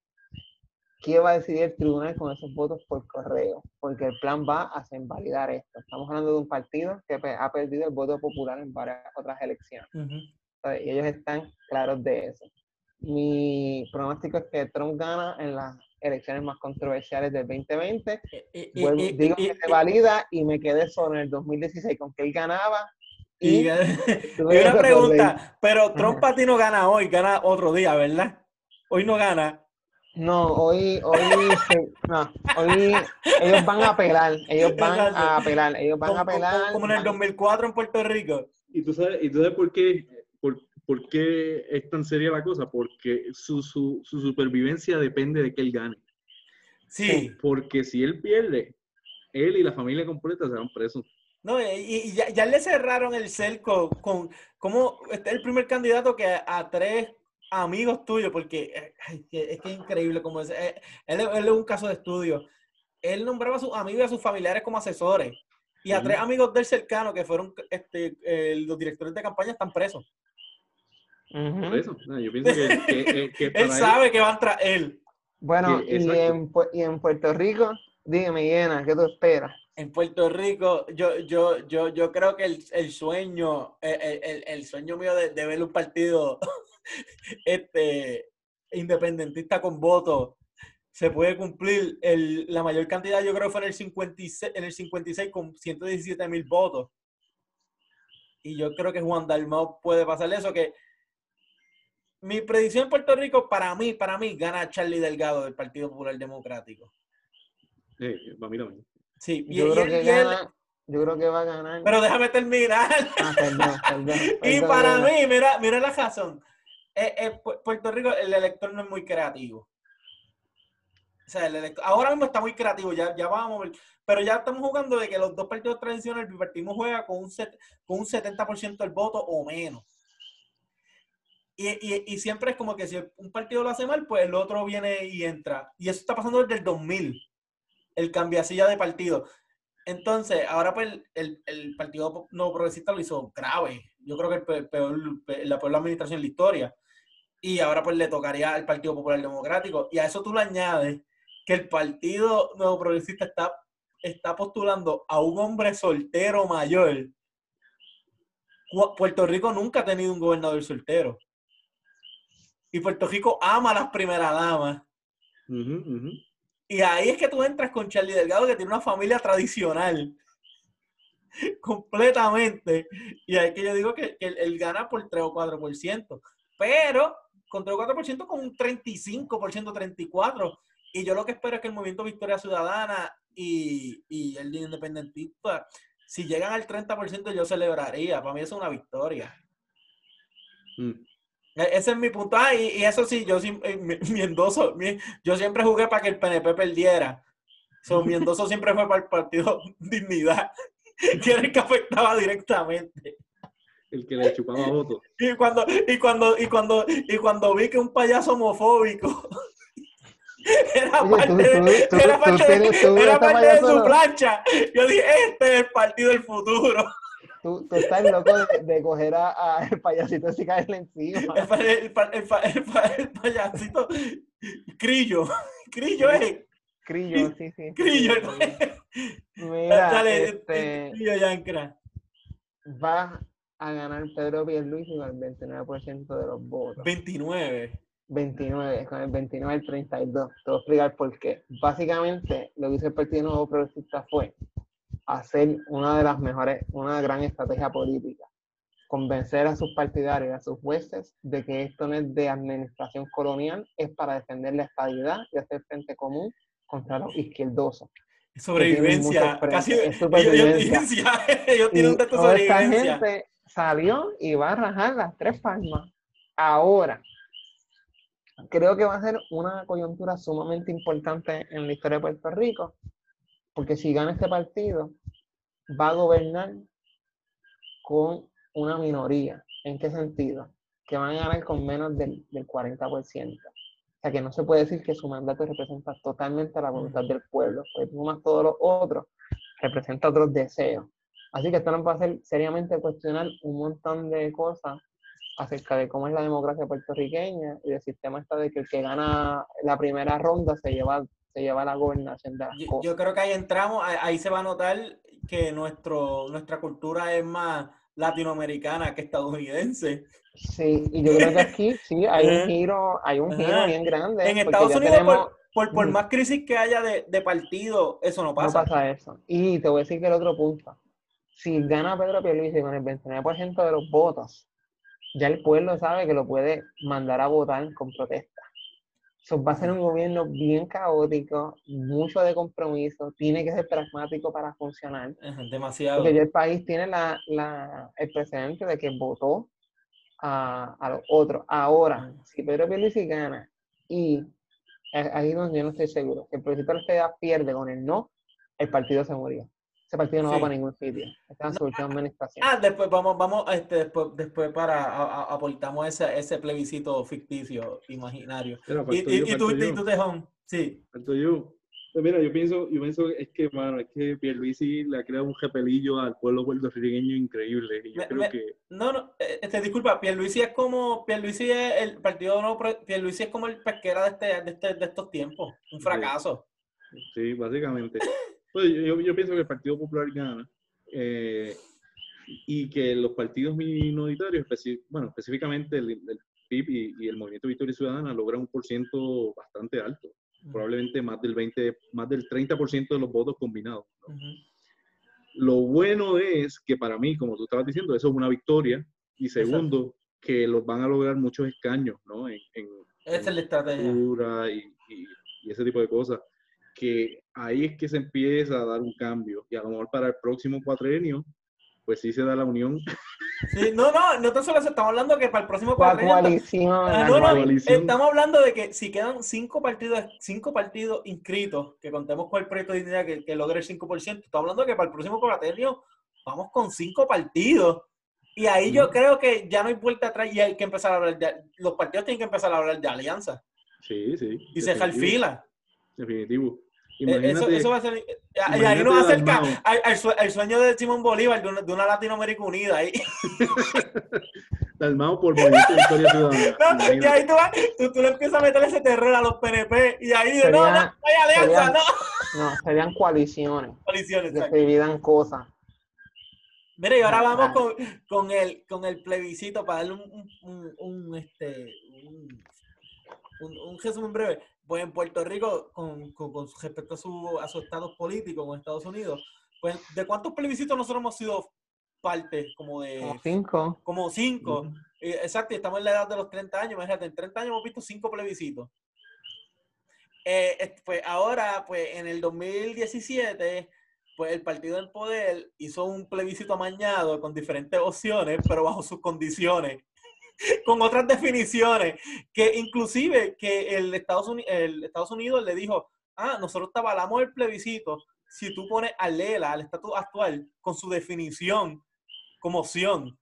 S3: quién va a decidir el tribunal con esos votos por correo, porque el plan va a hacer invalidar esto. Estamos hablando de un partido que ha perdido el voto popular en varias otras elecciones.
S1: Uh-huh.
S3: ¿Sabes? Y ellos están claros de eso. Mi pronóstico es que Trump gana en las elecciones más controversiales del veinte veinte.
S1: Eh,
S3: Vuelvo,
S1: eh,
S3: digo
S1: eh,
S3: que
S1: eh,
S3: se valida y me quedé solo en el dos mil dieciséis con que él ganaba.
S1: Y,
S3: Y,
S1: y una pregunta, pero Trump para ti no gana hoy, gana otro día, ¿verdad? Hoy no gana.
S3: No, hoy, hoy, se, no, hoy ellos van a apelar, ellos van
S1: Exacto.
S3: a apelar, ellos van a
S1: Como, como,
S3: apelar.
S1: como en el
S3: van...
S1: dos mil cuatro en Puerto Rico.
S2: Y tú sabes, y tú sabes por qué, por, por qué es tan seria la cosa, porque su, su, su supervivencia depende de que él gane.
S1: Sí.
S2: Porque si él pierde, él y la familia completa serán presos.
S1: No, y, y ya, ya le cerraron el cerco con como este es el primer candidato que a, a tres amigos tuyos, porque ay, es que es increíble como es. Él, él es un caso de estudio. Él nombraba a sus amigos y a sus familiares como asesores. Y a uh-huh. tres amigos del cercano que fueron este, eh, los directores de campaña están presos.
S2: Uh-huh. Por eso, no, yo pienso que, que, que
S1: él sabe él, que van tras él.
S3: Bueno, que, y, en, y en Puerto Rico, dígame, Iena, ¿qué tú esperas?
S1: En Puerto Rico, yo, yo, yo, yo creo que el, el sueño, el, el, el sueño mío de, de ver un partido este, independentista con votos se puede cumplir. El, la mayor cantidad, yo creo que fue en el cincuenta y seis, en el cincuenta y seis con ciento diecisiete mil votos. Y yo creo que Juan Dalmau puede pasarle eso. Que mi predicción en Puerto Rico, para mí, para mí, gana Charlie Delgado del Partido Popular Democrático.
S2: Eh, para mí también.
S1: Sí,
S3: yo,
S1: y,
S3: creo
S1: y
S3: que
S1: él,
S3: gana,
S1: él,
S3: yo creo que va a ganar.
S1: Pero déjame terminar.
S3: Ah, perdón, perdón, perdón,
S1: y para
S3: Iena.
S1: mí, mira, mira la razón. Eh, eh, Puerto Rico, el elector no es muy creativo. O sea, el elector, ahora mismo está muy creativo, ya, ya vamos a ver. Pero ya estamos jugando de que los dos partidos tradicionales, el bipartismo juega con un, set, con un setenta por ciento del voto o menos. Y, y, y siempre es como que si un partido lo hace mal, pues el otro viene y entra. Y eso está pasando desde el dos mil, el cambiacilla de partido. Entonces, ahora pues el, el, el Partido Nuevo Progresista lo hizo grave. Yo creo que el peor, la peor administración en la historia. Y ahora pues le tocaría al Partido Popular Democrático. Y a eso tú le añades que el Partido Nuevo Progresista está, está postulando a un hombre soltero mayor. Puerto Rico nunca ha tenido un gobernador soltero. Y Puerto Rico ama a las primeras damas.
S2: Uh-huh, uh-huh.
S1: Y ahí es que tú entras con Charlie Delgado, que tiene una familia tradicional. Completamente. Y ahí que yo digo que, que él, él gana por tres o cuatro por ciento. Pero con tres o cuatro por ciento con un treinta y cinco por ciento, treinta y cuatro por ciento. Y yo lo que espero es que el Movimiento Victoria Ciudadana y, y el independentista, si llegan al treinta por ciento, yo celebraría. Para mí eso es una victoria. Mm. Ese es mi punto. Ah, y, y eso sí, yo mi, mi endoso, mi, yo siempre jugué para que el P N P perdiera. So, mi endoso siempre fue para el partido Dignidad, que era el que afectaba directamente.
S2: El que le chupaba votos.
S1: Y cuando, y cuando, y cuando, y cuando vi que un payaso homofóbico era
S3: Oye,
S1: parte,
S3: tú,
S1: de,
S3: tú,
S1: era
S3: tú,
S1: parte,
S3: tú
S1: de,
S3: tú
S1: era parte de su
S3: no.
S1: plancha. Yo dije, este es el partido del futuro.
S3: Tú, tú estás loco de, de coger a, a el payasito y caerle encima.
S1: El, el, el, el, el, el payasito Crillo. Crillo es.
S3: Crillo, sí, sí.
S1: Crillo.
S3: Sí. Mira,
S1: dale,
S3: este,
S1: Crillo Yancra.
S3: Va a ganar Pedro Pierluisi con el veintinueve por ciento de los votos.
S1: veintinueve.
S3: veintinueve, con el veintinueve al treinta y dos. Te voy a explicar por qué. Básicamente, lo que hizo el Partido Nuevo Progresista fue hacer una de las mejores, una gran estrategia política. Convencer a sus partidarios y a sus jueces de que esto no es de administración colonial, es para defender la estabilidad y hacer frente común contra los izquierdosos.
S1: Sobrevivencia, casi
S3: es supervivencia.
S1: Ellos, ellos, ellos tienen un texto de sobrevivencia.
S3: Esta gente salió y va a rajar las tres palmas. Ahora, creo que va a ser una coyuntura sumamente importante en la historia de Puerto Rico, porque si gana este partido, va a gobernar con una minoría. ¿En qué sentido? Que van a ganar con menos del, del cuarenta por ciento. O sea, que no se puede decir que su mandato representa totalmente la voluntad del pueblo, porque tú más todos los otros representa otros deseos. Así que esto nos va a hacer seriamente cuestionar un montón de cosas acerca de cómo es la democracia puertorriqueña y del sistema está de que el que gana la primera ronda se lleva, se lleva la gobernación de las
S1: Yo,
S3: cosas.
S1: yo creo que ahí entramos, ahí ahí se va a notar que nuestro, nuestra cultura es más latinoamericana que estadounidense.
S3: Sí, y yo creo que aquí sí hay un
S1: Ajá,
S3: giro, hay un giro
S1: ajá.
S3: bien grande,
S1: En
S3: porque
S1: Estados
S3: ya
S1: Unidos,
S3: tenemos,
S1: por, por, por
S3: ujú,
S1: más crisis que haya de, de partido, eso no
S3: no
S1: pasa.
S3: pasa eso. Y te voy a decir que el otro punto, si gana Pedro Pierluisi con el veintinueve por ciento de los votos, ya el pueblo sabe que lo puede mandar a votar con protesta. Eso va a ser un gobierno bien caótico, mucho de compromiso, tiene que ser pragmático para funcionar,
S1: Ajá,
S3: porque
S1: demasiado.
S3: ya el país tiene la, la, el precedente de que votó a, a los otros. Ahora, si Pedro Pierluisi gana y es ahí donde yo no estoy seguro, si el plebiscito de la estadidad pierde con el no, el partido se murió. Ese partido no va para
S1: Sí.
S3: ningún sitio. Esta es
S1: No,
S3: su última administración.
S1: ah, después vamos, vamos, este, después, después para a- a- aportamos ese, ese plebiscito ficticio, imaginario.
S2: Mira,
S1: Y,
S2: falto yo,
S1: y, y tú,
S2: falto
S1: y tú,
S2: yo,
S1: Tejón, sí.
S2: falto yo. Pues mira, yo pienso, yo pienso es que, mano, es que Pierluisi le ha creado un repelillo al pueblo puertorriqueño increíble. Y yo
S1: Me-
S2: creo
S1: me-
S2: que,
S1: no, no, eh, este, disculpa, Pierluisi es como, Pierluisi es el partido no, Pro- Pierluisi es como el pesquera de, este, de, este, de estos tiempos, un
S2: sí,
S1: fracaso.
S2: sí, básicamente. Pues yo, yo, yo pienso que el Partido Popular gana. Eh, y que los partidos minoritarios, especi bueno, específicamente el, el P I B y, y el Movimiento Victoria Ciudadana logran un por ciento bastante alto, probablemente más del veinte, más del treinta por ciento de los votos combinados, ¿no?
S1: Uh-huh.
S2: Lo bueno es que para mí, como tú estabas diciendo, eso es una victoria, y segundo,
S1: Exacto.
S2: que los van a lograr muchos escaños, ¿no? En, en,
S1: Esa
S2: en
S1: es la estrategia.
S2: legislatura y, y, y ese tipo de cosas, que ahí es que se empieza a dar un cambio, y a lo mejor para el próximo cuatrenio, pues sí se da la unión.
S1: Sí, no, no, no tan solo eso, estamos hablando que para el próximo
S3: La
S1: cuatrenio.
S3: coalición,
S1: Ah,
S3: la
S1: no, no,
S3: coalición.
S1: estamos hablando de que si quedan cinco partidos, cinco partidos inscritos, que contemos con el proyecto de dignidad que, que logre el cinco por ciento, estamos hablando de que para el próximo cuatrenio vamos con cinco partidos. Y ahí yo
S2: Mm.
S1: creo que ya no hay vuelta atrás y hay que empezar a hablar de, los partidos tienen que empezar a hablar de alianza
S2: Sí, sí.
S1: y cejar
S2: definitivo,
S1: fila.
S2: Definitivo.
S1: Eh, Eso,
S2: Imagínate,
S1: eso va a ser. Y ahí
S2: imagínate
S1: nos acerca
S2: Dalmau.
S1: al, al, sue- al sueño de Simón Bolívar de una, de una Latinoamérica unida. Ahí.
S2: Dalmau por Movimiento Victoria Ciudadana.
S1: No, y ahí
S2: Imagínate.
S1: tú, vas, tú, tú le empiezas a meter ese terror a los P N P y ahí de,
S3: Sería,
S1: no, no, no hay alianza,
S3: serían,
S1: no.
S3: no, serían coaliciones
S1: Coaliciones,
S3: que
S1: exacto.
S3: se dividan cosas.
S1: Mira, y ahora
S3: Ah,
S1: vamos
S3: ah.
S1: con, con, el, con el plebiscito para darle un, un, un, este, un, un, un resumen breve. Pues en Puerto Rico, con, con, con respecto a su, a su estatus político con Estados Unidos, pues ¿de cuántos plebiscitos nosotros hemos sido parte? Como de...
S3: Como cinco.
S1: Como cinco.
S2: Ujú.
S1: Eh, exacto, y estamos en la edad de los treinta años. Imagínate, en treinta años hemos visto cinco plebiscitos. Eh, este, pues ahora, pues en el dos mil diecisiete, pues el partido del poder hizo un plebiscito amañado con diferentes opciones, pero bajo sus condiciones, con otras definiciones, que inclusive que el Estados Unidos, el Estados Unidos le dijo, ah, nosotros te avalamos el plebiscito si tú pones a Lela, al estatus actual, con su definición como opción.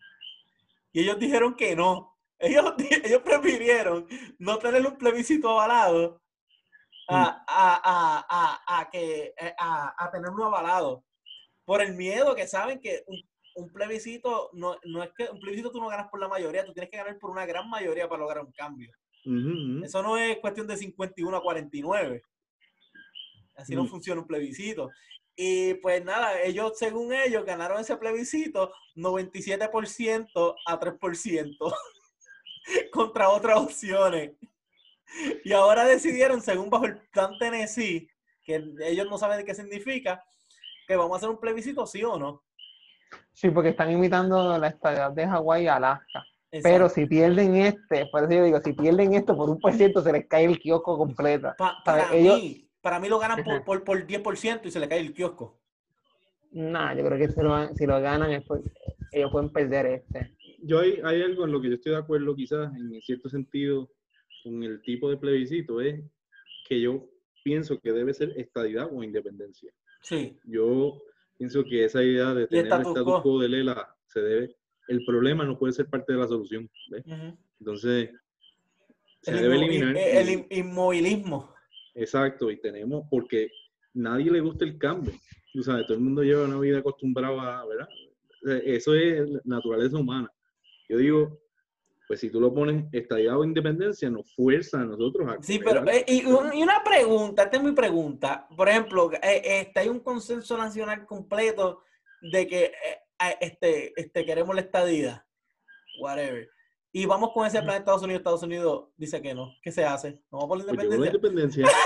S1: Y ellos dijeron que no. Ellos, ellos prefirieron no tener un plebiscito avalado a, a, a, a, a, que, a, a tenerlo avalado. Por el miedo que saben que un, un plebiscito, no, no es que un plebiscito tú no ganas por la mayoría, tú tienes que ganar por una gran mayoría para lograr un cambio.
S2: Uh-huh.
S1: Eso no es cuestión de cincuenta y uno a cuarenta y nueve. Así no
S2: Uh-huh.
S1: funciona un plebiscito. Y pues nada, ellos, según ellos, ganaron ese plebiscito noventa y siete por ciento a tres por ciento contra otras opciones. Y ahora decidieron, según bajo el plan Tennessee, que ellos no saben de qué significa, que vamos a hacer un plebiscito, sí o no.
S3: Sí, porque están imitando la estadidad de Hawái y Alaska.
S1: Exacto.
S3: Pero si pierden este, por eso yo digo, si pierden esto por un por ciento, se les cae el kiosco completo.
S1: Pa,
S3: ¿Sabes?
S1: para
S3: Ellos,
S1: mí, para mí lo ganan por, por, por diez por ciento y se le cae el kiosco.
S3: nah, yo creo que si lo, si lo ganan, es por- ellos pueden perder este.
S2: Yo hay, hay algo en lo que yo estoy de acuerdo, quizás, en cierto sentido, con el tipo de plebiscito, es que yo pienso que debe ser estadidad o independencia.
S1: Sí.
S2: Yo, Pienso que esa idea de tener el
S1: status
S2: status
S1: quo.
S2: quo de Lela se debe, el problema no puede ser parte de la solución, ¿ves?
S1: Ujú.
S2: Entonces, se
S1: El,
S2: debe
S1: inmo-
S2: eliminar.
S1: eh, el
S2: y-
S1: in- inmovilismo.
S2: exacto, y tenemos, porque nadie le gusta el cambio. Tú sabes, todo el mundo lleva una vida acostumbrada a, ¿verdad? Eh, Eso es naturaleza humana. Yo digo, pues si tú lo pones estallado o independencia, nos fuerza a nosotros a
S1: Sí,
S2: coger
S1: pero
S2: algo.
S1: eh, y, un- y una pregunta, esta es mi pregunta. Por ejemplo, eh, este, hay un consenso nacional completo de que eh, eh, este, este, queremos la estadidad, whatever. Y vamos con ese plan de Estados Unidos. Estados Unidos dice que no. ¿Qué se hace? ¿No vamos por la
S2: Pues yo la
S1: independencia?
S2: independencia.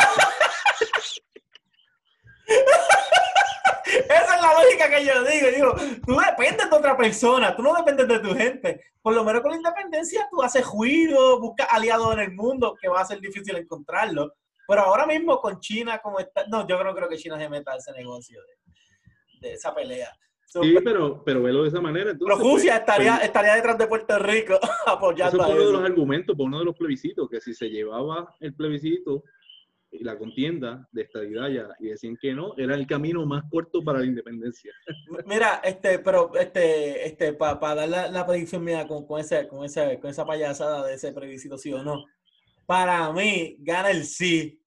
S1: Esa es la lógica que yo digo. Digo, tú dependes de otra persona, tú no dependes de tu gente. Por lo menos con la independencia tú haces ruido, buscas aliados en el mundo, que va a ser difícil encontrarlo. Pero ahora mismo con China, como está, no, yo no creo que China se meta a ese negocio de, de esa pelea. So,
S2: Sí,
S1: pero,
S2: pero, pero velo de esa manera.
S1: pero
S2: Entonces,
S1: Rusia
S2: pues,
S1: estaría,
S2: pues,
S1: estaría detrás de Puerto Rico
S2: eso
S1: apoyando
S2: fue
S1: a
S2: uno de
S1: eso.
S2: los argumentos, por uno de los plebiscitos, que si se llevaba el plebiscito y la contienda de estadidad ya, y decían que no, era el camino más corto para la independencia.
S1: Mira, este, pero este, este, para pa dar la, la predicción mía con, con, ese, con, ese, con esa payasada de ese plebiscito, sí o no. Para mí, gana el sí.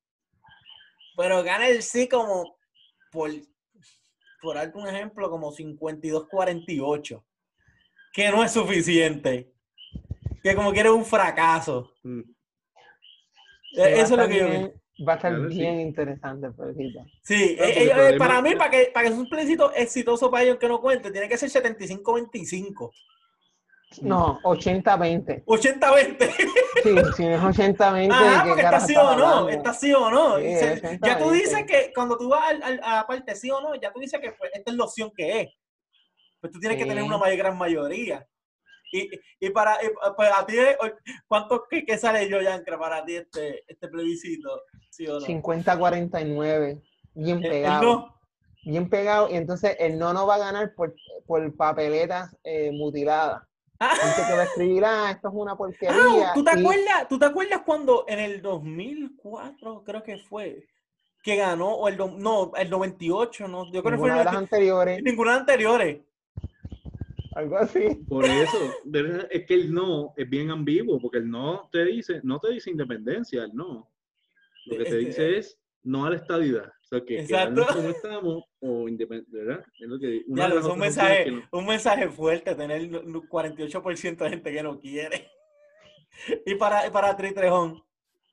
S1: Pero gana el sí como, por, por algún ejemplo, como cincuenta y dos cuarenta y ocho. Que no es suficiente. Que como quiere un fracaso.
S2: Mm.
S3: Sí, va a
S1: Eso es lo
S3: estar
S1: que yo
S3: bien,
S1: veo.
S3: va a estar
S2: Claro, sí.
S3: bien interesante el plebiscito.
S1: Sí,
S2: Claro,
S1: eh,
S2: porque el
S1: eh,
S2: problema-
S1: para mí, para que, para que sea un plebiscito exitoso para ellos que no cuente, tiene que ser setenta y cinco veinticinco.
S3: No, ochenta veinte.
S1: ochenta veinte.
S3: Sí, si no es ochenta veinte, ¿de
S1: Ajá,
S3: qué
S1: porque está
S3: carajo
S1: sí
S3: estás
S1: o no,
S3: hablando?
S1: está sí o no.
S3: Sí,
S1: Y se-
S3: ochenta
S1: ya tú dices
S3: veinte.
S1: que cuando tú vas al- al- a la parte sí o no, ya tú dices que pues, esta es la opción que es. Pues tú tienes que tener
S3: Sí.
S1: una mayor gran mayoría. Y, y para y, pues a ti, ¿cuánto que, que sale yo, Yancra, para ti este, este plebiscito? ¿Sí o no?
S3: cincuenta cuarenta y nueve. Bien
S1: El, el
S3: pegado.
S1: no.
S3: Bien pegado. Y entonces el no no va a ganar por, por papeletas eh, mutiladas.
S1: Ah,
S3: Gente que va a escribir, ah, esto es una
S1: ah,
S3: porquería.
S1: ¿tú te
S3: y
S1: acuerdas? ¿Tú te acuerdas cuando en el dos mil cuatro creo que fue que ganó o el do- no, el noventa y ocho, no, yo creo que fue
S3: ninguna
S1: el
S3: de las
S1: noventa
S3: anteriores,
S1: ninguna de las anteriores.
S3: algo así.
S2: Por eso, de verdad, es que el no es bien ambiguo, porque el no te dice, no te dice independencia, el no. Lo que te dice es no a la estadidad. O sea, que
S1: Exacto.
S2: quedarnos como estamos o independencia, ¿verdad? Es lo que, una
S1: Ya,
S2: de
S1: lo
S2: las
S1: es un
S2: otras opciones
S1: mensaje,
S2: que no-
S1: un mensaje fuerte tener un cuarenta y ocho por ciento de gente que no quiere. Y para, y para Tritrejón.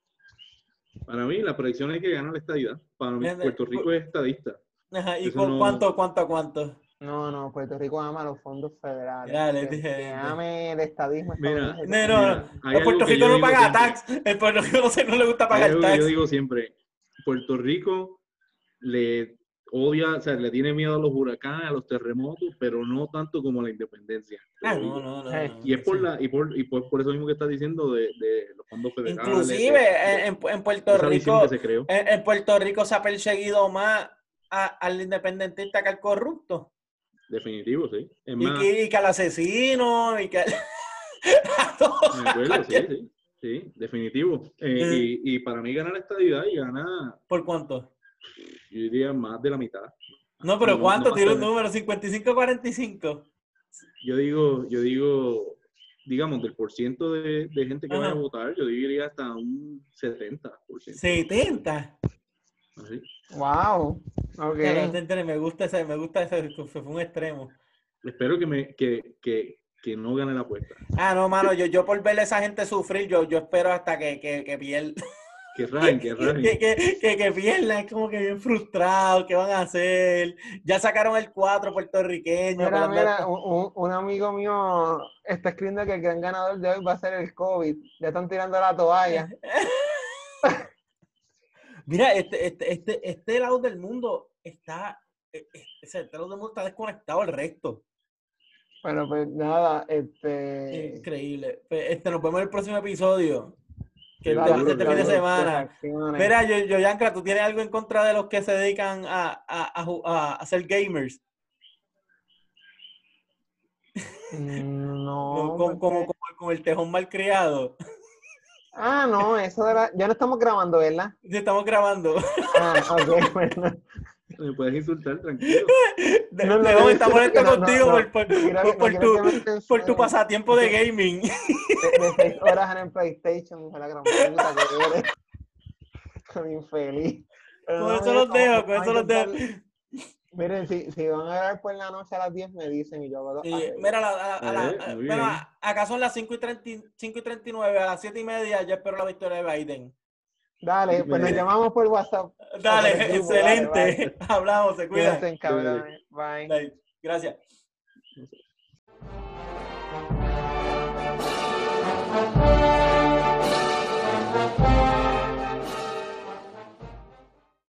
S2: Para mí, la predicción es que gana la estadidad. Para mí,
S1: Nene,
S2: Puerto Rico es estadista.
S1: Ajá, ¿y
S2: Eso
S1: cu-
S2: no-
S1: cuánto, cuánto, cuánto?
S3: No, no, Puerto Rico ama los fondos federales.
S1: Ya, les
S3: que,
S1: dije,
S3: que
S1: gente.
S3: ame el estadismo
S2: Mira,
S3: estadounidense.
S1: No, no,
S2: Mira,
S1: no.
S2: hay
S1: El Puerto
S2: algo que
S1: Rico
S2: yo
S1: no
S2: digo
S1: paga
S2: siempre.
S1: tax. El Puerto Rico no, sé, no le gusta
S2: Hay
S1: pagar
S2: algo que yo
S1: tax.
S2: digo siempre. Puerto Rico le odia, o sea, le tiene miedo a los huracanes, a los terremotos, pero no tanto como a la independencia. te
S1: Ah,
S2: lo
S1: no,
S2: digo.
S1: no, no,
S3: Hey.
S1: no.
S2: Y es por
S1: Sí.
S2: la, y por, y por, por eso mismo que estás diciendo de, de los fondos federales.
S1: Inclusive
S2: de-
S1: en, en Puerto
S2: de esa visión
S1: Rico,
S2: que se creó.
S1: en, en Puerto Rico se ha perseguido más a- al independentista que al corrupto.
S2: Definitivo, sí. Es
S1: Y
S2: más,
S1: que, y que al asesino, y que a todos.
S2: me acuerdo, sí, sí, sí, definitivo. Eh, y, y para mí ganar la estadidad y gana,
S1: ¿Por cuánto?
S2: yo diría más de la mitad.
S1: No, pero
S2: No,
S1: ¿cuánto?
S2: no,
S1: Tira un
S2: hasta-
S1: número, cincuenta y cinco cuarenta y cinco.
S2: yo digo, yo digo, digamos, del por ciento de, de gente que
S1: Ajá.
S2: vaya a votar, yo diría hasta un setenta por ciento.
S1: setenta.
S2: Así.
S3: Wow. Ok.
S1: Ya, no te enteré, me gusta ese, me gusta ese, fue un extremo.
S2: Espero que, me, que, que, que no gane la apuesta.
S1: Ah, no, mano, yo, yo por ver a esa gente sufrir, yo, yo espero hasta que, que, que pierda.
S2: Que rajen, que rajen.
S1: que, que, que, que pierdan, es como que bien frustrado, ¿qué van a hacer? Ya sacaron el cuatro puertorriqueño.
S3: Mira,
S1: con
S3: mira,
S1: las-
S3: un, un- un amigo mío está escribiendo que el gran ganador de hoy va a ser el COVID. Ya están tirando la toalla.
S1: Mira, este, este, este, este lado del mundo está, eh, eh, este lado del mundo está desconectado al resto.
S3: Pero pues nada, este.
S1: Increíble. Pues, Este, nos vemos en el próximo episodio. Que
S2: Seguro,
S1: este, este fin de
S2: seguro.
S1: semana.
S3: Reacciones.
S1: Mira, yo, yo, Yancra, ¿tú tienes algo en contra de los que se dedican a, a, a, ju- a, a ser gamers?
S3: Mm,
S1: No,
S3: No,
S1: como, como,
S3: porque-
S1: como, como el tejón malcriado.
S3: Ah, no, eso de la... Ya no estamos grabando, ¿verdad?
S1: Sí, estamos grabando.
S3: Ah, ok, bueno.
S2: Me puedes insultar, tranquilo.
S1: De,
S3: No, no,
S1: León
S3: no,
S1: está
S3: no,
S1: molesto
S3: no, no,
S1: contigo
S3: no.
S1: por, por,
S3: No quiero-
S1: por,
S3: no
S1: por
S3: quiero
S1: tu,
S3: que me enseñes
S1: por tu pasatiempo de
S3: de-
S1: gaming.
S3: de, de seis horas en el PlayStation, hijo de la gran puta que eres. Con infeliz. Pero
S1: Con
S3: no,
S1: eso
S3: miren,
S1: los
S3: vamos-
S1: dejo,
S3: vamos
S1: con
S3: a
S1: eso los dejo.
S3: intentar- Miren, si, si van a grabar por la noche a las diez, me dicen y yo hago dos
S1: Sí,
S3: arreglos.
S1: mira, a la- a- a la-
S2: Eh,
S1: a-
S2: muy
S1: bueno,
S2: bien.
S1: a- acá son las cinco y treinta y nueve, a las siete y media ya espero la victoria de Biden.
S3: Dale, pues nos
S2: Me-
S3: llamamos por WhatsApp. o por
S1: Dale,
S3: el grupo, dale,
S1: excelente.
S3: bye.
S1: Hablamos, se cuidan.
S3: Cuídense, cabrones. Bye.
S1: Dale, gracias.
S2: no sé.